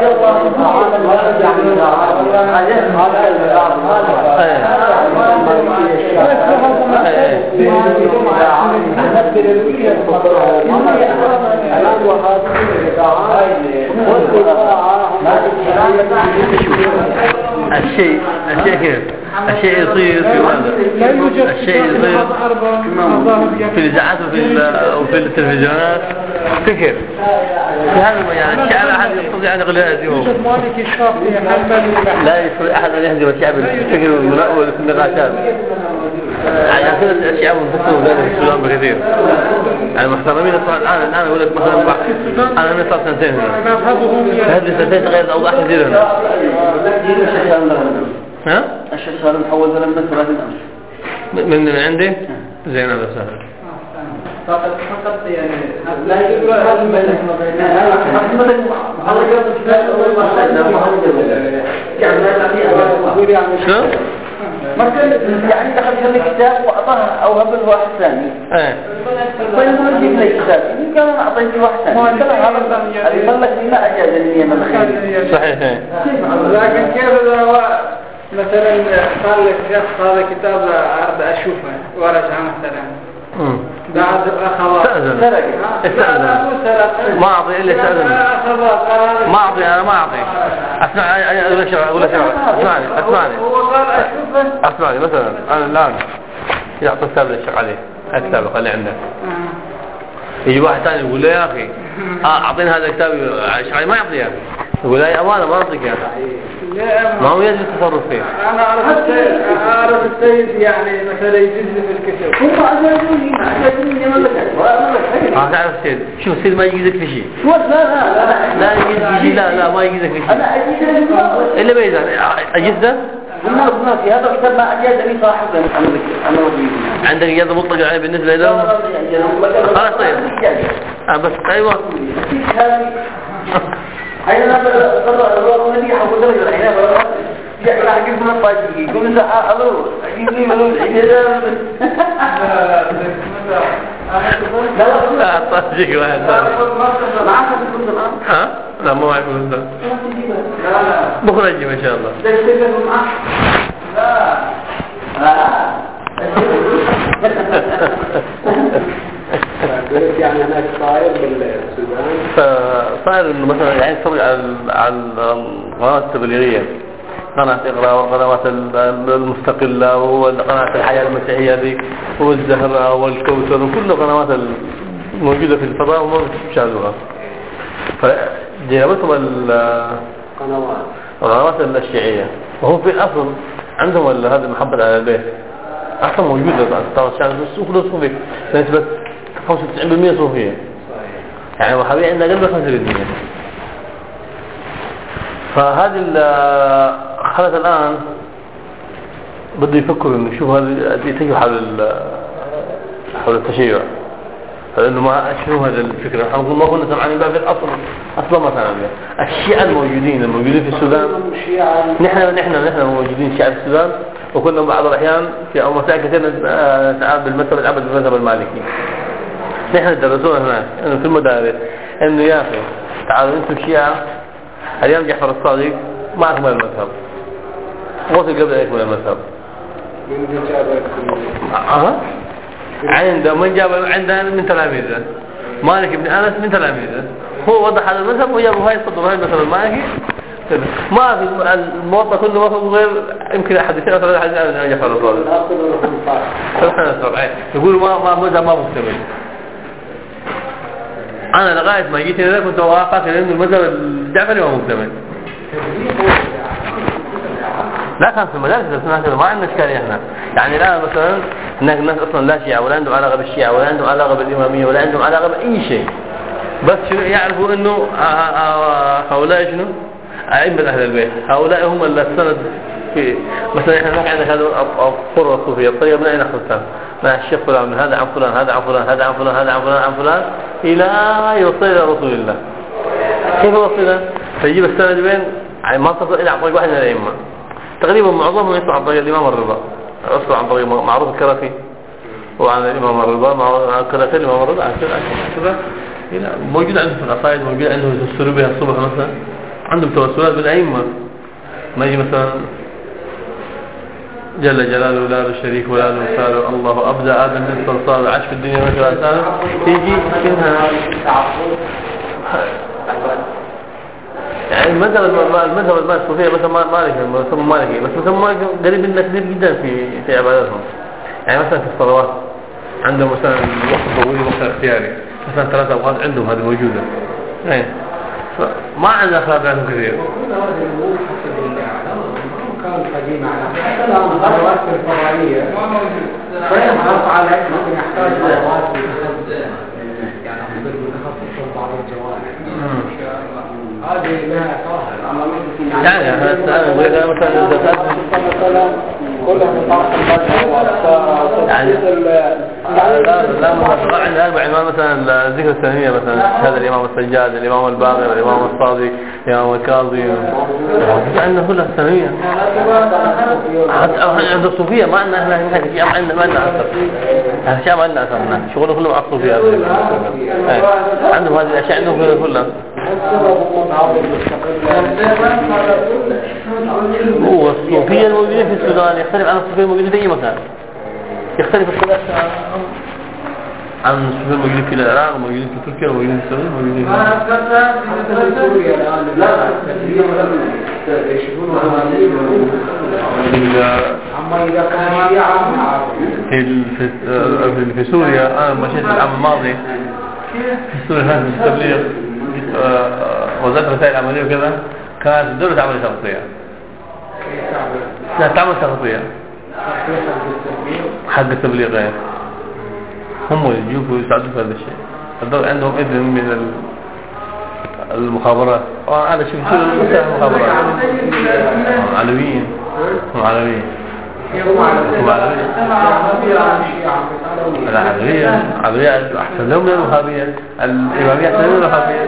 G: الشيء كيف الشيء يصير في هذا الشيء يصير في الإذاعات وفي التلفزيونات فكر في هذا يعني الشعب أحد يستطيع أن يقول يهزمه لا يستطيع أحد أن يهزم الشعب الفكر والمناول في النقاشات. يعني كل الشعب منفصل ذلك في السودان بكثير يعني محترمين الآن أقول لك مثلا أنا من صار سنتين هنا هذه السنتين تغير الأوضاع كثير هنا. ها؟
B: الشيخ سالم حول ذلك من 30 أمس
G: من عندي زين هذا سهل
C: فقط يعني
B: لا يقول هذا بينك وبين
G: شو؟
B: مثلا يعني دخل في الكتاب وأعطاه أو هبل واحد ثاني. فيقول جيب لي كتاب. إن كان أنا أعطيت واحد ثاني. ما كان هذا الملك ما أجاز إني ملك.
G: صحيح.
C: لكن كيف إذا مثلا قال لك شخص هذا كتاب أرد أشوفه ورجع مثلا. بعد
G: استأذن ما أعطي إلا استأذن ما أعطي أنا ما أعطي أسمعني مثلا أنا الآن يعطي كتاب للشيخ علي الكتاب قال لي عندك يجي واحد ثاني يقول له يا أخي أعطيني هذا الكتاب الشيخ علي ما يعطيه يقول لي أمانة ما أعطيك ما هو يجب التصرف فيه.
C: أنا أعرف السيد يعني مثلا يجز في الكتاب.
B: هم أجازوني يملك
G: تعرف السيد شو السيد ما يجيزك في شيء.
B: لا
G: يجيزك في شيء لا ما يجيزك في شيء.
B: أنا أجيز
G: إلا بيزن أجيزه.
B: هنا في هذا الكتاب ما أجاز لي صاحبه أنا وجيبه.
G: عندك إجازة مطلقة يعني بالنسبة لهم. خلاص طيب. بس أيوة.
B: هاي أنا بقرر النبي حول درجة الحين بقرر راح أجيب من الطاجي يقول إذا ألو أجيب لي ملو
G: لا الطاجي واحد
B: معك في الكل الآن
G: ها لا مو معك في الكل بكرة أجيب إن شاء الله
F: يعني هناك صاير بالسودان
G: فصاير انه مثلا يعني تفرج على القنوات التبليغيه قناه اقرا والقنوات المستقله وقناه الحياه المسيحيه هذه والزهراء والكوثر وكل القنوات الموجوده في الفضاء وما بتشاهدوها فجابتهم القنوات الشيعيه وهو في الاصل عندهم هذه المحبه على البيت اصلا موجوده طبعا الشعب السوق كله صوفي نسبه 95% صوفيه يعني وحبيبي عندنا قبل 5%. فهذه خلت الآن بده يفكروا انه يشوفوا هذا يتجهوا حول التشيع لانه ما شنو هذا الفكره ما كنا سمعانين بها في الاصل اصلا ما سمعنا الشيعة الموجودين في السودان نحن موجودين شيعة في السودان وكنا بعض الاحيان في مسائل كثير نتعامل بالمذهب العبد بالمذهب المالكي نحن درسونا هناك انه في المدارس انه يا اخي تعالوا انتم شيعة الإمام جعفر الصادق ما أكمل المذهب، وصل قبل أن يكمل المذهب. عنده من جاب عنده من تلاميذه مالك بن أنس من تلاميذه، هو وضح هذا المذهب وجابه هاي الصدر هاي المذهب المالكي. ما في الموطأ كله وصل غير يمكن حديثين أو ثلاثة حديثين عن جعفر الصادق. يقول ما مذهب ما مكتمل. أنا لغاية ما جيت هنا كنت واقف لأن المذهب الجعفري ما مكتمل. لا كان في المدارس بس ما عندنا إشكالية احنا. يعني الآن مثلا هناك الناس أصلا لا شيعة ولا عندهم علاقة بالشيعة ولا عندهم علاقة بالإمامية ولا عندهم علاقة بأي شيء، بس شنو يعرفوا إنه هؤلاء شنو أئمة أهل البيت، هؤلاء هم اللي السند في مثلا احنا هناك عندنا هذا القرى الصوفية الطريقة من أين أخذتها؟ مع الشيخ فلان من هذا عن فلان هذا عن فلان هذا عن فلان هذا عن فلان عن فلان إلى يوصل إلى رسول الله. كيف وصله؟ فيجيب السند بين يعني ما تصل إلى عن طريق واحد من الأئمة. تقريبا معظمهم يطلع عن طريق الإمام الرضا، يطلع عن طريق معروف الكرخي وعن الإمام الرضا مع الكرخي الإمام الرضا عن كذا موجود عندهم في العصائد، موجود عندهم يتوسلوا بها الصبح مثلا، عندهم توسلات بالأئمة. ما يجي مثلا جل جلاله لا له شريك ولا له مثال الله أبدأ آدم من صلصال عاش في الدنيا مثل أنسان يجي كنها يعني المذهب الصوفية مثلا مالكي بس مثلا قريب لنا كثير جدا في عباداتهم. يعني مثلا في الصلوات عندهم مثلا الوقت الضروري وقت اختياري مثلا 3 أوقات عندهم هذه موجودة يعني ما عندنا خلاف عنهم كثير.
F: كان قديم على حتى لو الصلوات الفرعية فينحرف عليك ممكن يحتاج صلوات يعني تخصص بعض الجوانب هذه لها أساس
G: يعني هذا مثلا
F: كلها نطاق
G: يعني لا ما عندنا 4 إمام مثلا الذكر السنوية مثلا هذا الإمام السجاد الإمام الباقر الإمام الصادق الإمام الكاظم عندنا كلها السنوية. حتى عند الصوفية ما عندنا احنا شيء ما عندنا أثر هذا شيء ما عندنا أثر هناك شغله كله مع الصوفية عندهم هذه الأشياء عندهم كلها. هو الصوفية الموجودين في السودان يختلف عن الصوفية الموجودين في أي مكان، يختلف الثلاث عن الصوفية الموجودين في العراق وموجودين في تركيا وموجودين في السودان وموجودين في سوريا. أنا مشيت العام الماضي في سوريا هذا التبليغ وزارة رسائل عملية وكذا كانت الدولة تعمل شخصية لا تعمل شخصية حق التبليغ غير هم يجوكوا يساعدوا في هذا الشيء. الدولة عندهم إذن من المخابرات أنا شوف شو المخابرات علويين هم علويين العربية أحسن لهم من الوهابية الإمامية أحسن من الوهابية.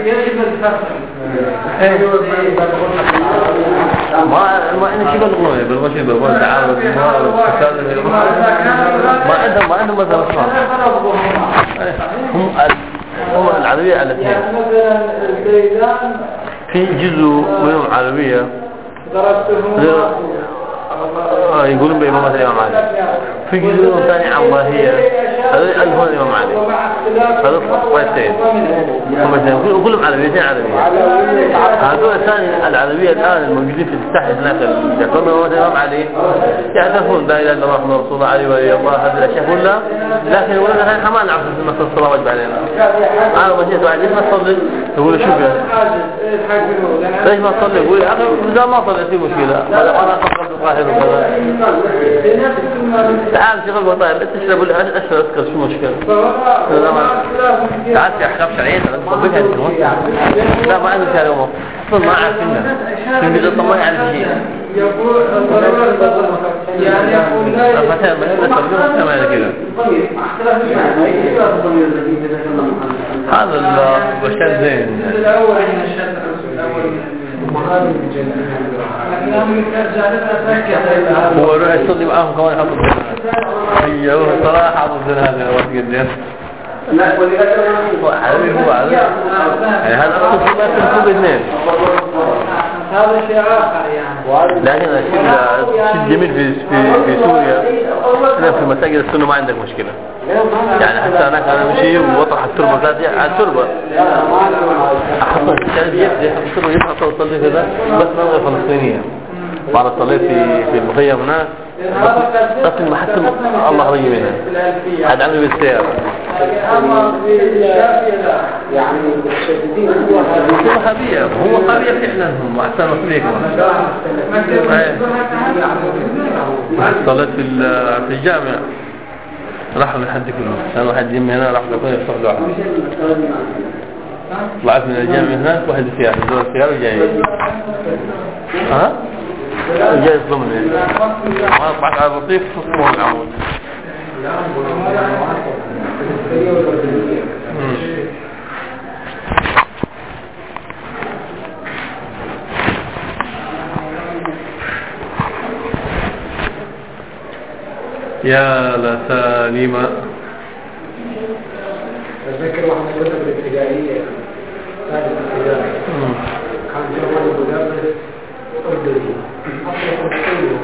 G: ما إن شيء بالغنوية بالغشي بالغنوية التعارض ما عندهم مثلا أصلا هم العربية على الاثنين. في جزء منهم عربية يقولون بإمامة الإمام علي، في جزء ثاني عن ظاهية هذا هو الإمام علي هذا طائفتين هم كلهم عربيتين عربية. هذول الثاني العربية الآن الموجودين في الساحة هناك يعتبرون إمامة الإمام علي يعترفون لا إله إلا الله محمد رسول الله علي ولي الله هذه الأشياء كلها، لكن يقولون نحن ما نعرف مثل الصلاة واجب علينا. أنا ما جيت واحد ليش ما تصلي؟ يقول شوف يا ليش ما تصلي؟ يقول يا أخي إذا ما صليت مشكلة أنا أفكر بالقاهرة وكذا تعال شغل بطاير تشرب الأشهر أسكر شو مشكلة؟ تعال في أحكام شرعية تطبقها الجنون لا ما عندك هذا موقف أصلا ما عارفينها يمكن أصلا ما يعرف شيء يعني مثلا ما هذا كذا هذا البشر زين هو روح يصلي معاهم كمان حافظ هي هو صراحة حافظ هذا وقت قديش هو عربي يعني هذا أصلا ما تنسوا باثنين
C: هذا شيء آخر يعني.
G: لكن الشيء الجميل في سوريا هنا في مساجد السنة ما عندك مشكلة. يعني حتى هناك أنا مشي ووضح التربة ذاتي على التربة. أحط كان يبدأ التربة يبحث وصلي كذا بس نلغي فلسطينية. بعد صليت في المخيم هناك بس المحسن الله رجي منها. هذا عنده بالسيارة.
B: يعني متشددين
G: هو خبيئة فعلا هم أحسن وصليكم. صليت في الجامع راحوا لحد كله كان واحد يم هنا راح يكون يفتح له عمل طلعت من الجامع هناك واحد سيارة دور السيارة جاي جاي يصدمني ما طلعت على الرصيف تصمه العمود يا لسالمة
F: أتذكر واحنا كنا في الابتدائية ثالث ابتدائي كان جوال مدرس أردني أصله فلسطيني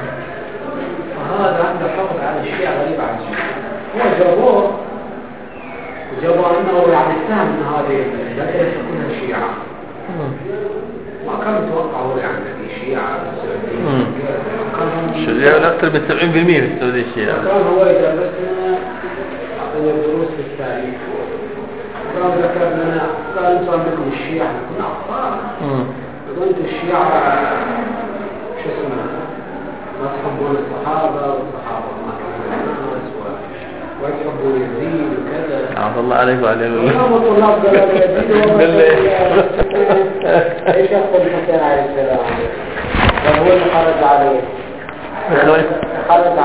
F: فهذا عنده حفظ على شيء غريب عن شيء هو جابوه أنه يعني سهم من هذه المدرسة كلها شيعة ما كان متوقع هو يعني في شيعة
G: السعودية لا أكثر من 70% في السعودية الشيعة
F: كان هو يدرسنا أعطينا دروس في التاريخ وكان ذكر لنا قال أنتم عندكم الشيعة كنا أطفال قلت الشيعة شو اسمه ما تحبون الصحابة والصحابة ما تحبون الناس ويحبون يزيد وكذا
G: عفى الله عليك وعليه
F: وكانوا طلاب قالوا يزيد ايش يقصد الحسين عليه السلام هو اللي خرج عليه خرج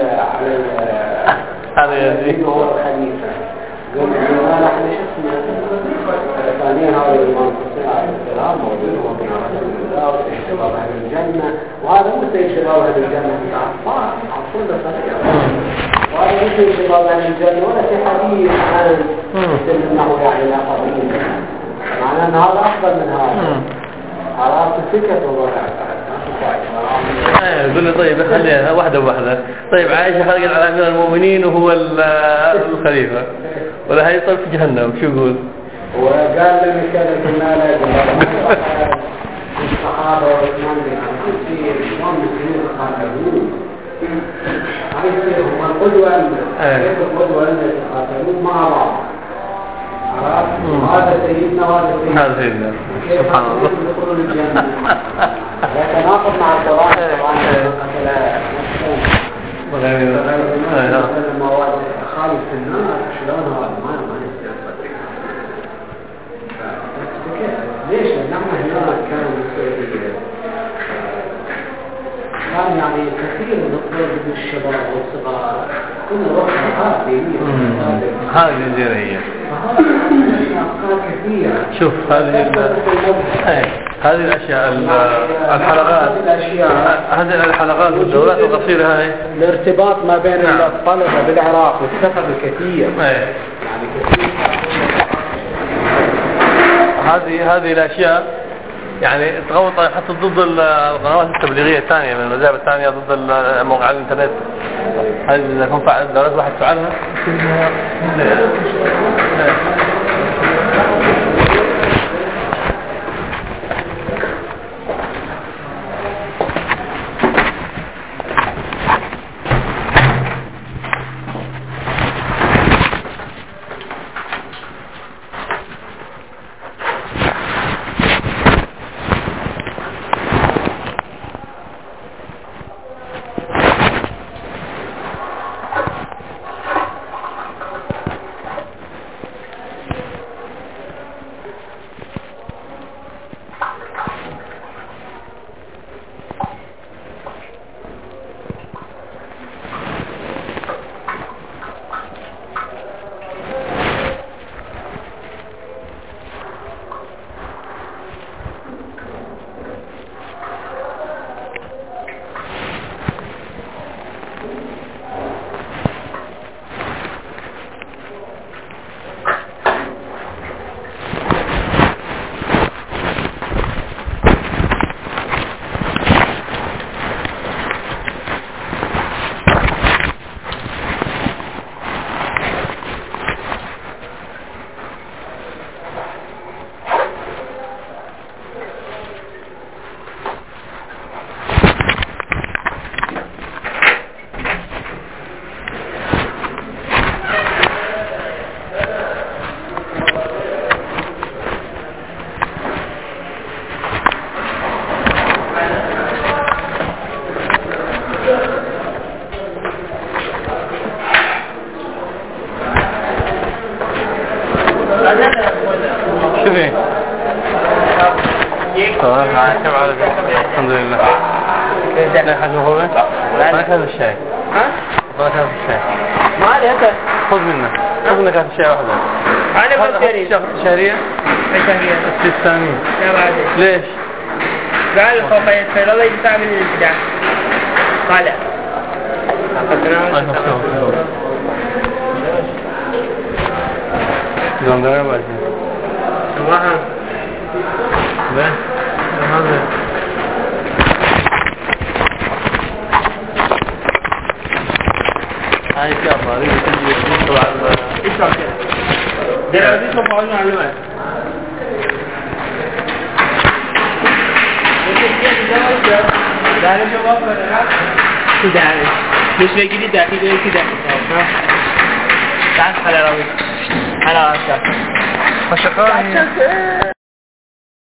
F: على يزيد وهو الخليفة قال له نحن شو اسمه ثانيا هذا الإمام الحسين عليه السلام موجود هو في شباب أهل الجنة وهذا مو زي شباب أهل الجنة في أطفال عطول صغير وهذا مو زي شباب أهل الجنة ولا في حديث عن أنه يعني لا قبيل معناه أن هذا أفضل من هذا على الفكرة والله
G: يقول لي طيب خليها واحدة طيب عائشة خرجت على أمير المؤمنين وهو الخليفة ولا هي طيب في جهنم شو يقول
F: وقال لي كذا قلنا لا الصحابة والإسلام يصير إسلام مسلمين يتقاتلون هم القدوة كيف القدوة أن يتقاتلون مع بعض هذا سيدنا وهذا
G: سيدنا سبحان الله
F: يدخلون الجنة يتناقض مع القرآن المواد خالف في النار شلون هذا ما يستطيع ليش؟ لأنه هناك كان يعني كثير من الطلاب من الشباب والصغار كنا وقتها
G: هذه الجرية شوف هذه الأشياء الحلقات هذه الحلقات والدورات القصيرة هاي
F: الارتباط ما بين الطلبة بالعراق والسفر الكثير يعني كثير
G: هذه الأشياء يعني تغوط حتى ضد القنوات التبليغية الثانية من المذاهب الثانية ضد مواقع الانترنت هذه إذا كنت فعلت دورات واحد فعلها كيف تمام الحمد لله. لا حاجة هو ما كان الشاي. ما كان الشاي.
D: ما عليه أنت.
G: خذ منه كان الشاي واحدة.
D: أنا بشتري.
G: شهرية؟
D: شهرية.
G: استثنائي.
D: لا بعد.
G: ليش؟
D: قال خوفا يصير الله يدفع من الابتداع. طالع.
G: زندقة باجي.
D: سواها.
G: لا. هذا. هاي كم هذه تجي طبعا.
D: إيش هذا؟ ده هذه شو فعلنا عليه؟ داري جواب ولا داري مش بيجي داخل يجي داخل تعال خلينا نروح على